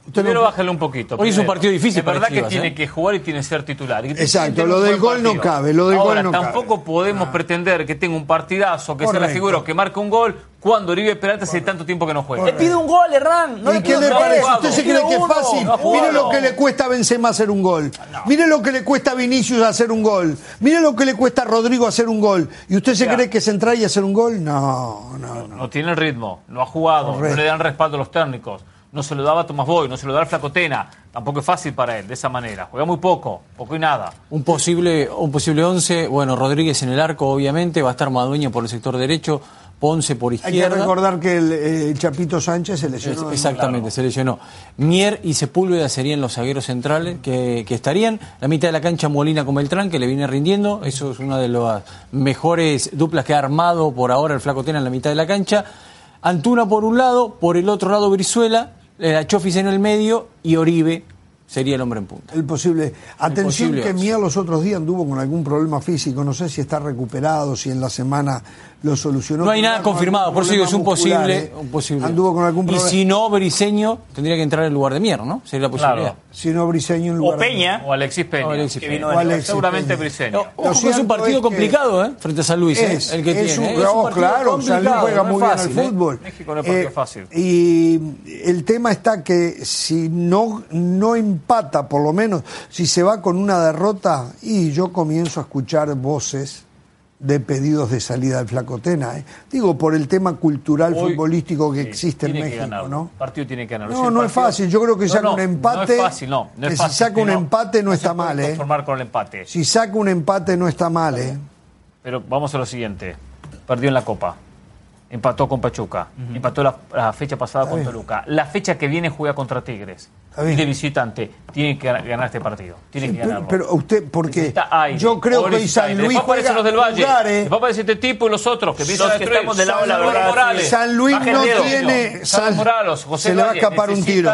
Primero bájale un poquito. Hoy es un partido difícil es para verdad Chivas, que tiene que jugar y tiene que ser titular. Exacto, lo del gol no cabe. Ahora, tampoco podemos pretender que tenga un partidazo, que sea la figura, que marque un gol, cuando Oribe Peralta hace tanto tiempo que no juega. Le pide un gol, Hernán. ¿Y qué le parece? ¿Usted se cree que es fácil? Mire lo que le cuesta a Benzema hacer un gol. Mire lo que le cuesta a Vinicius hacer un gol. Mire lo que le cuesta a Rodrigo hacer un gol. ¿Y usted se cree que es entrar y hacer un gol? No. No tiene el ritmo, no ha jugado, no le dan respaldo a los técnicos. No se lo daba a Tomás Boy, no se lo da al Flaco Tena. Tampoco es fácil para él, de esa manera. Juega muy poco y nada. Un posible 11, bueno, Rodríguez en el arco, obviamente, va a estar Madueña por el sector derecho, Ponce por izquierda. Hay que recordar que el Chapito Sánchez se lesionó. Exactamente, se lesionó. Mier y Sepúlveda serían los zagueros centrales que estarían. La mitad de la cancha Molina con Beltrán, que le viene rindiendo. Eso es una de las mejores duplas que ha armado por ahora el Flaco Tena en la mitad de la cancha. Antuna por un lado, por el otro lado Brizuela, la Chofis en el medio y Oribe sería el hombre en punta. Atención posible que Mier los otros días anduvo con algún problema físico, no sé si está recuperado, si en la semana lo solucionó. No hay nada confirmado, por eso digo, es un posible. Anduvo con algún problema. Y si no, Briseño tendría que entrar en lugar de Mier, ¿no? Sería la posibilidad. Claro. Si no, Briseño en lugar o Peña. O Alexis Peña. Que vino seguramente Briseño. Ojo, es un partido complicado, frente a San Luis, el que tiene. Claro, San Luis juega muy bien al fútbol. México no es partido fácil. Y el tema está que si no empata, por lo menos, si se va con una derrota, y yo comienzo a escuchar voces de pedidos de salida del Flaco Tena. Digo, por el tema cultural futbolístico que existe en México, ¿no? El partido tiene que ganar. No es fácil. Yo creo que saca un empate. No es fácil, no es fácil. Si saca un empate no está mal, conformar con el empate. Si saca un empate no está mal, Pero vamos a lo siguiente. Perdió en la Copa. Empató con Pachuca. Empató la fecha pasada con Toluca. La fecha que viene juega contra Tigres. Y de visitante. Tiene que ganar este partido. Tiene que ganarlo. Pero usted, porque yo creo que hoy San Luis juega los del Valle. Después aparece este tipo y los otros que piensan que estamos del lado de la verdad. Morales. San Luis no tiene. José se le va a escapar un tiro.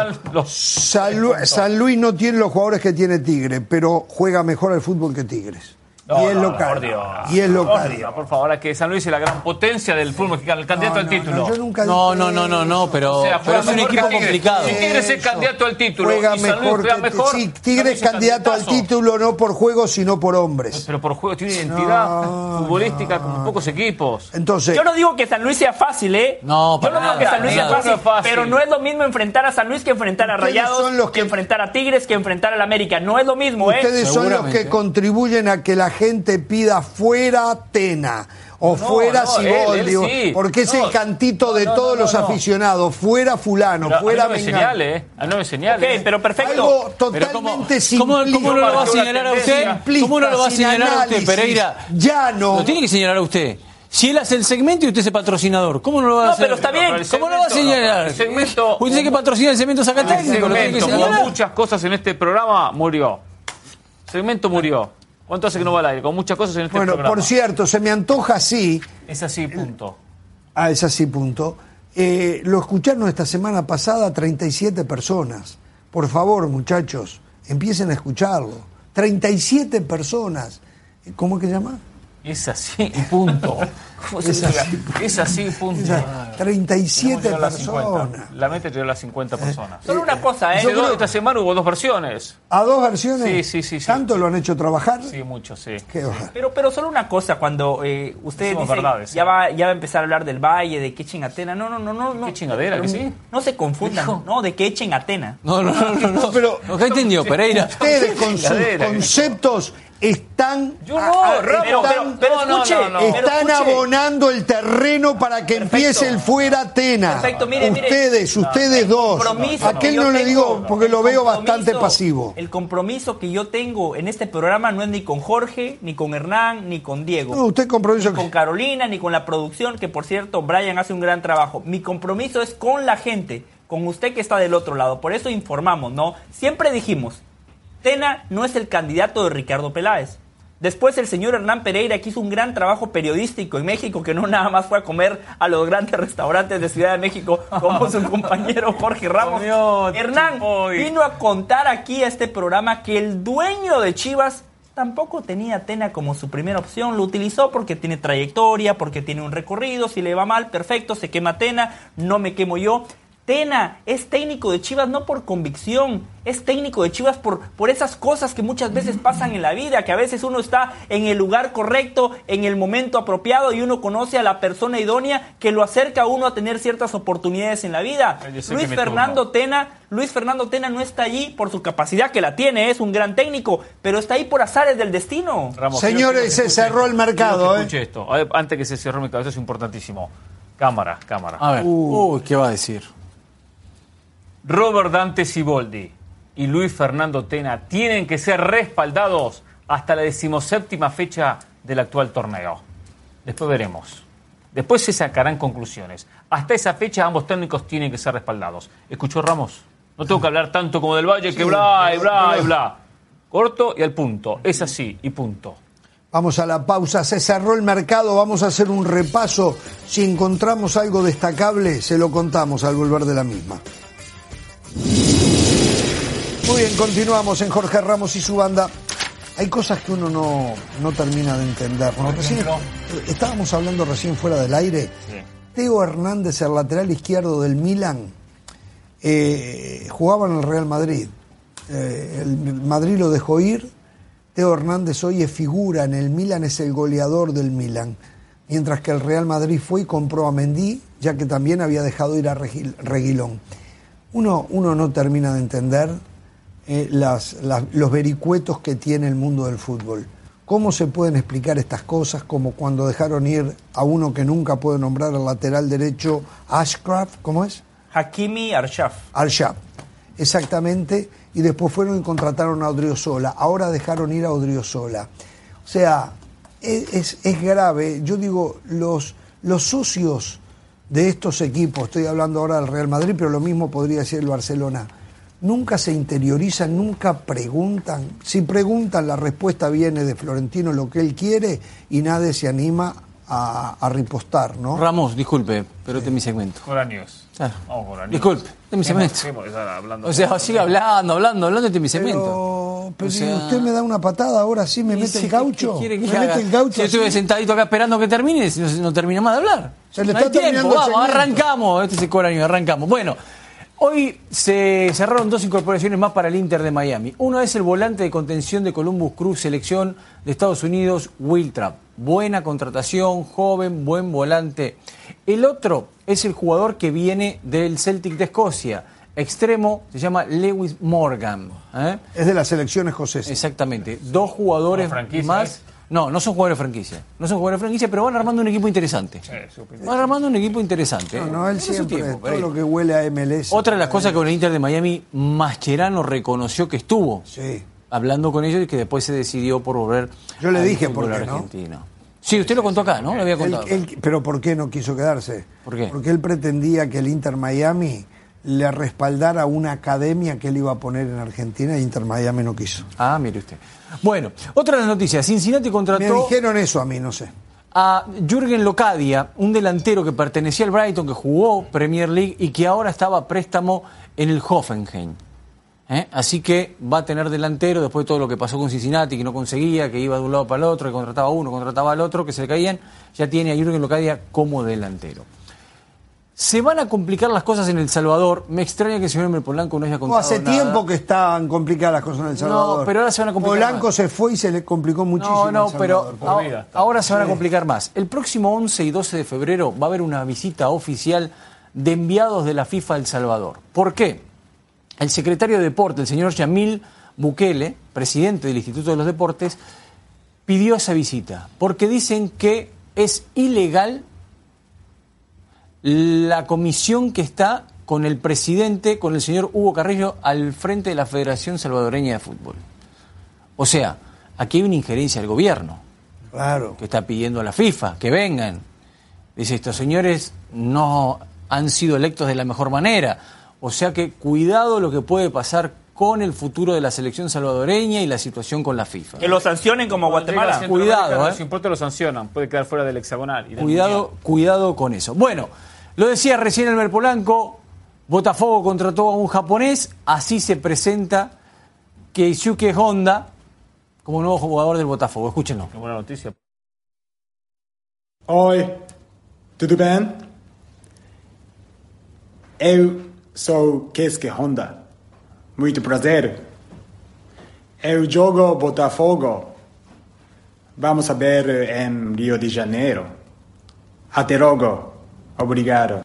San Luis no tiene los jugadores que tiene Tigre, pero juega mejor al fútbol que Tigres. Y es local. Y es local. Por favor, ahora que San Luis es la gran potencia del fútbol mexicano, el candidato al título. No, pero es un equipo complicado. Si Tigres es candidato al título juega y San Luis mejor, juega mejor. Sí, Tigres es candidato al título no por juego, sino por hombres. Pero por juego tiene identidad futbolística como pocos equipos. Entonces, yo no digo que San Luis sea fácil, No, yo no digo que San Luis sea fácil, pero no es lo mismo enfrentar a San Luis que enfrentar a Rayados, que enfrentar a Tigres, que enfrentar al América. No es lo mismo, Ustedes son los que contribuyen a que la gente pida fuera Tena o fuera Siboldi, porque es el cantito de todos los aficionados, fuera fulano, pero fuera Mengano. No me señale, pero perfecto. Algo totalmente simplista. ¿Cómo no lo va a señalar a usted? ¿Cómo no lo va a señalar a usted, Pereira? Ya no. Lo tiene que señalar a usted. Si él hace el segmento y usted es el patrocinador, ¿cómo no lo va a hacer? No, pero está bien. ¿Cómo no lo va a señalar? El segmento, usted dice que patrocina el segmento saca técnico. El segmento, como muchas cosas en este programa, murió. El segmento murió. ¿Cuánto hace que no va al aire? Con muchas cosas en este programa. Por cierto, se me antoja así. Es así, punto. Es así, punto. Lo escucharon esta semana pasada 37 personas. Por favor, muchachos, empiecen a escucharlo. 37 personas. ¿Cómo es que se llama? Es así, punto. Es así, punto. 37 personas. La meta llegó a las 50 personas. Solo una cosa, Esta semana hubo 2 versiones. ¿A 2 versiones? Sí. ¿Tanto lo han hecho trabajar? Sí, mucho, sí. Pero solo una cosa, cuando ustedes dicen, ya va a empezar a hablar del Valle, de que echen a Tena. No. ¿Qué chingadera, que sí? No se confundan, de que echen a Tena. No. Pero, ¿qué entendió, Pereira? Ustedes con sus conceptos están están abonando el terreno para que empiece el fuera Tena. Perfecto, mire, ustedes dos. Aquel no le digo porque lo veo bastante pasivo. El compromiso que yo tengo en este programa no es ni con Jorge, ni con Hernán, ni con Diego. No, usted compromiso ni con Carolina, ni con la producción, que por cierto, Brian hace un gran trabajo. Mi compromiso es con la gente, con usted que está del otro lado. Por eso informamos, ¿no? Siempre dijimos, Tena no es el candidato de Ricardo Peláez. Después el señor Hernán Pereira, que hizo un gran trabajo periodístico en México, que no nada más fue a comer a los grandes restaurantes de Ciudad de México, como su compañero Jorge Ramos. Hernán vino a contar aquí a este programa que el dueño de Chivas tampoco tenía a Tena como su primera opción. Lo utilizó porque tiene trayectoria, porque tiene un recorrido. Si le va mal, perfecto, se quema Tena, no me quemo yo. Tena es técnico de Chivas no por convicción, es técnico de Chivas por esas cosas que muchas veces pasan en la vida, que a veces uno está en el lugar correcto, en el momento apropiado y uno conoce a la persona idónea que lo acerca a uno a tener ciertas oportunidades en la vida. Luis Fernando Tena no está allí por su capacidad, que la tiene, es un gran técnico, pero está ahí por azares del destino. Ramos, señores, se cerró el mercado. Escuche esto, antes que se cierre el mercado, eso es importantísimo. Cámara. A ver, ¿qué va a decir? Robert Dante Siboldi y Luis Fernando Tena tienen que ser respaldados hasta la 17ª fecha del actual torneo. Después veremos. Después se sacarán conclusiones. Hasta esa fecha ambos técnicos tienen que ser respaldados. ¿Escuchó, Ramos? No tengo que hablar tanto como del Valle, que bla y bla y bla. Corto y al punto. Es así y punto. Vamos a la pausa, se cerró el mercado, vamos a hacer un repaso. Si encontramos algo destacable, se lo contamos al volver de la misma. Muy bien, continuamos en Jorge Ramos y su banda. Hay cosas que uno no termina de entender, ¿no? Estábamos hablando recién fuera del aire. Sí. Teo Hernández, el lateral izquierdo del Milan, jugaba en el Real Madrid. El Madrid lo dejó ir. Teo Hernández hoy es figura en el Milan, es el goleador del Milan. Mientras que el Real Madrid fue y compró a Mendy, ya que también había dejado ir a Reguilón. Uno no termina de entender los vericuetos que tiene el mundo del fútbol. ¿Cómo se pueden explicar estas cosas? Como cuando dejaron ir a uno que nunca puede nombrar, el lateral derecho, Ashraf, ¿cómo es? Hakimi Arshaf. Arshaf, exactamente. Y después fueron y contrataron a Odriozola. Ahora dejaron ir a Odriozola. O sea, es grave. Yo digo, los socios de estos equipos, estoy hablando ahora del Real Madrid, pero lo mismo podría decir el Barcelona, nunca se interiorizan, nunca preguntan. Si preguntan, la respuesta viene de Florentino, lo que él quiere, y nadie se anima a ripostar, ¿no? Ramos, disculpe, pero este es mi segmento. Coranios. Vamos, Coranios. Disculpe, este es mi segmento. O sea, sigue hablando, este es mi segmento. Pero si usted me da una patada, ahora sí me mete el gaucho. ¿Qué quiere que haga? Si yo estuve sentadito acá esperando que termine, si no termina más de hablar. Se le está terminando el segmento. Arrancamos. Este es el Coranio, arrancamos. Bueno, hoy se cerraron 2 incorporaciones más para el Inter de Miami. Uno es el volante de contención de Columbus Crew, selección de Estados Unidos, Will Trapp. Buena contratación, joven, buen volante. El otro es el jugador que viene del Celtic de Escocia. Extremo, se llama Lewis Morgan. Es de la selección escocesa. Exactamente. 2 jugadores más. No son jugadores de franquicia. Pero van armando un equipo interesante. No, él siempre, todo lo que huele a MLS. Otra de las cosas que con el Inter de Miami, Mascherano reconoció que estuvo hablando con ellos y que después se decidió por volver. Yo le dije por qué argentino. ¿No? Sí, usted lo contó acá, ¿no? Lo había contado. Pero ¿por qué no quiso quedarse? ¿Por qué? Porque él pretendía que el Inter Miami le respaldara una academia que él iba a poner en Argentina y Inter Miami no quiso. Ah, mire usted. Bueno, otra de las noticias. Cincinnati contrató... Me dijeron eso a mí, no sé. A Jürgen Locadia, un delantero que pertenecía al Brighton, que jugó Premier League y que ahora estaba a préstamo en el Hoffenheim. Así que va a tener delantero después de todo lo que pasó con Cincinnati, que no conseguía, que iba de un lado para el otro, que contrataba a uno, contrataba al otro, que se le caían. Ya tiene a Jürgen Locadia como delantero. Se van a complicar las cosas en El Salvador. Me extraña que el señor Polanco no haya contado hace nada. Tiempo que están complicadas las cosas en El Salvador. No, pero ahora se van a complicar Polanco más. Se fue y se le complicó muchísimo. Pero ahora se van a complicar más. El próximo 11 y 12 de febrero va a haber una visita oficial de enviados de la FIFA a El Salvador. ¿Por qué? El secretario de Deporte, el señor Yamil Bukele, presidente del Instituto de los Deportes, pidió esa visita porque dicen que es ilegal la comisión que está con el presidente, con el señor Hugo Carrillo, al frente de la Federación Salvadoreña de Fútbol. O sea, aquí hay una injerencia del gobierno. Claro. Que está pidiendo a la FIFA que vengan. Dice, estos señores no han sido electos de la mejor manera. O sea que cuidado lo que puede pasar con el futuro de la selección salvadoreña y la situación con la FIFA. Que lo sancionen como Guatemala. Cuidado, Si importa lo sancionan, puede quedar fuera del hexagonal. Cuidado con eso. Bueno, lo decía recién Elmer Polanco, Botafogo contrató a un japonés, así se presenta Keisuke Honda como nuevo jugador del Botafogo. Escúchenlo. Qué buena noticia. Oi, tudo bem? Eu sou Keisuke Honda. Muito prazer. Eu jogo Botafogo. Vamos a ver en Rio de Janeiro. Até logo. Obrigado.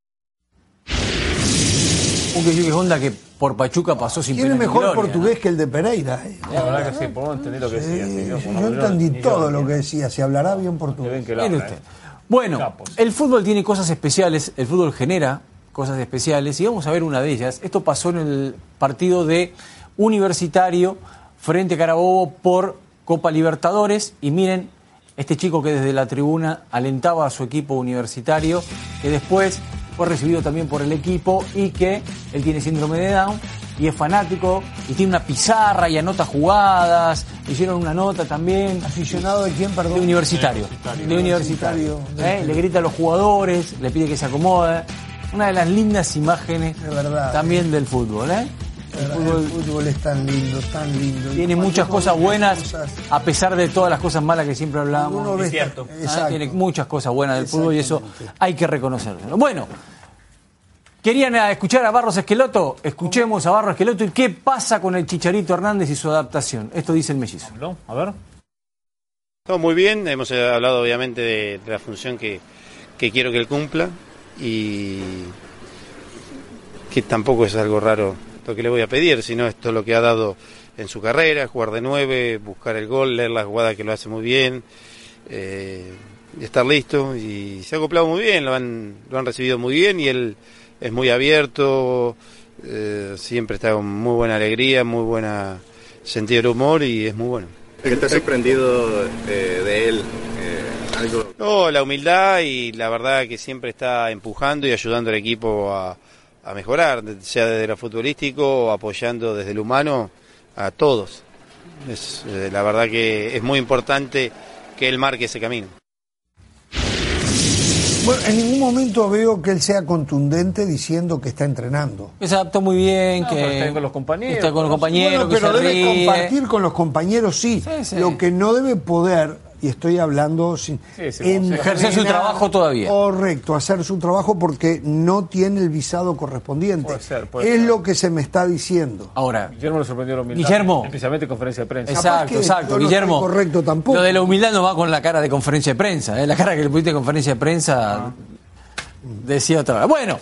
Un Keisuke Honda que por Pachuca pasó sin Tiene pena ni mejor gloria, portugués ¿no? que el de Pereira. La verdad que sí, por no entender lo que decía. Yo entendí todo lo que decía. Si hablará bien portugués. Mire usted. Bueno, el fútbol tiene cosas especiales, el fútbol genera cosas especiales y vamos a ver una de ellas. Esto pasó en el partido de Universitario frente a Carabobo por Copa Libertadores y miren, este chico que desde la tribuna alentaba a su equipo universitario, que después fue recibido también por el equipo y que él tiene síndrome de Down y es fanático y tiene una pizarra y anota jugadas, hicieron una nota también. ¿Aficionado de quién, perdón? De Universitario. De Universitario. Le grita a los jugadores, le pide que se acomode. Una de las lindas imágenes de verdad, también del fútbol, ¿eh? El fútbol es tan lindo, tan lindo. Tiene muchas cosas buenas, a pesar de todas las cosas malas que siempre hablamos. Es cierto. Tiene muchas cosas buenas del fútbol y eso hay que reconocerlo. Bueno, ¿querían escuchar a Barros Esqueloto? Escuchemos a Barros Esqueloto y qué pasa con el Chicharito Hernández y su adaptación. Esto dice el mellizo. A ver. Todo muy bien, hemos hablado obviamente de la función que quiero que él cumpla y que tampoco es algo raro lo que le voy a pedir, sino esto es lo que ha dado en su carrera, jugar de 9, buscar el gol, leer la jugada que lo hace muy bien, estar listo y se ha acoplado muy bien, lo han recibido muy bien y él es muy abierto, siempre está con muy buena alegría, muy buena sentido del humor y es muy bueno. ¿Qué te ha sorprendido de él? Algo... No, la humildad y la verdad que siempre está empujando y ayudando al equipo a mejorar, sea desde lo futbolístico o apoyando desde lo humano a todos. La verdad que es muy importante que él marque ese camino. Bueno, en ningún momento veo que él sea contundente diciendo que está entrenando. Se adaptó muy bien, que está con los compañeros. Está con los compañeros, bueno, pero que se debe ríe. compartir con los compañeros, sí. Lo que no debe poder, y estoy hablando sin ejercer su trabajo todavía. Correcto, hacer su trabajo porque no tiene el visado correspondiente. Puede ser. Es lo que se me está diciendo. Ahora, Guillermo le sorprendió la humildad. Guillermo. Especialmente en conferencia de prensa. Exacto. Guillermo. No correcto tampoco. Lo de la humildad no va con la cara de conferencia de prensa. La cara que le pusiste en conferencia de prensa decía otra vez. Bueno,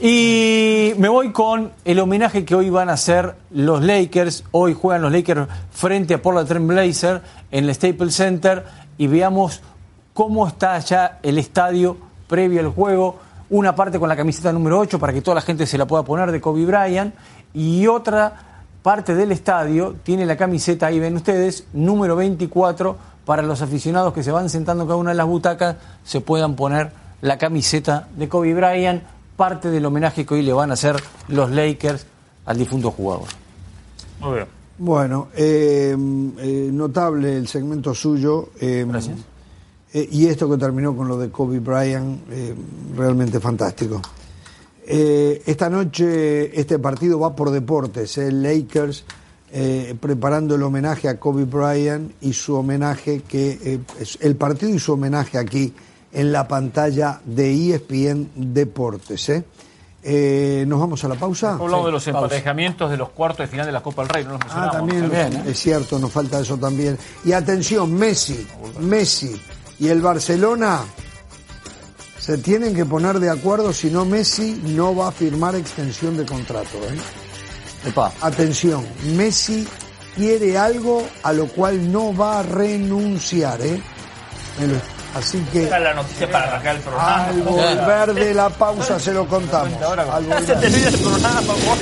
y me voy con el homenaje que hoy van a hacer los Lakers. Hoy juegan los Lakers frente a Portland Trail Blazers en el Staples Center. Y veamos cómo está ya el estadio previo al juego. Una parte con la camiseta número 8 para que toda la gente se la pueda poner de Kobe Bryant. Y otra parte del estadio tiene la camiseta, ahí ven ustedes, número 24, para los aficionados que se van sentando en cada una de las butacas, se puedan poner la camiseta de Kobe Bryant, parte del homenaje que hoy le van a hacer los Lakers al difunto jugador. Muy bien. Bueno, notable el segmento suyo. Gracias. Y esto que terminó con lo de Kobe Bryant, realmente fantástico. Esta noche este partido va por deportes. Lakers preparando el homenaje a Kobe Bryant y su homenaje, el partido y su homenaje aquí en la pantalla de ESPN Deportes. Nos vamos a la pausa. Hablamos de los emparejamientos de los cuartos de final de la Copa del Rey, no los mencionamos. También es cierto, nos falta eso también. Y atención, Messi y el Barcelona se tienen que poner de acuerdo, si no Messi no va a firmar extensión de contrato. Atención, Messi quiere algo a lo cual no va a renunciar. Así que esta es la noticia para arrancar el programa. Al volver de la pausa se lo contamos. Se termina el programa,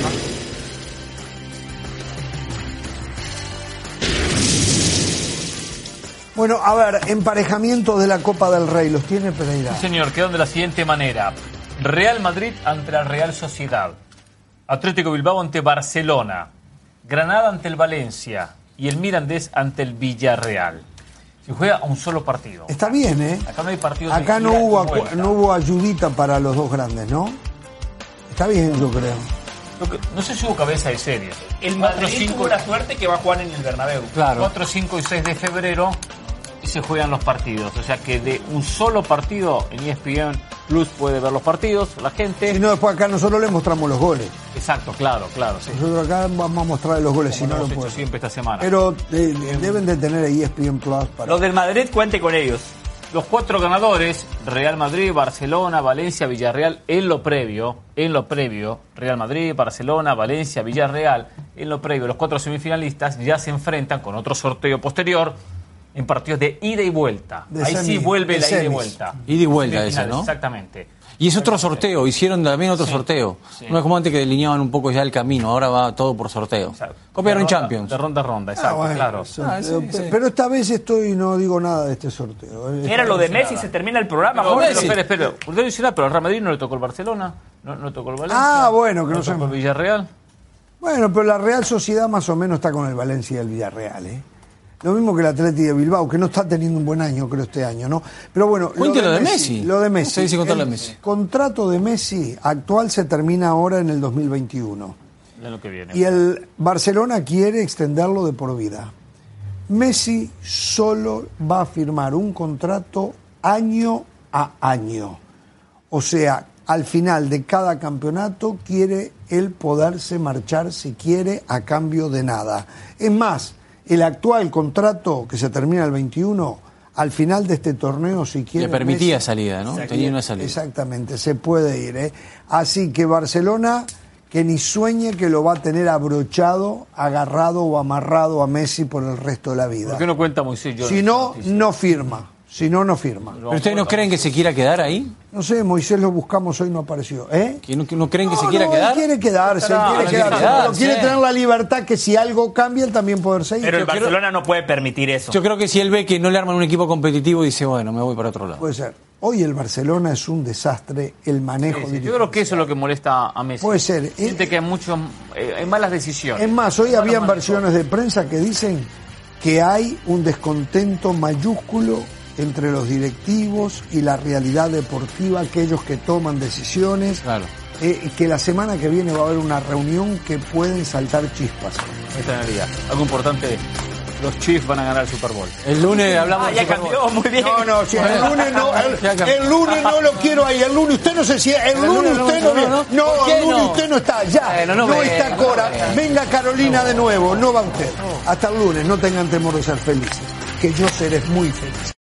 Bueno, a ver, emparejamientos de la Copa del Rey, ¿los tiene Pereira? Sí, señor, quedan de la siguiente manera. Real Madrid ante la Real Sociedad. Atlético Bilbao ante Barcelona. Granada ante el Valencia. Y el Mirandés ante el Villarreal. Se juega a un solo partido. Está bien, ¿eh? Acá no hay partidos. Acá no hubo ayudita para los dos grandes, ¿no? Está bien, yo creo. No sé si hubo cabeza de serie. El Madrid tuvo la suerte que va a jugar en el Bernabéu. Claro. 4, 5 y 6 de febrero y se juegan los partidos. O sea que de un solo partido en ESPN Plus puede ver los partidos, la gente. Si no, después acá nosotros le mostramos los goles. Exacto, claro, sí. Nosotros acá vamos a mostrar los goles, Como si no lo lo hemos hecho puedo. siempre esta semana. Pero deben de tener ESPN Plus para... Los del Madrid, cuente con ellos. Los 4 ganadores, Real Madrid, Barcelona, Valencia, Villarreal, en lo previo, Real Madrid, Barcelona, Valencia, Villarreal, en lo previo, los 4 semifinalistas ya se enfrentan con otro sorteo posterior en partidos de ida y vuelta. Ahí sí vuelve la ida y vuelta. Ida y vuelta esa, ¿no? Exactamente. Y es otro sorteo, hicieron también otro sorteo. Sí. No es como antes que delineaban un poco ya el camino, ahora va todo por sorteo. Copiaron Champions. De ronda a ronda, exacto, bueno, claro. Pero esta vez no digo nada de este sorteo. Era lo de Messi, se termina el programa. Espera. Usted mencionó, pero al Real Madrid no le tocó el Barcelona, no le tocó el Valencia. Bueno, que no le tocó el Villarreal. Bueno, pero la Real Sociedad más o menos está con el Valencia y el Villarreal, ¿eh? Lo mismo que el Atleti de Bilbao, que no está teniendo un buen año, creo, este año, ¿no? Pero bueno, Cuente lo de Messi. Lo de Messi. Se dice contar lo de El Messi. contrato de Messi actual se termina ahora en el 2021. De lo que viene. Y el Barcelona quiere extenderlo de por vida. Messi solo va a firmar un contrato año a año. O sea, al final de cada campeonato quiere él poderse marchar, si quiere, a cambio de nada. Es más, el actual contrato que se termina el 21, al final de este torneo, si quiere... Le permitía Messi, salida, ¿no? Tenía una salida. Exactamente, se puede ir, ¿eh? Así que Barcelona, que ni sueñe que lo va a tener abrochado, agarrado o amarrado a Messi por el resto de la vida. ¿Por qué no cuenta Moisés? Si no, no firma. Si no, no firma. ¿Pero ustedes no creen que se quiera quedar ahí? No sé, Moisés lo buscamos hoy, no apareció. ¿Eh? ¿Que no creen que se quiera quedar? Él quiere quedarse, pero quiere tener la libertad que si algo cambia, él también poder seguir. Pero el Barcelona no puede permitir eso. Yo creo que si él ve que no le arman un equipo competitivo, dice, bueno, me voy para otro lado. Puede ser. Hoy el Barcelona es un desastre, el manejo Sí, yo creo que eso es lo que molesta a Messi. Puede ser. Siente que hay malas decisiones. Es más, hoy habían versiones de prensa que dicen que hay un descontento mayúsculo entre los directivos y la realidad deportiva, aquellos que toman decisiones, que la semana que viene va a haber una reunión que pueden saltar chispas. Algo importante, los Chiefs van a ganar el Super Bowl. El lunes hablamos del ya Super Bowl. cambió, muy bien. No, si el lunes no, el lunes no lo quiero ahí, el lunes usted no se siente, el lunes usted no viene. No, el lunes usted no está, ya, no está Cora, venga Carolina de nuevo, no va usted. Hasta el lunes, no tengan temor de ser felices, que yo seré muy feliz.